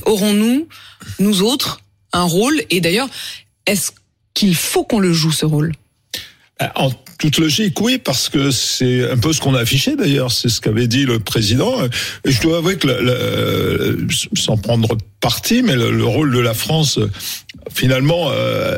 Aurons-nous, nous autres, un rôle ? Et d'ailleurs, est-ce qu'il faut qu'on le joue, ce rôle ? En toute logique, oui, parce que c'est un peu ce qu'on a affiché d'ailleurs, c'est ce qu'avait dit le président. Et je dois avouer que, le, le, sans prendre parti, mais le, le rôle de la France, finalement, euh,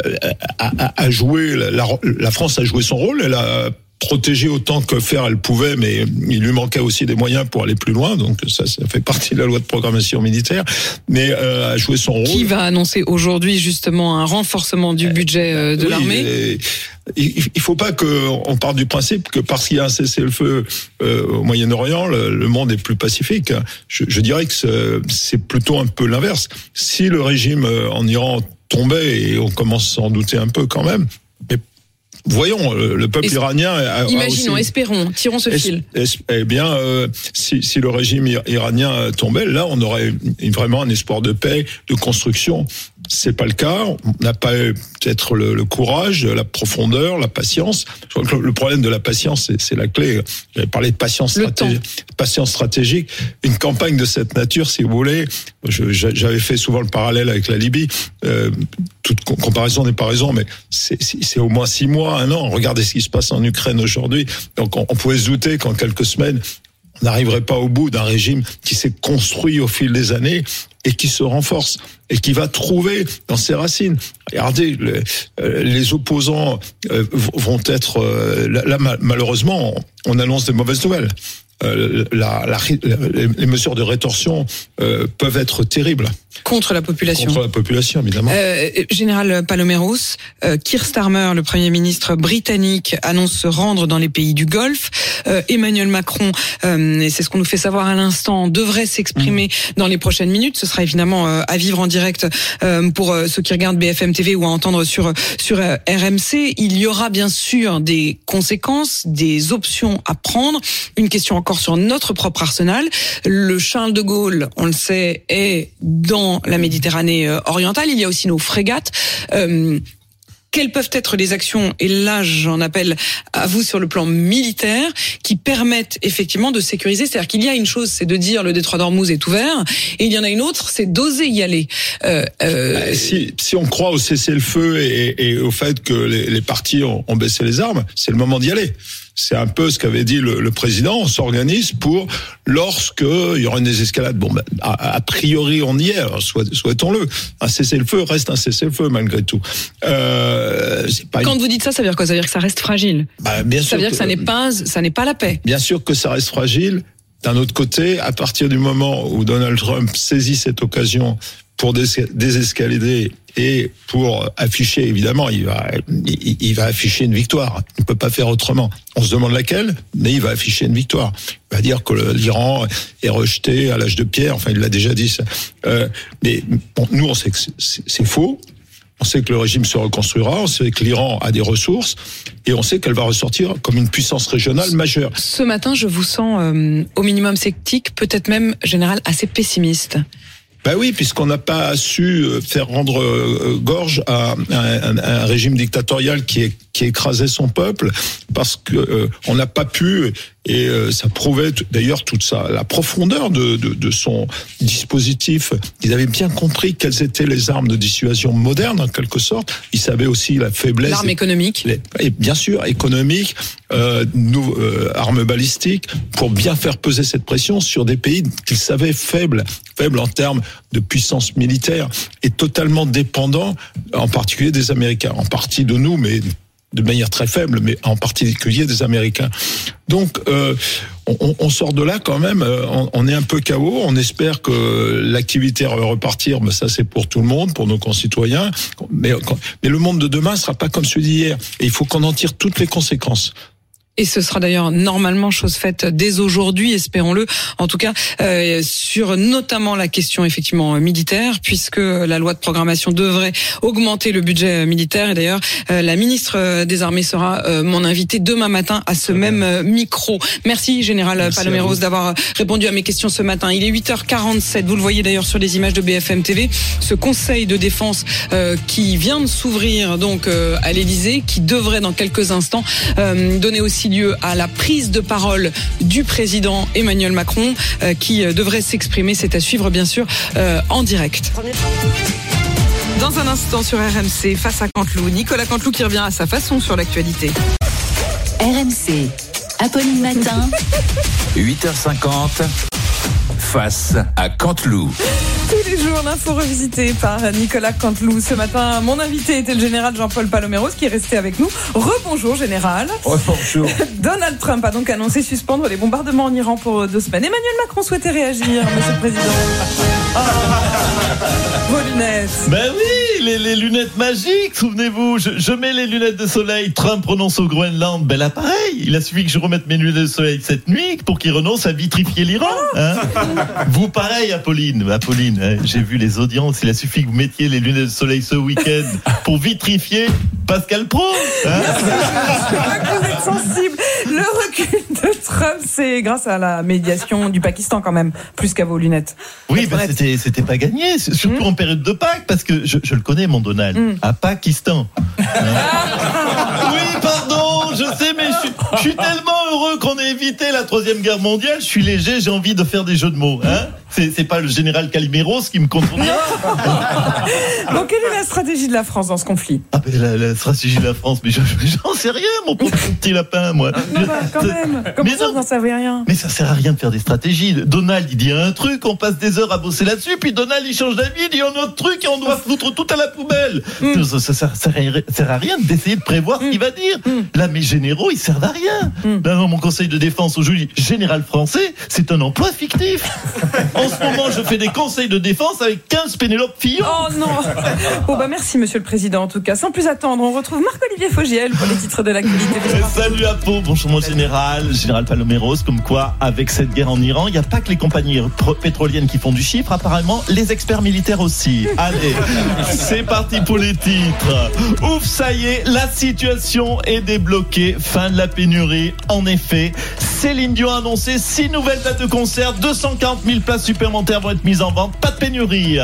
a, a joué. La, la France a joué son rôle. Elle a protégé autant que faire elle pouvait, mais il lui manquait aussi des moyens pour aller plus loin, donc ça, ça fait partie de la loi de programmation militaire, mais euh, a joué son rôle. Qui va annoncer aujourd'hui justement un renforcement du budget euh, de oui, l'armée ? Il ne faut pas qu'on parte du principe que parce qu'il y a un cessez-le-feu euh, au Moyen-Orient, le, le monde est plus pacifique. Je, je dirais que c'est plutôt un peu l'inverse. Si le régime en Iran tombait, et on commence à s'en douter un peu quand même, mais voyons, le peuple es- iranien a, Imaginons, a aussi, espérons, tirons ce es- fil. es- eh bien, euh, si, si le régime iranien tombait, là, on aurait vraiment un espoir de paix, de construction. C'est pas le cas. On n'a pas eu peut-être le, le courage, la profondeur, la patience. Je crois que le problème de la patience, c'est, c'est la clé. J'avais parlé de patience stratégique. Patience stratégique. Une campagne de cette nature, si vous voulez, je, j'avais fait souvent le parallèle avec la Libye. Euh, toute comparaison n'est pas raison, mais c'est, c'est, c'est au moins six mois, un an. Regardez ce qui se passe en Ukraine aujourd'hui. Donc, on, on pouvait se douter qu'en quelques semaines, on n'arriverait pas au bout d'un régime qui s'est construit au fil des années et qui se renforce et qui va trouver dans ses racines. Regardez, les, les opposants vont être... Là, malheureusement, on annonce des mauvaises nouvelles. La, la, les mesures de rétorsion euh, peuvent être terribles. Contre la population. Contre la population, évidemment. Euh, Général Paloméros, euh, Keir Starmer, le Premier ministre britannique, annonce se rendre dans les pays du Golfe. Euh, Emmanuel Macron, euh, et c'est ce qu'on nous fait savoir à l'instant, devrait s'exprimer mmh. dans les prochaines minutes. Ce sera évidemment euh, à vivre en direct euh, pour euh, ceux qui regardent B F M T V ou à entendre sur, sur euh, R M C. Il y aura bien sûr des conséquences, des options à prendre. Une question encore sur notre propre arsenal. Le Charles de Gaulle, on le sait, est dans la Méditerranée orientale. Il y a aussi nos frégates. Euh, quelles peuvent être les actions, et là j'en appelle à vous sur le plan militaire, qui permettent effectivement de sécuriser? C'est-à-dire qu'il y a une chose, c'est de dire le détroit d'Ormuz est ouvert, et il y en a une autre, c'est d'oser y aller. Euh, euh... Si, si on croit au cessez-le-feu et, et au fait que les, les partis ont, ont baissé les armes, c'est le moment d'y aller. C'est un peu ce qu'avait dit le, le président. On s'organise pour lorsque il y aura une désescalade. Bon, ben, a, a priori, on y est. Alors, souhaitons-le. Un cessez-le-feu reste un cessez-le-feu malgré tout. Euh, c'est pas Quand une... vous dites ça, ça veut dire quoi? Ça veut dire que ça reste fragile. Bah, bien sûr. Ça veut dire que, que ça n'est pas, ça n'est pas la paix. Bien sûr que ça reste fragile. D'un autre côté, à partir du moment où Donald Trump saisit cette occasion pour désescalader et pour afficher, évidemment, il va, il, il va afficher une victoire. Il ne peut pas faire autrement. On se demande laquelle, mais il va afficher une victoire. Il va dire que l'Iran est rejeté à l'âge de pierre. Enfin, il l'a déjà dit. Ça. Euh, mais bon, nous, on sait que c'est, c'est faux. On sait que le régime se reconstruira, on sait que l'Iran a des ressources et on sait qu'elle va ressortir comme une puissance régionale majeure. Ce matin, je vous sens euh, au minimum sceptique, peut-être même, général, assez pessimiste. Ben oui, puisqu'on n'a pas su faire rendre euh, gorge à un, un, un régime dictatorial qui, est, qui écrasait son peuple, parce que euh, on n'a pas pu, et euh, ça prouvait t- d'ailleurs toute ça, la profondeur de, de, de son dispositif. Ils avaient bien compris quelles étaient les armes de dissuasion modernes, en quelque sorte. Ils savaient aussi la faiblesse. L'arme économique. Les, et bien sûr, économique, euh, nous, euh, armes balistiques, pour bien faire peser cette pression sur des pays qu'ils savaient faibles, faibles en termes de puissance militaire et totalement dépendants, en particulier des Américains, en partie de nous, mais de manière très faible, mais en particulier des Américains. Donc, euh, on, on sort de là quand même, on, on est un peu K O, on espère que l'activité va repartir, mais ça c'est pour tout le monde, pour nos concitoyens, mais, mais le monde de demain ne sera pas comme celui d'hier, et il faut qu'on en tire toutes les conséquences. Et ce sera d'ailleurs normalement chose faite dès aujourd'hui, espérons-le. En tout cas, euh, sur notamment la question effectivement militaire, puisque la loi de programmation devrait augmenter le budget militaire. Et d'ailleurs, euh, la ministre des Armées sera euh, mon invitée demain matin à ce même euh, micro. Merci, Général Merci Paloméros, d'avoir répondu à mes questions ce matin. Il est huit heures quarante-sept. Vous le voyez d'ailleurs sur les images de B F M T V. Ce Conseil de défense euh, qui vient de s'ouvrir donc euh, à l'Élysée, qui devrait dans quelques instants euh, donner aussi lieu à la prise de parole du président Emmanuel Macron euh, qui devrait s'exprimer. C'est à suivre bien sûr euh, en direct. Dans un instant sur R M C, face à Canteloup, Nicolas Canteloup qui revient à sa façon sur l'actualité. R M C, Apolline Matin. huit heures cinquante, face à Canteloup. Tous les jours, l'info revisitée par Nicolas Canteloup. Ce matin, mon invité était le général Jean-Paul Paloméros qui est resté avec nous. Rebonjour général. Oh, bonjour. Donald Trump a donc annoncé suspendre les bombardements en Iran pour deux semaines. Emmanuel Macron souhaitait réagir, monsieur le président. Vos lunettes. Ben oui, les, les lunettes magiques, souvenez-vous. Je, je mets les lunettes de soleil. Trump renonce au Groenland. Ben là, pareil. Il a suffi que je remette mes lunettes de soleil cette nuit pour qu'il renonce à vitrifier l'Iran. Hein. Vous, pareil, Apolline. Apolline, hein, j'ai vu les audiences. Il a suffi que vous mettiez les lunettes de soleil ce week-end pour vitrifier Pascal Pro. Hein. Je crois que vous êtes sensible. Le recul de Trump, c'est grâce à la médiation du Pakistan quand même, plus qu'à vos lunettes. Oui, ben c'était, c'était pas gagné, surtout mmh. en période de Pâques, parce que je, je le connais, mon Donald, mmh. à Pakistan. Hein. Oui, pardon, je sais, mais je, je suis tellement heureux qu'on ait évité la troisième guerre mondiale. Je suis léger, j'ai envie de faire des jeux de mots. Hein. C'est, c'est pas le général Caliméros qui me contourne. Bon, quelle est la stratégie de la France dans ce conflit? Ah ben la, la stratégie de la France, mais je, j'en sais rien, mon pauvre petit lapin, moi. Non, bah, quand même. Comment mais ça, vous n'en savez rien? Mais ça sert à rien de faire des stratégies. Donald, il dit un truc, on passe des heures à bosser là-dessus, puis Donald, il change d'avis, il dit un autre truc et on doit foutre tout à la poubelle. Mm. Ça, ça, ça, ça sert à rien d'essayer de prévoir mm. ce qu'il va dire. Mm. Là, mes généraux, ils servent à rien. Mm. Là, dans mon conseil de défense aujourd'hui, général français, c'est un emploi fictif. En ce moment, je fais des conseils de défense avec quinze Pénélope Fillon. Oh non. Bon bah merci Monsieur le Président en tout cas. Sans plus attendre, on retrouve Marc-Olivier Fogiel pour les titres de l'actualité. Salut à Pau, bonjour mon général, général Paloméros, comme quoi avec cette guerre en Iran, il n'y a pas que les compagnies pétroliennes qui font du chiffre, apparemment les experts militaires aussi. Allez, c'est parti pour les titres. Ouf, ça y est, la situation est débloquée, fin de la pénurie. En effet, Céline Dion a annoncé six nouvelles dates de concert, deux cent quarante mille places supplémentaires vont être mises en vente, pas de pénurie.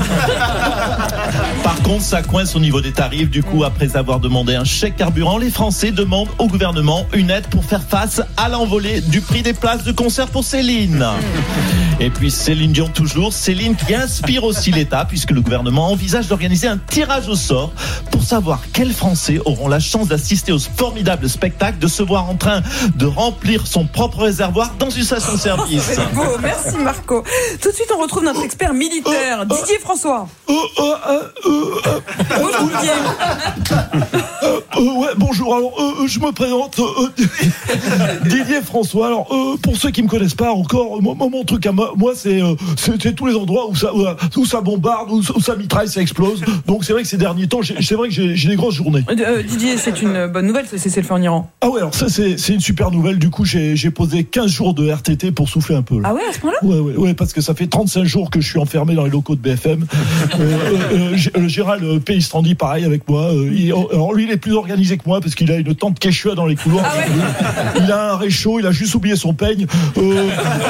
Par contre, ça coince au niveau des tarifs. Du coup, après avoir demandé un chèque carburant, les Français demandent au gouvernement une aide pour faire face à l'envolée du prix des places de concert pour Céline. Et puis Céline Dion toujours, Céline qui inspire aussi l'État, puisque le gouvernement envisage d'organiser un tirage au sort pour savoir quels Français auront la chance d'assister au formidable spectacle, de se voir en train de remplir son propre réservoir dans une station-service. Oh, c'est beau, merci Marco. Tout de suite, on retrouve notre expert militaire, euh, Didier euh, François. Euh, euh, euh, euh, bonjour Didier. Euh, euh, ouais, bonjour. Alors, euh, je me présente, euh, Didier François. Alors, euh, pour ceux qui me connaissent pas encore, mon, mon truc à moi, moi c'est, euh, c'est, c'est tous les endroits où ça, où ça bombarde, où, où ça mitraille, ça explose. Donc, c'est vrai que ces derniers temps, j'ai, c'est vrai que j'ai, j'ai des grosses journées. Euh, Didier, c'est une bonne nouvelle, c'est cessez le feu en Iran. Ah ouais, alors ça, c'est, c'est une super nouvelle. Du coup, j'ai, j'ai posé quinze jours de R T T pour souffler un peu. Là. Ah ouais, à ce point-là? Ouais, ouais, ouais, parce que ça fait trente-cinq jours que je suis enfermé dans les locaux de B F M. euh, euh, le Gérald Pays-Strandi, pareil avec moi. Euh, il, alors lui, il est plus organisé que moi parce qu'il a une tente quechua dans les couloirs. Ah ouais. Il a un réchaud, il a juste oublié son peigne. Euh...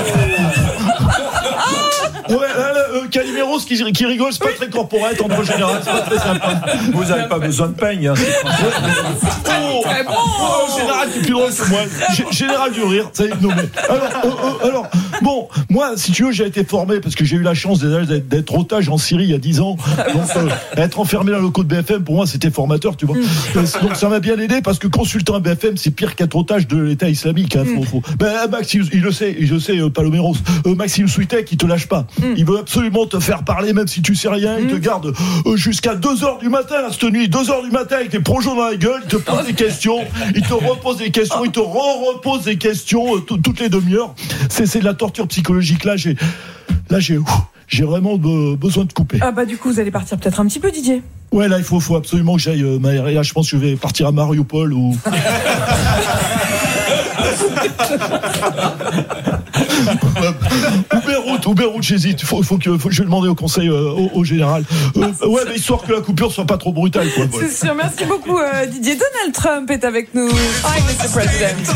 Ouais, là, là, euh, Caliméros qui, qui rigole, c'est pas très corporate entre général, c'est pas très sympa. Vous n'avez pas besoin de peigne. Hein, oh, oh, général qui est plus drôle que moi. G- général du rire, ça y est nommé. Alors, euh, euh, alors, bon, moi, si tu veux, j'ai été formé parce que j'ai eu la chance d'être, d'être otage en Syrie il y a dix ans. Donc, euh, être enfermé dans le locaux de B F M, pour moi, c'était formateur, tu vois. Donc, ça m'a bien aidé parce que consultant à B F M, c'est pire qu'être otage de l'État islamique. Hein, faut, faut. Ben, Maxime, il le sait, je sais, euh, Paloméros. Euh, Maxime Souitek, il te lâche pas. Mm. Il veut absolument te faire parler, même si tu sais rien. Mm. Il te garde euh, jusqu'à deux heures du matin, là, cette nuit, deux heures du matin, avec des projets dans la gueule. Il te pose des questions, il te repose des questions, il te re-repose des questions euh, t- toutes les demi-heures. C'est, c'est de la torture psychologique. Là, j'ai, là, j'ai, ouf, j'ai vraiment be- besoin de couper. Ah bah du coup, vous allez partir peut-être un petit peu, Didier. Ouais, là, il faut, faut absolument que j'aille euh, m'aérer. Là, je pense que je vais partir à Mariupol ou. Ou Beyrouth, ou Beyrouth, j'hésite. Faut, faut que, faut, je vais demander au conseil, euh, au, au général. Euh, ouais, mais histoire que la coupure soit pas trop brutale, quoi. C'est sûr. Merci beaucoup, euh, Didier. Donald Trump est avec nous. Hi, mister President.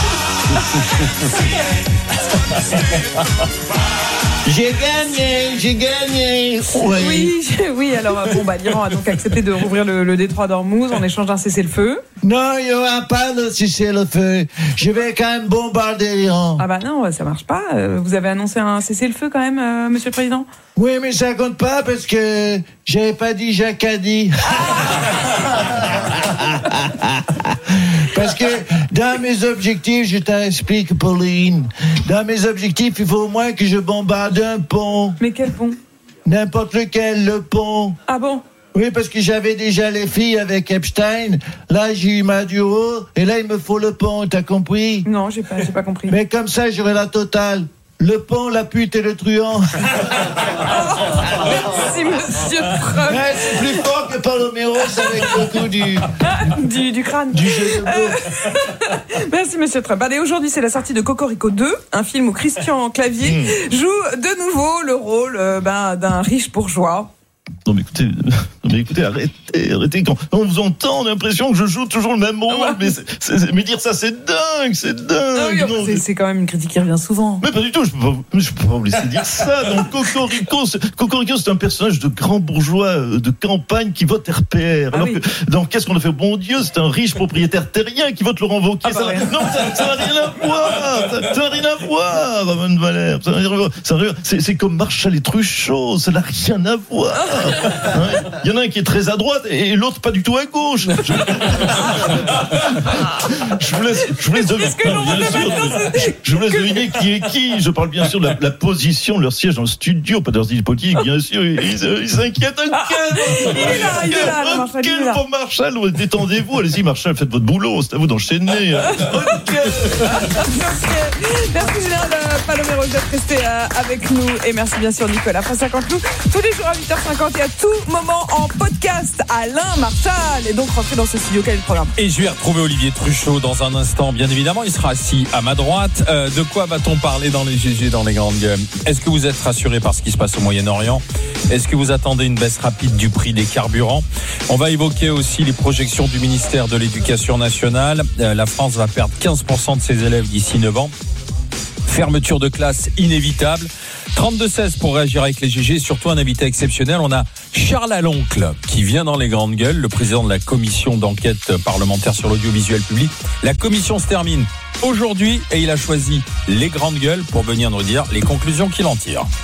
J'ai gagné, j'ai gagné. Oui, oui, oui, alors bon, bah, l'Iran a donc accepté de rouvrir le, le détroit d'Ormuz en échange d'un cessez-le-feu. Non, il n'y aura pas de cessez-le-feu. Je vais quand même bombarder l'Iran. Ah bah non, ça marche pas. Vous avez annoncé un cessez-le-feu quand même, euh, Monsieur le Président ? Oui, mais ça compte pas parce que j'avais pas dit Jacques a dit. Parce que dans mes objectifs, je t'explique, Pauline, dans mes objectifs, il faut au moins que je bombarde un pont. Mais quel pont ? N'importe lequel, le pont. Ah bon ? Oui, parce que j'avais déjà les filles avec Epstein. Là, j'ai eu Maduro. Et là, il me faut le pont, t'as compris ? Non, j'ai pas, j'ai pas compris. Mais comme ça, j'aurai la totale. Le pont, la pute et le truand. Merci, monsieur Trump. Ouais, c'est plus fort que Paloméros avec le coup du... du, du crâne. Du jeu de mots. Euh... Merci, monsieur Trump. Allez, aujourd'hui, c'est la sortie de Cocorico deux, un film où Christian Clavier mmh. joue de nouveau le rôle euh, ben, d'un riche bourgeois. Non mais écoutez, non mais écoutez, arrêtez, arrêtez. Quand on vous entend, on a l'impression que je joue toujours le même rôle. Ah ouais. Mais, c'est, c'est, mais dire ça, c'est dingue, c'est dingue. Ah oui, non, c'est, c'est quand même une critique qui revient souvent. Mais pas du tout. Je peux pas, je peux pas vous laisser dire ça. Donc Cocorico, c'est, Cocorico, c'est un personnage de grand bourgeois de campagne qui vote R P R. Ah alors oui. que, donc qu'est-ce qu'on a fait ? Bon Dieu, c'est un riche propriétaire terrien qui vote Laurent Wauquiez. Ah bah ça, ouais. Non, ça, ça n'a rien à voir. Ça, ça n'a rien à voir, Mme Valère. Ça n'a rien à voir. Ça n'a rien à voir. C'est, c'est comme Marshall et Truchot. Ça n'a rien à voir. Il y en a un qui est très à droite et l'autre pas du tout à gauche. Je, je vous laisse, je vous laisse deviner. Je, je vous laisse deviner qui est qui. Je parle bien sûr de la, la position de leur siège dans le studio, pas de leur idée politique, bien sûr. Ils, ils, ils s'inquiètent un quel. Il est là, il est là, le Marshall. Quel pour Marshall, détendez-vous, allez-y Marshall, faites votre boulot, c'est à vous d'enchaîner. Ok. Merci Général Paloméros d'être resté avec nous et merci bien sûr Nicolas Frassin-Canteloup tous les jours à huit heures cinquante et à tout moment en podcast. Alain Marshall est donc rentré dans ce studio. Quel est le programme ? Et je vais retrouver Olivier Truchot dans un instant, bien évidemment. Il sera assis à ma droite. Euh, de quoi va-t-on parler dans les G G, dans les grandes gueules ? Est-ce que vous êtes rassurés par ce qui se passe au Moyen-Orient ? Est-ce que vous attendez une baisse rapide du prix des carburants ? On va évoquer aussi les projections du ministère de l'Éducation nationale. Euh, la France va perdre quinze pour cent de ses élèves d'ici neuf ans. Fermeture de classe inévitable. trente-deux seize pour réagir avec les G G. Surtout un invité exceptionnel. On a Charles Aloncle qui vient dans les grandes gueules, le président de la commission d'enquête parlementaire sur l'audiovisuel public. La commission se termine aujourd'hui et il a choisi les grandes gueules pour venir nous dire les conclusions qu'il en tire.